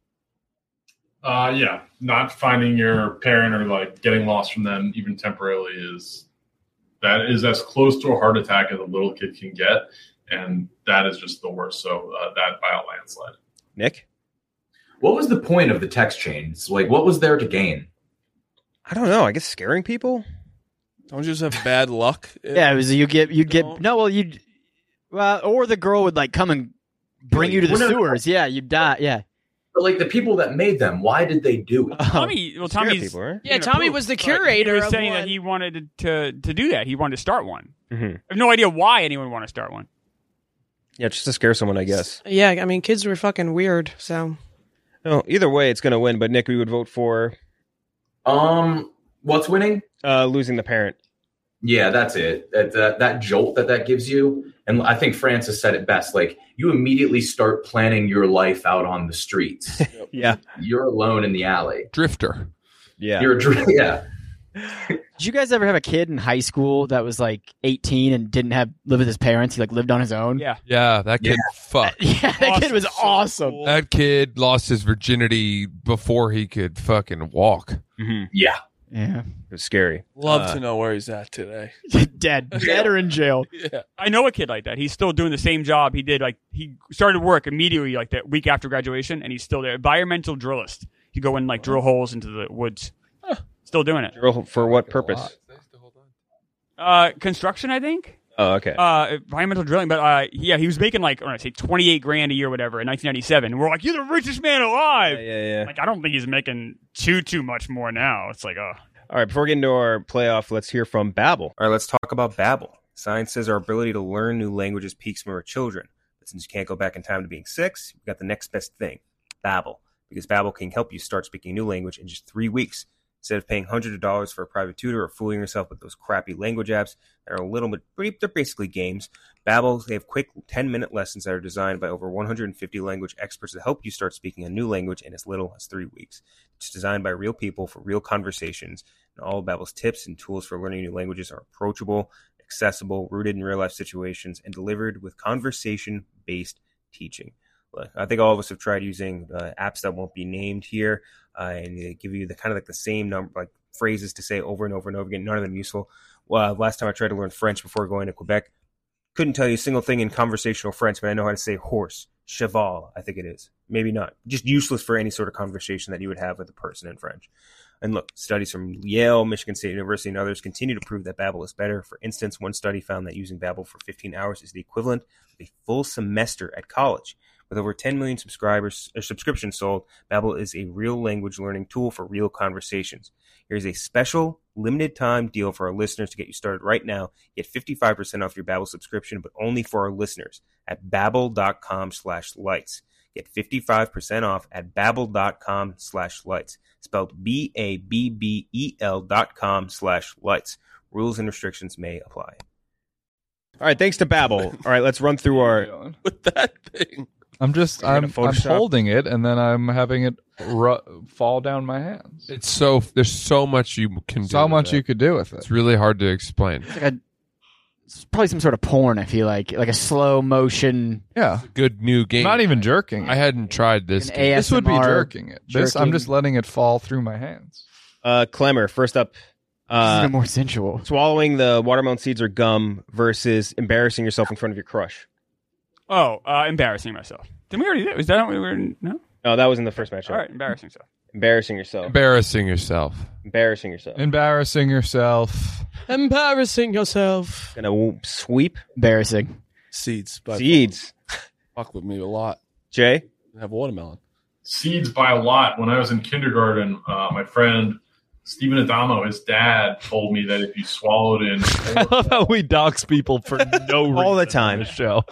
S13: Yeah, not finding your parent or like getting lost from them even temporarily is as close to a heart attack as a little kid can get, and that is just the worst. So that by a landslide.
S3: Nick?
S12: What was the point of the text chains? Like, what was there to gain?
S3: I don't know. I guess scaring people?
S9: Don't you just have bad luck?
S4: Yeah, it was or the girl would like come and bring you to the
S12: Well, no,
S4: sewers. Yeah, you'd die. Yeah.
S12: But like the people that made them, why did they do it?
S8: Tommy's
S3: People, right?
S5: Yeah, Tommy was the curator.
S8: He was
S5: of
S8: saying
S5: one.
S8: that he wanted to do that. He wanted to start one.
S3: Mm-hmm.
S8: I have no idea why anyone would want to start one.
S3: Yeah, just to scare someone, I guess.
S5: Yeah, I mean, kids were fucking weird. So
S3: No, either way, it's going to win. But Nick, we would vote for
S12: What's winning?
S3: losing the parent.
S12: Yeah, that's it. That jolt that gives you. And I think Francis said it best. Like, you immediately start planning your life out on the streets.
S3: Yeah.
S12: You're alone in the alley.
S10: Drifter.
S3: Yeah.
S12: Yeah.
S4: Did you guys ever have a kid in high school that was like 18 and didn't live with his parents? He like lived on his own.
S8: Yeah.
S10: Yeah, that kid fucked.
S4: Yeah, that kid was awesome.
S10: That kid lost his virginity before he could fucking walk.
S3: Mm-hmm.
S12: Yeah.
S4: Yeah.
S3: It was scary.
S9: Love to know where he's at today.
S4: Dead or in jail.
S9: Yeah.
S8: I know a kid like that. He's still doing the same job he did. Like, he started work immediately, like that week after graduation, and he's still there. Environmental drillist. He go in like drill holes into the woods. Still doing it.
S3: Drill for what purpose?
S8: Construction, I think.
S3: Oh, okay.
S8: Environmental drilling, but yeah, he was making like, I say $28,000 a year, whatever, in 1997. We're like, you're the richest man alive.
S3: Yeah.
S8: Like, I don't think he's making too much more now. It's like,
S3: All right, before we get into our playoff, let's hear from Babbel.
S6: All right, let's talk about Babbel. Science says our ability to learn new languages peaks when we're children. But since you can't go back in time to being 6, you've got the next best thing, Babbel. Because Babbel can help you start speaking a new language in just 3 weeks. Instead of paying hundreds of dollars for a private tutor or fooling yourself with those crappy language apps that are a little bit, they're basically games, Babbel, they have quick 10-minute lessons that are designed by over 150 language experts to help you start speaking a new language in as little as 3 weeks. It's designed by real people for real conversations, and all of Babbel's tips and tools for learning new languages are approachable, accessible, rooted in real-life situations, and delivered with conversation-based teaching. Look, I think all of us have tried using apps that won't be named here, and they give you the kind of like the same number, like phrases to say over and over and over again. None of them useful. Well, last time I tried to learn French before going to Quebec, couldn't tell you a single thing in conversational French, but I know how to say horse, cheval, I think it is. Maybe not. Just useless for any sort of conversation that you would have with a person in French. And look, studies from Yale, Michigan State University, and others continue to prove that Babbel is better. For instance, one study found that using Babbel for 15 hours is the equivalent of a full semester at college. With over 10 million subscriptions sold, Babbel is a real language learning tool for real conversations. Here's a special limited time deal for our listeners to get you started right now. Get 55% off your Babbel subscription, but only for our listeners at babbel.com/lights. Get 55% off at babbel.com/lights. Spelled BABBEL.com/lights. Rules and restrictions may apply.
S3: All right, thanks to Babbel. All right, let's run through our
S9: with that thing.
S7: I'm holding it and then I'm having it fall down my hands.
S10: It's there's so much you can do.
S7: So much you could do with it.
S10: It's really hard to explain.
S4: It's probably some sort of porn. I feel like a slow motion.
S7: Yeah,
S10: good new game.
S7: Not even jerking.
S10: I hadn't tried this.
S7: This would be jerking it. I'm just letting it fall through my hands.
S3: Clemmer, first up.
S4: This is even more sensual.
S3: Swallowing the watermelon seeds or gum versus embarrassing yourself in front of your crush.
S8: Oh, embarrassing myself. Didn't we already do it? Was that what we were? No?
S3: No, that was in the first matchup.
S8: All right, embarrassing yourself.
S3: Embarrassing yourself.
S10: Embarrassing yourself.
S3: Embarrassing yourself.
S7: Embarrassing yourself.
S5: Embarrassing yourself.
S3: Gonna sweep.
S4: Embarrassing.
S9: Seeds.
S3: Seeds.
S9: Fuck with me a lot.
S3: Jay?
S9: I have watermelon.
S13: Seeds by a lot. When I was in kindergarten, my friend Stephen Adamo, his dad, told me that if you swallowed in...
S7: I love how we dox people for no reason
S3: all the time.
S7: On the show.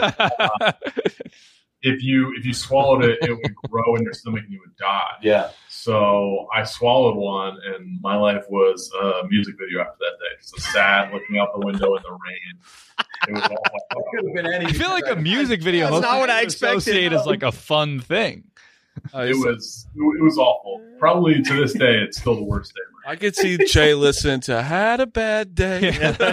S13: If you swallowed it, it would grow in your stomach and you would die.
S12: Yeah.
S13: So I swallowed one, and my life was a music video after that day. So sad, looking out the window in the rain. It was all
S7: I feel like a music video.
S3: That's not what I expected.
S7: Associate as like a fun thing.
S13: It was awful. Probably to this day, it's still the worst day.
S9: I could see Jay listen to "Had a Bad Day."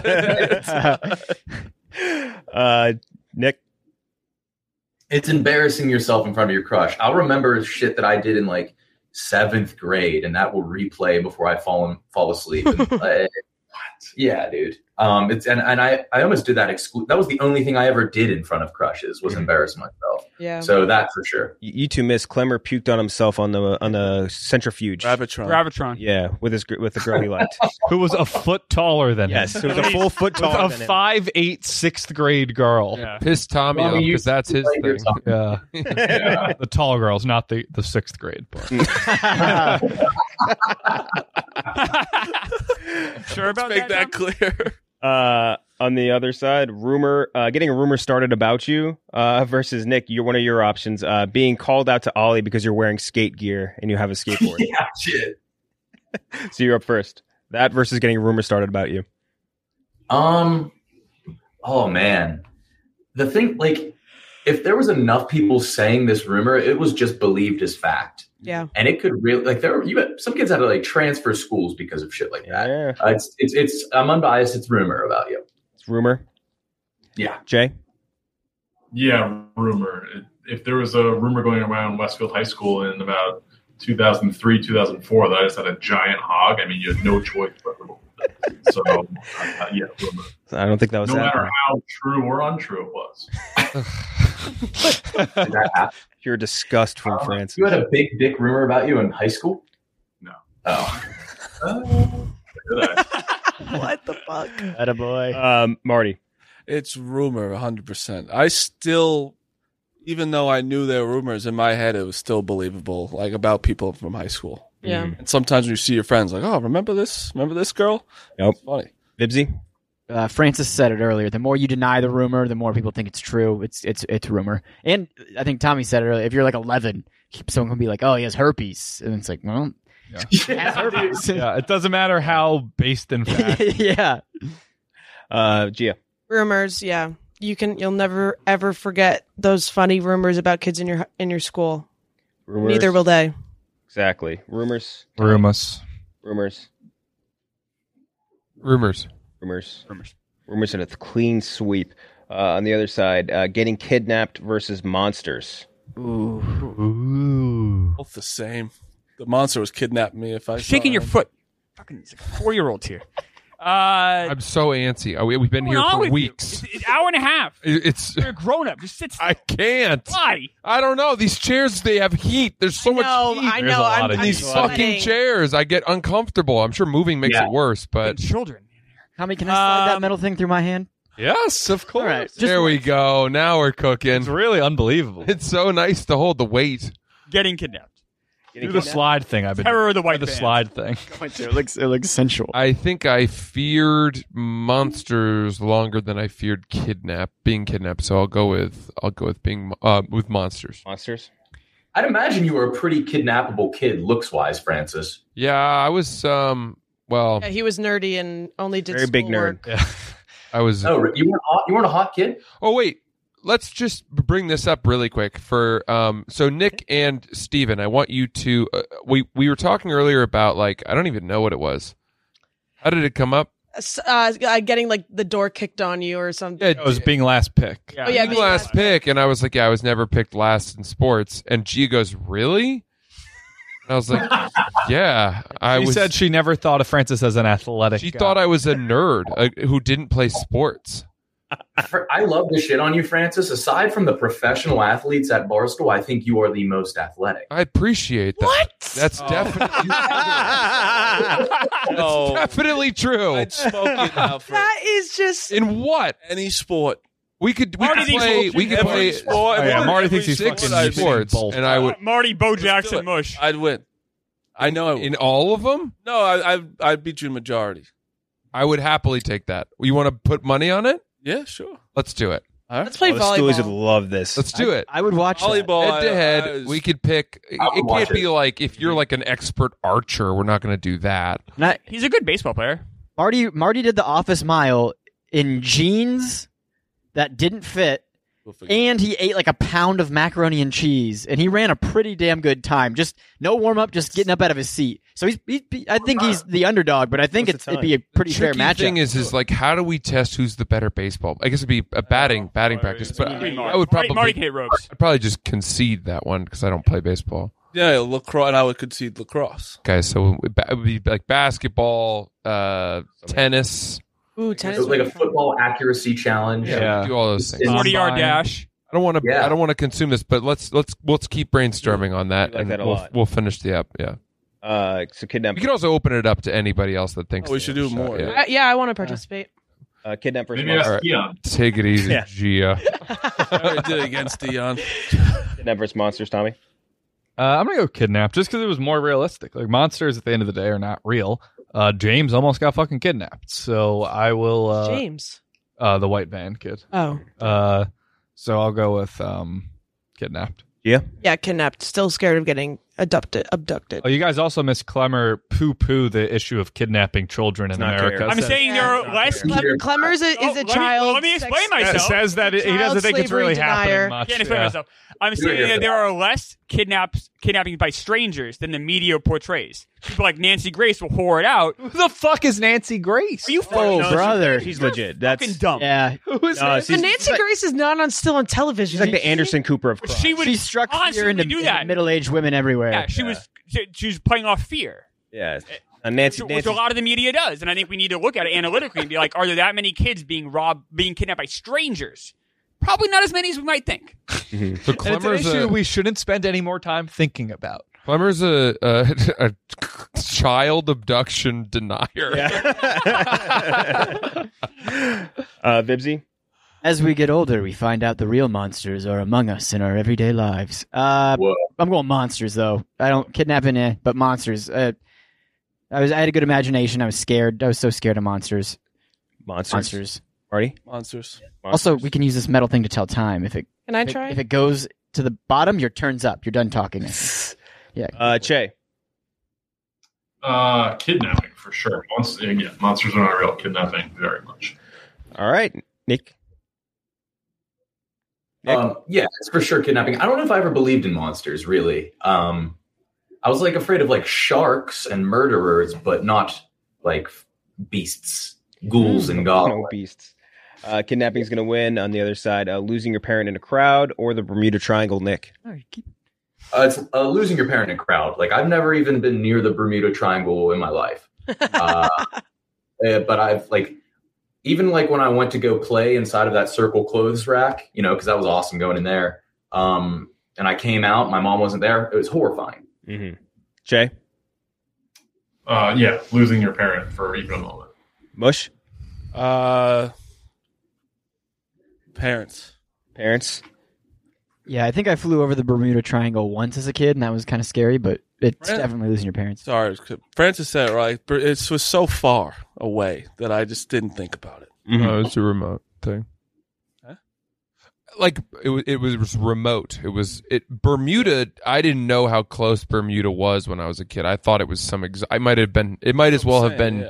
S3: Nick,
S12: it's embarrassing yourself in front of your crush. I'll remember shit that I did in like 7th grade, and that will replay before I fall asleep. And, yeah, dude. It's and I almost did that. That was the only thing I ever did in front of crushes was embarrass myself.
S5: Yeah.
S12: So that for sure.
S3: You two missed. Clemmer puked on himself on the centrifuge.
S9: Gravitron.
S3: Yeah, with the girl he liked,
S7: who was a foot taller than him.
S3: Yes, who was a full foot taller
S7: than him. 5'8", 6th grade girl.
S10: Yeah. Pissed Tommy off because that's his thing.
S7: Yeah. Yeah. The tall girls, not the 6th grade part.
S8: Sure about
S9: Let's make that clear.
S3: On the other side, getting a rumor started about you versus Nick. One of your options, being called out to Ollie because you're wearing skate gear and you have a skateboard.
S12: Yeah, shit.
S3: So you're up first. That versus getting a rumor started about you.
S12: Oh man, the thing, like, if there was enough people saying this rumor, it was just believed as fact.
S5: Yeah.
S12: And it could really, like, some kids had to like transfer schools because of shit like that.
S3: Yeah.
S12: It's I'm unbiased. It's rumor about you.
S3: It's rumor.
S12: Yeah.
S3: Jay?
S13: Yeah, rumor. If there was a rumor going around Westfield High School in about 2003, 2004 that I just had a giant hog, I mean, you had no choice but to believe it. So, yeah, rumor.
S3: I don't think that was
S13: no
S3: happening.
S13: matter how true or untrue it was.
S12: Did that happen?
S3: Pure disgust from France.
S12: You had a big dick rumor about you in high school?
S13: No.
S12: Oh.
S5: What the fuck?
S4: Attaboy.
S3: Marty.
S9: It's rumor, 100%. I still, even though I knew there were rumors, in my head it was still believable, like about people from high school.
S5: Yeah.
S9: And sometimes when you see your friends, like, oh, remember this girl?
S3: Nope.
S9: It's funny.
S3: Vibsy?
S4: Francis said it earlier. The more you deny the rumor, the more people think it's true. It's rumor. And I think Tommy said it earlier. If you're like 11, someone can be like, "Oh, he has herpes," and it's like, well, he has herpes.
S7: Yeah, it doesn't matter how based in fact.
S4: Yeah.
S3: Gia.
S5: Rumors, yeah. You'll never ever forget those funny rumors about kids in your school.
S3: Rumors.
S5: Neither will they.
S3: Exactly. Rumors.
S7: Rumors.
S3: Rumors.
S10: Rumors.
S3: Rumors. Rumors in a clean sweep. On the other side, getting kidnapped versus monsters.
S7: Ooh.
S9: Both the same. The monster was kidnapping me if I
S8: Shaking
S9: saw
S8: your
S9: him.
S8: foot. Fucking 4-year-olds here.
S10: I'm so antsy. We've been here for weeks.
S8: It's an hour and a half.
S10: It's
S8: You're a grown up. Just sit still.
S10: I can't.
S8: Why?
S10: I don't know. These chairs, they have heat. There's so much heat.
S5: I know.
S7: lot of
S5: I'm
S10: These
S7: sweating.
S10: fucking chairs. I get uncomfortable. I'm sure moving makes it worse, but
S8: Children.
S4: Tommy, can I slide that metal thing through my hand?
S10: yes, of course.
S4: All right,
S10: There we go. Now we're cooking.
S7: It's really unbelievable.
S10: It's so nice to hold the weight.
S8: Getting kidnapped.
S7: Do the slide thing. I've been
S8: Terror of the white
S7: the
S8: band.
S7: slide thing.
S4: It looks sensual.
S10: I think I feared monsters longer than I feared being kidnapped. So I'll go with being with monsters.
S3: Monsters.
S12: I'd imagine you were a pretty kidnappable kid, looks wise, Francis.
S10: Yeah, I was. Well,
S5: Yeah, he was nerdy and only did
S3: Very big
S5: schoolwork.
S3: nerd.
S10: I was.
S12: Oh, you weren't a hot kid?
S10: Oh wait, let's just bring this up really quick for so Nick and Steven, I want you to we were talking earlier about like I don't even know what it was. How did it come up?
S5: Getting like the door kicked on you or something.
S10: Yeah,
S7: It was being last pick.
S8: Yeah.
S5: Oh, yeah,
S10: being last pick, and I was like, yeah, I was never picked last in sports. And Gia goes, really? And I was like, yeah,
S7: She said she never thought of Francis as an athletic.
S10: She
S7: guy.
S10: thought I was a nerd who didn't play sports.
S12: I love the shit on you, Francis. Aside from the professional athletes at Barstool, I think you are the most athletic.
S10: I appreciate that.
S5: What?
S10: That's definitely
S9: No.
S10: definitely true.
S9: I'd smoke you now for
S5: That is just.
S10: In what?
S9: any sport.
S10: We could
S8: Marty thinks
S10: play.
S8: we'll
S10: We could
S8: every
S10: play
S9: sport.
S7: Oh, yeah, Marty thinks he's
S10: six
S7: fucking
S9: I'd
S10: sports,
S7: Bolt.
S10: and I would
S8: Marty, Bo
S9: Let's do
S8: Jackson,
S9: it.
S8: Mush.
S9: I'd win. I know I would.
S10: in all of them.
S9: No, I'd beat you majority.
S10: I would happily take that. You want to put money on it?
S9: Yeah, sure.
S10: Let's do it.
S5: Let's play
S3: The Stoolies would
S5: volleyball.
S3: love this.
S10: Let's do it.
S4: I would watch that.
S9: Volleyball.
S10: Head to
S9: I
S10: head,
S9: was-
S10: we could pick. It
S12: I'll watch
S10: can't be
S12: it.
S10: like if you're like an expert archer. We're not going to do that.
S8: He's a good baseball player.
S4: Marty did the office mile in jeans that didn't fit,
S9: We'll figure it
S4: and he ate like a pound of macaroni and cheese, and he ran a pretty damn good time. Just no warm up, just getting up out of his seat. So I think he's the underdog, but I think
S3: What's the
S4: it'd be a pretty fair
S10: Tricky
S4: matchup.
S10: thing is like how do we test who's the better baseball? I guess it'd be a batting practice, but I would
S8: Marty can
S10: probably
S8: hit ropes.
S10: I'd probably just concede that one because I don't play baseball.
S9: Yeah, lacrosse, and I would concede lacrosse.
S10: Okay, so it would be like basketball, tennis.
S5: Ooh,
S12: It
S5: tennis.
S12: was like
S5: would
S12: a
S5: be fun.
S12: football accuracy challenge.
S10: Yeah, do all those things.
S8: 40-yard dash.
S10: I don't want to.
S12: Yeah.
S10: I don't want to consume this, but let's keep brainstorming on that,
S3: We like
S10: and
S3: that a
S10: we'll
S3: lot.
S10: we'll finish the app. Yeah,
S3: So kidnap.
S10: we can also open it up to anybody else that thinks
S9: Oh, we
S10: they
S9: should
S10: have a
S9: do
S10: shot,
S9: more,
S10: Yeah.
S5: Yeah, I want to participate.
S3: Kidnap versus
S13: Maybe ask
S3: monsters.
S13: Keon.
S10: Take it easy,
S3: Yeah.
S10: Gia.
S9: I already did it against Dion.
S3: Kidnap versus monsters. Tommy.
S7: I'm gonna go kidnap just because it was more realistic. Like monsters at the end of the day are not real. James almost got fucking kidnapped, so I will.
S5: James.
S7: The white van kid.
S5: Oh.
S7: So I'll go with kidnapped.
S3: Yeah.
S5: Yeah, kidnapped. Still scared of getting abducted.
S7: Oh, you guys also miss Clemmer poo-poo the issue of kidnapping children in
S3: not
S7: America.
S3: fair.
S8: I'm
S7: Says-
S8: saying there are less.
S5: Clemmer is a child.
S8: Let me explain
S5: sex-
S8: myself.
S7: says that he doesn't think it's
S5: slavery
S7: really
S5: denier.
S7: happening much.
S8: Can't explain
S7: Yeah.
S8: myself. I'm saying that there are less kidnappings by strangers than the media portrays. People like Nancy Grace will whore it out.
S7: Who the fuck is Nancy Grace?
S8: Are you
S4: Oh,
S8: fucking
S4: brother.
S3: She's legit. That's
S8: fucking dumb?
S4: Yeah.
S7: Who is
S3: No,
S7: Nancy?
S5: And Nancy Grace is not still on television.
S3: she's like the Anderson Cooper of crime.
S8: She would
S4: She struck fear
S8: constantly
S4: into
S8: do that.
S4: middle-aged women everywhere.
S8: Yeah, she was playing off fear.
S3: Yeah. Nancy.
S8: Which a lot of the media does, and I think we need to look at it analytically and be like, are there that many kids being kidnapped by strangers? Probably not as many as we might think.
S10: So
S7: And it's an
S10: Clemmer's
S7: issue
S10: a
S7: we shouldn't spend any more time thinking about.
S10: Clemmer's a child abduction denier.
S3: Vibsy.
S4: As we get older, we find out the real monsters are among us in our everyday lives.
S12: Whoa.
S4: I'm going monsters, though. I don't kidnapping, but monsters. I had a good imagination. I was scared. I was so scared of monsters.
S3: Monsters. Marty?
S9: Monsters.
S4: Also, we can use this metal thing to tell time. If it
S5: Can I try?
S4: If it goes to the bottom, your turn's up. You're done talking. Yeah.
S3: Che.
S13: Kidnapping for sure. Monsters are not real. Kidnapping very much.
S3: All right, Nick.
S12: Yeah, it's for sure kidnapping. I don't know if I ever believed in monsters, really. I was like afraid of like sharks and murderers, but not like beasts, ghouls, and goblins.
S3: No beasts. Kidnapping is going to win. On the other side, losing your parent in a crowd or the Bermuda Triangle, Nick.
S12: It's losing your parent in a crowd. Like I've never even been near the Bermuda Triangle in my life, but I've like. Even like when I went to go play inside of that Circle clothes rack, because that was awesome going in there. And I came out, my mom wasn't there. It was horrifying.
S3: Mm-hmm. Jay?
S13: Yeah, losing your parent for even a moment.
S3: Mush?
S9: Parents.
S4: Yeah, I think I flew over the Bermuda Triangle once as a kid, and that was kind of scary, but it's definitely losing your parents.
S9: Sorry, Francis said it right. It was so far away that I just didn't think about it.
S10: Mm-hmm. Oh, it's a remote thing.
S9: Huh?
S10: Like it was remote. Bermuda. I didn't know how close Bermuda was when I was a kid. I thought it was some. It might as well have been.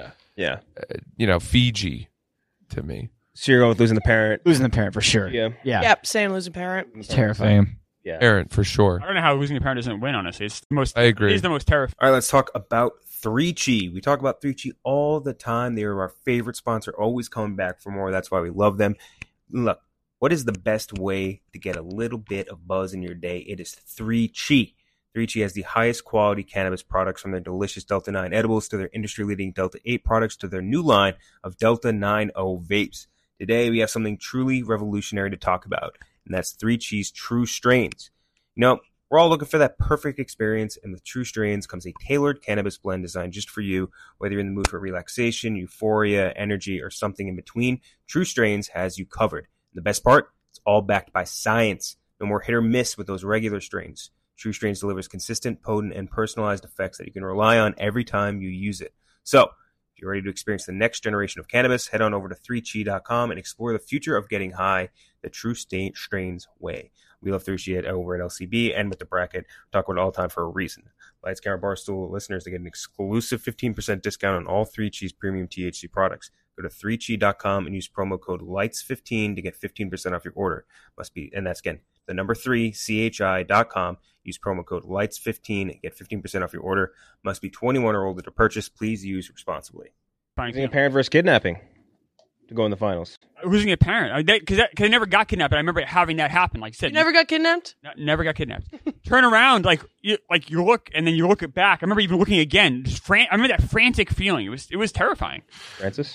S10: Fiji, to me.
S3: So you're going with losing the parent.
S4: Losing the parent for sure.
S3: Yeah.
S5: Yep. Same losing parent.
S4: It's terrifying.
S10: Same. Yeah. Parent for sure.
S8: I don't know how losing a parent doesn't win. Honestly, it's the most.
S10: I agree.
S8: It is the most terrifying.
S6: All right, let's talk about 3Chi. We talk about 3Chi all the time. They are our favorite sponsor, always coming back for more. That's why we love them. Look, what is the best way to get a little bit of buzz in your day? It is 3Chi. 3Chi has the highest quality cannabis products, from their delicious Delta 9 edibles to their industry-leading Delta 8 products to their new line of Delta 9.0 vapes. Today, we have something truly revolutionary to talk about, and that's 3Chi's True Strains. We're all looking for that perfect experience, and with True Strains comes a tailored cannabis blend designed just for you. Whether you're in the mood for relaxation, euphoria, energy, or something in between, True Strains has you covered. And the best part, it's all backed by science. No more hit or miss with those regular strains. True Strains delivers consistent, potent, and personalized effects that you can rely on every time you use it. So, if you're ready to experience the next generation of cannabis, head on over to 3chi.com and explore the future of getting high the True Strains way. We love 3Chi over at LCB and with the bracket. Talk about it all the time for a reason. Lights, Camera, Barstool listeners to get an exclusive 15% discount on all 3Chi's premium THC products. Go to 3chi.com and use promo code LIGHTS15 to get 15% off your order. And that's again, the number 3chi.com. Use promo code LIGHTS15 and get 15% off your order. Must be 21 or older to purchase. Please use responsibly.
S3: Losing a parent versus kidnapping to go in the finals.
S8: Losing a parent. Because I never got kidnapped, but I remember having that happen. Like I said,
S5: You never got kidnapped?
S8: Never got kidnapped. Turn around, you look, and then you look it back. I remember even looking again. I remember that frantic feeling. It was terrifying.
S3: Francis?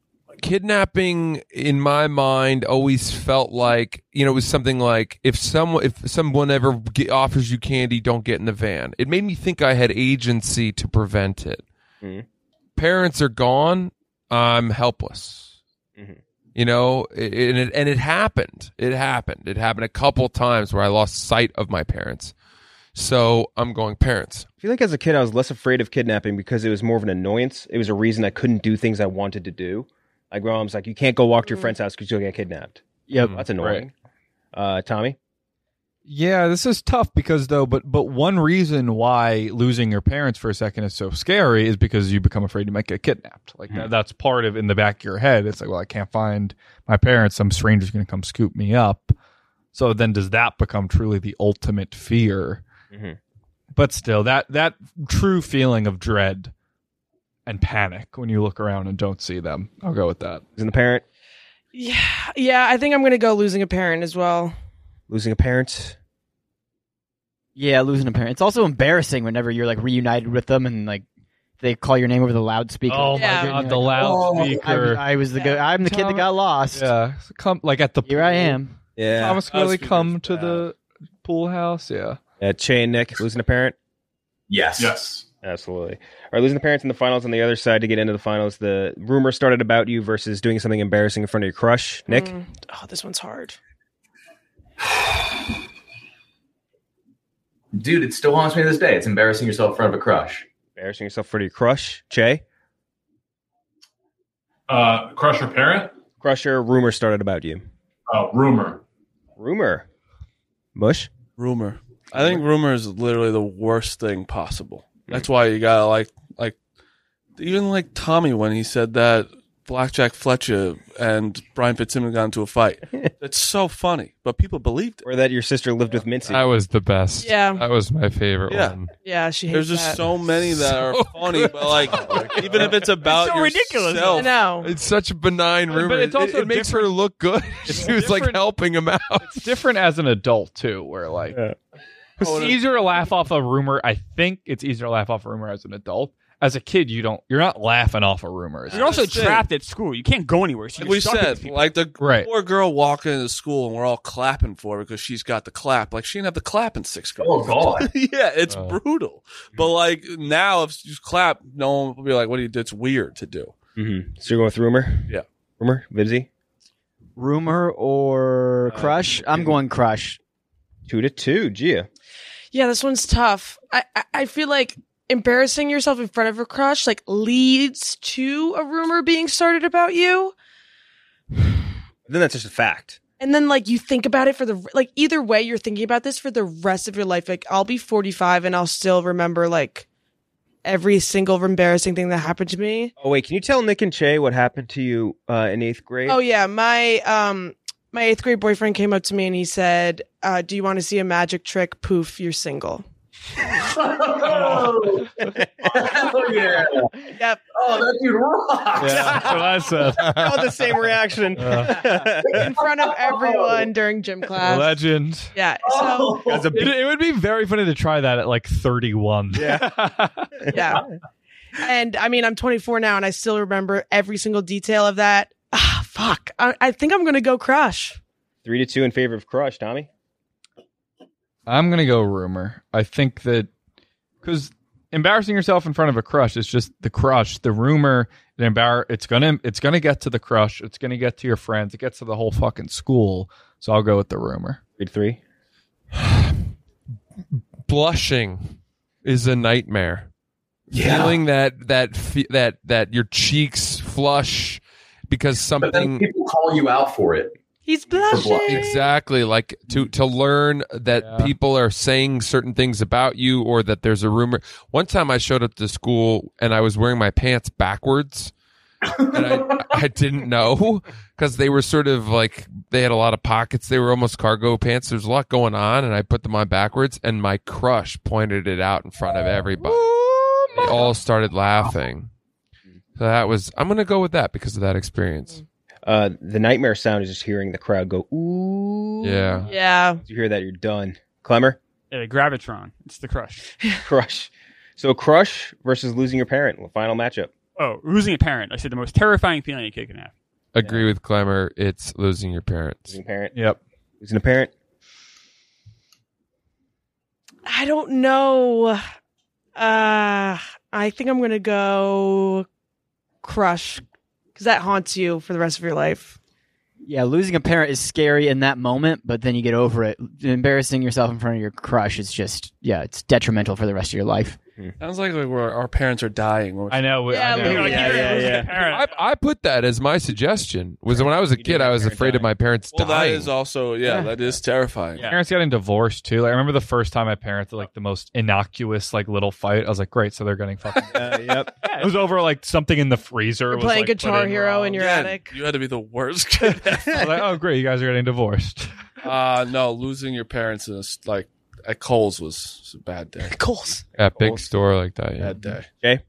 S10: Kidnapping in my mind always felt like, it was something like if someone ever offers you candy, don't get in the van. It made me think I had agency to prevent it. Mm-hmm. Parents are gone. I'm helpless. Mm-hmm. It happened. It happened a couple times where I lost sight of my parents. So I'm going parents.
S3: I feel like as a kid, I was less afraid of kidnapping because it was more of an annoyance. It was a reason I couldn't do things I wanted to do. Like, mom's like, you can't go walk to your friend's house because you'll get kidnapped.
S4: Yep.
S3: That's annoying. Right. Tommy?
S7: Yeah, this is tough because but one reason why losing your parents for a second is so scary is because you become afraid you might get kidnapped. Like that's part of in the back of your head. It's like, well, I can't find my parents. Some stranger's going to come scoop me up. So then does that become truly the ultimate fear? Mm-hmm. But still, that true feeling of dread and panic when you look around and don't see them. I'll go with that.
S3: Losing a parent?
S5: Yeah, I think I'm going to go losing a parent as well.
S3: Losing a parent?
S4: Yeah, losing a parent. It's also embarrassing whenever you're reunited with them and they call your name over the loudspeaker.
S7: Oh my God, the loudspeaker!
S4: I was the I'm the kid that got lost.
S7: Yeah, come at the
S4: here. I am.
S3: Yeah,
S7: Thomas Willie come to the pool house. Yeah.
S3: Che and Nick losing a parent.
S12: Yes.
S3: Absolutely. All right, losing the parents in the finals. On the other side, to get into the finals, the rumor started about you versus doing something embarrassing in front of your crush. Nick?
S5: Oh, this one's hard.
S12: Dude, it still haunts me to this day. It's embarrassing yourself in front of a crush.
S3: Embarrassing yourself in front of your crush. Che?
S13: Crush or parent?
S3: Crusher, rumor started about you.
S13: Rumor.
S3: Rumor. Mush?
S9: Rumor. I think rumor is literally the worst thing possible. That's why you gotta like even like Tommy when he said that Blackjack Fletcher and Brian Fitzsimmons got into a fight. It's so funny, but people believed it.
S3: Or that your sister lived with Mincy.
S10: That was the best.
S5: Yeah.
S10: That was my favorite
S9: Yeah.
S10: one.
S5: Yeah, she hates
S9: There's just
S5: that.
S9: so many that are funny, but like even if it's about
S8: It's so ridiculous.
S5: I
S9: yourself,
S5: know.
S10: It's such a benign rumor.
S7: But it's also
S10: it makes her look good. She was like
S7: different-
S10: helping him out.
S7: It's different as an adult too, where like it's
S9: Oh,
S7: easier to laugh off a rumor. I think it's easier to laugh off a rumor as an adult. As a kid, you're not laughing off a rumor.
S8: You're also
S9: That's the thing.
S8: trapped at school. You can't go anywhere. So
S9: like
S8: you're
S9: we
S8: stuck with
S9: said,
S8: these people.
S9: like the
S7: Right.
S9: poor girl walking into school and we're all clapping for her because she's got the clap. Like she didn't have the clap in 6th grade.
S12: Oh, God.
S9: Yeah, it's brutal. But like now, if you clap, no one will be like, "What do you do?" It's weird to do.
S3: Mm-hmm. So you're going with rumor?
S9: Yeah.
S3: Rumor? Vibsy?
S4: Rumor or crush? I'm going crush.
S3: 2-2. Gia.
S5: Yeah, this one's tough. I feel like embarrassing yourself in front of a crush like leads to a rumor being started about you.
S3: Then that's just a fact.
S5: And then like you think about it for like either way you're thinking about this for the rest of your life. Like I'll be 45 and I'll still remember like every single embarrassing thing that happened to me.
S3: Oh, wait. Can you tell Nick and Che what happened to you in 8th grade?
S5: Oh yeah, my 8th grade boyfriend came up to me and he said, "Do you want to see a magic trick? Poof, you're single."
S12: Oh, hell yeah.
S5: Yep.
S12: Oh, that dude rocks.
S7: Yeah, that's what I said.
S3: Oh, the same reaction.
S5: In front of everyone during gym class.
S7: Legend.
S5: Yeah. So
S3: That's a big-
S7: It would be very funny to try that at like 31.
S5: yeah. And I mean, I'm 24 now and I still remember every single detail of that. Ah, fuck. I think I'm going to go crush.
S3: 3-2 in favor of crush, Tommy.
S7: I'm gonna go rumor. I think that because embarrassing yourself in front of a crush is just the crush. The rumor, it's gonna get to the crush. It's gonna get to your friends. It gets to the whole fucking school. So I'll go with the rumor.
S3: 3-3.
S10: Blushing is a nightmare.
S12: Yeah.
S10: Feeling that your cheeks flush because
S12: But then
S10: something
S12: people call you out for it.
S5: He's blushing.
S10: exactly like to learn that people are saying certain things about you or that there's a rumor. One time I showed up to school and I was wearing my pants backwards. And I didn't know because they were sort of like they had a lot of pockets. They were almost cargo pants. There's a lot going on, and I put them on backwards. And my crush pointed it out in front of everybody. They all started laughing. So I'm going to go with that because of that experience.
S3: The nightmare sound is just hearing the crowd go, ooh.
S10: Yeah.
S5: Yeah.
S3: You hear that, you're done. Clemmer?
S8: Yeah, Gravitron. It's the crush.
S3: Crush. So crush versus losing your parent. Final matchup.
S8: Oh, losing a parent. I said the most terrifying feeling a kid can have.
S10: Agree with Clemmer. It's losing your parents.
S3: Losing a parent.
S7: Yep.
S3: Losing a parent.
S5: I don't know. I think I'm going to go crush because that haunts you for the rest of your life.
S4: Yeah, losing a parent is scary in that moment, but then you get over it. Embarrassing yourself in front of your crush is just, it's detrimental for the rest of your life.
S9: Sounds like our parents are dying.
S7: I know.
S5: Yeah,
S7: I know.
S5: yeah.
S10: I put that as my suggestion. Was when I was a kid, I was afraid of my parents
S9: Well, that
S10: dying.
S9: is also, that is terrifying.
S7: My parents getting divorced too. Like, I remember the first time my parents had like the most innocuous like little fight. I was like, great, so they're getting fucking.
S3: Yep.
S7: It was over like something in the freezer.
S5: You're
S7: was,
S5: playing
S7: like, put
S5: Guitar
S7: in
S5: Hero
S7: wrong.
S5: in your
S9: Again,
S5: attic.
S9: you had to be the worst kid.
S7: I was like, oh great, you guys are getting divorced.
S9: No, losing your parents at Kohl's was a bad day.
S5: Coles.
S10: At big store like that. Yeah.
S9: Bad day.
S3: Jay?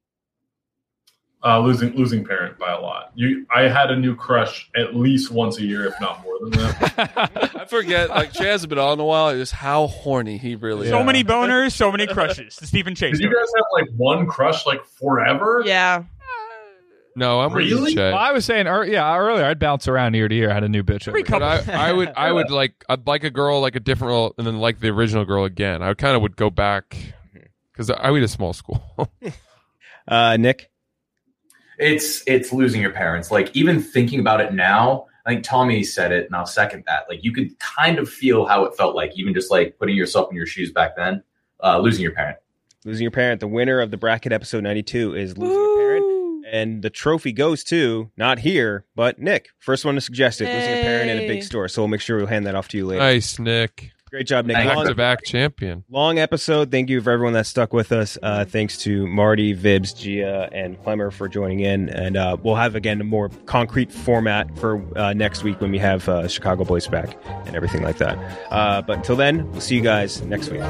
S13: Losing parent by a lot. I had a new crush at least once a year, if not more than that.
S9: I forget, Jay hasn't been on in a while, just how horny he really
S8: So
S9: is.
S8: many boners, so many crushes. The Stephen Chase.
S13: Did you guys have one crush forever?
S5: Yeah.
S10: No, I'm with
S13: Really?
S10: you, Jay.
S7: Well, I was saying, earlier I'd bounce around year to year. I had a new bitch.
S8: Every
S7: every
S8: couple.
S10: But I would I'd like a girl like a different girl and then like the original girl again. I kind of would go back because I went to small school.
S3: Nick?
S12: It's losing your parents. Even thinking about it now, I think Tommy said it, and I'll second that. You could kind of feel how it felt like, even just putting yourself in your shoes back then. Losing your parent.
S3: Losing your parent. The winner of the bracket episode 92 is losing your parent. And the trophy goes to, not here, but Nick. First one to suggest it. Losing a parent in a big store. So we'll make sure we'll hand that off to you later.
S10: Nice, Nick.
S3: Great job, Nick.
S10: Back-to-back champion.
S3: Long episode. Thank you for everyone that stuck with us. Thanks to Marty, Vibs, Gia, and Clemmer for joining in. And we'll have, again, a more concrete format for next week when we have Chicago Boys back and everything like that. But until then, we'll see you guys next week.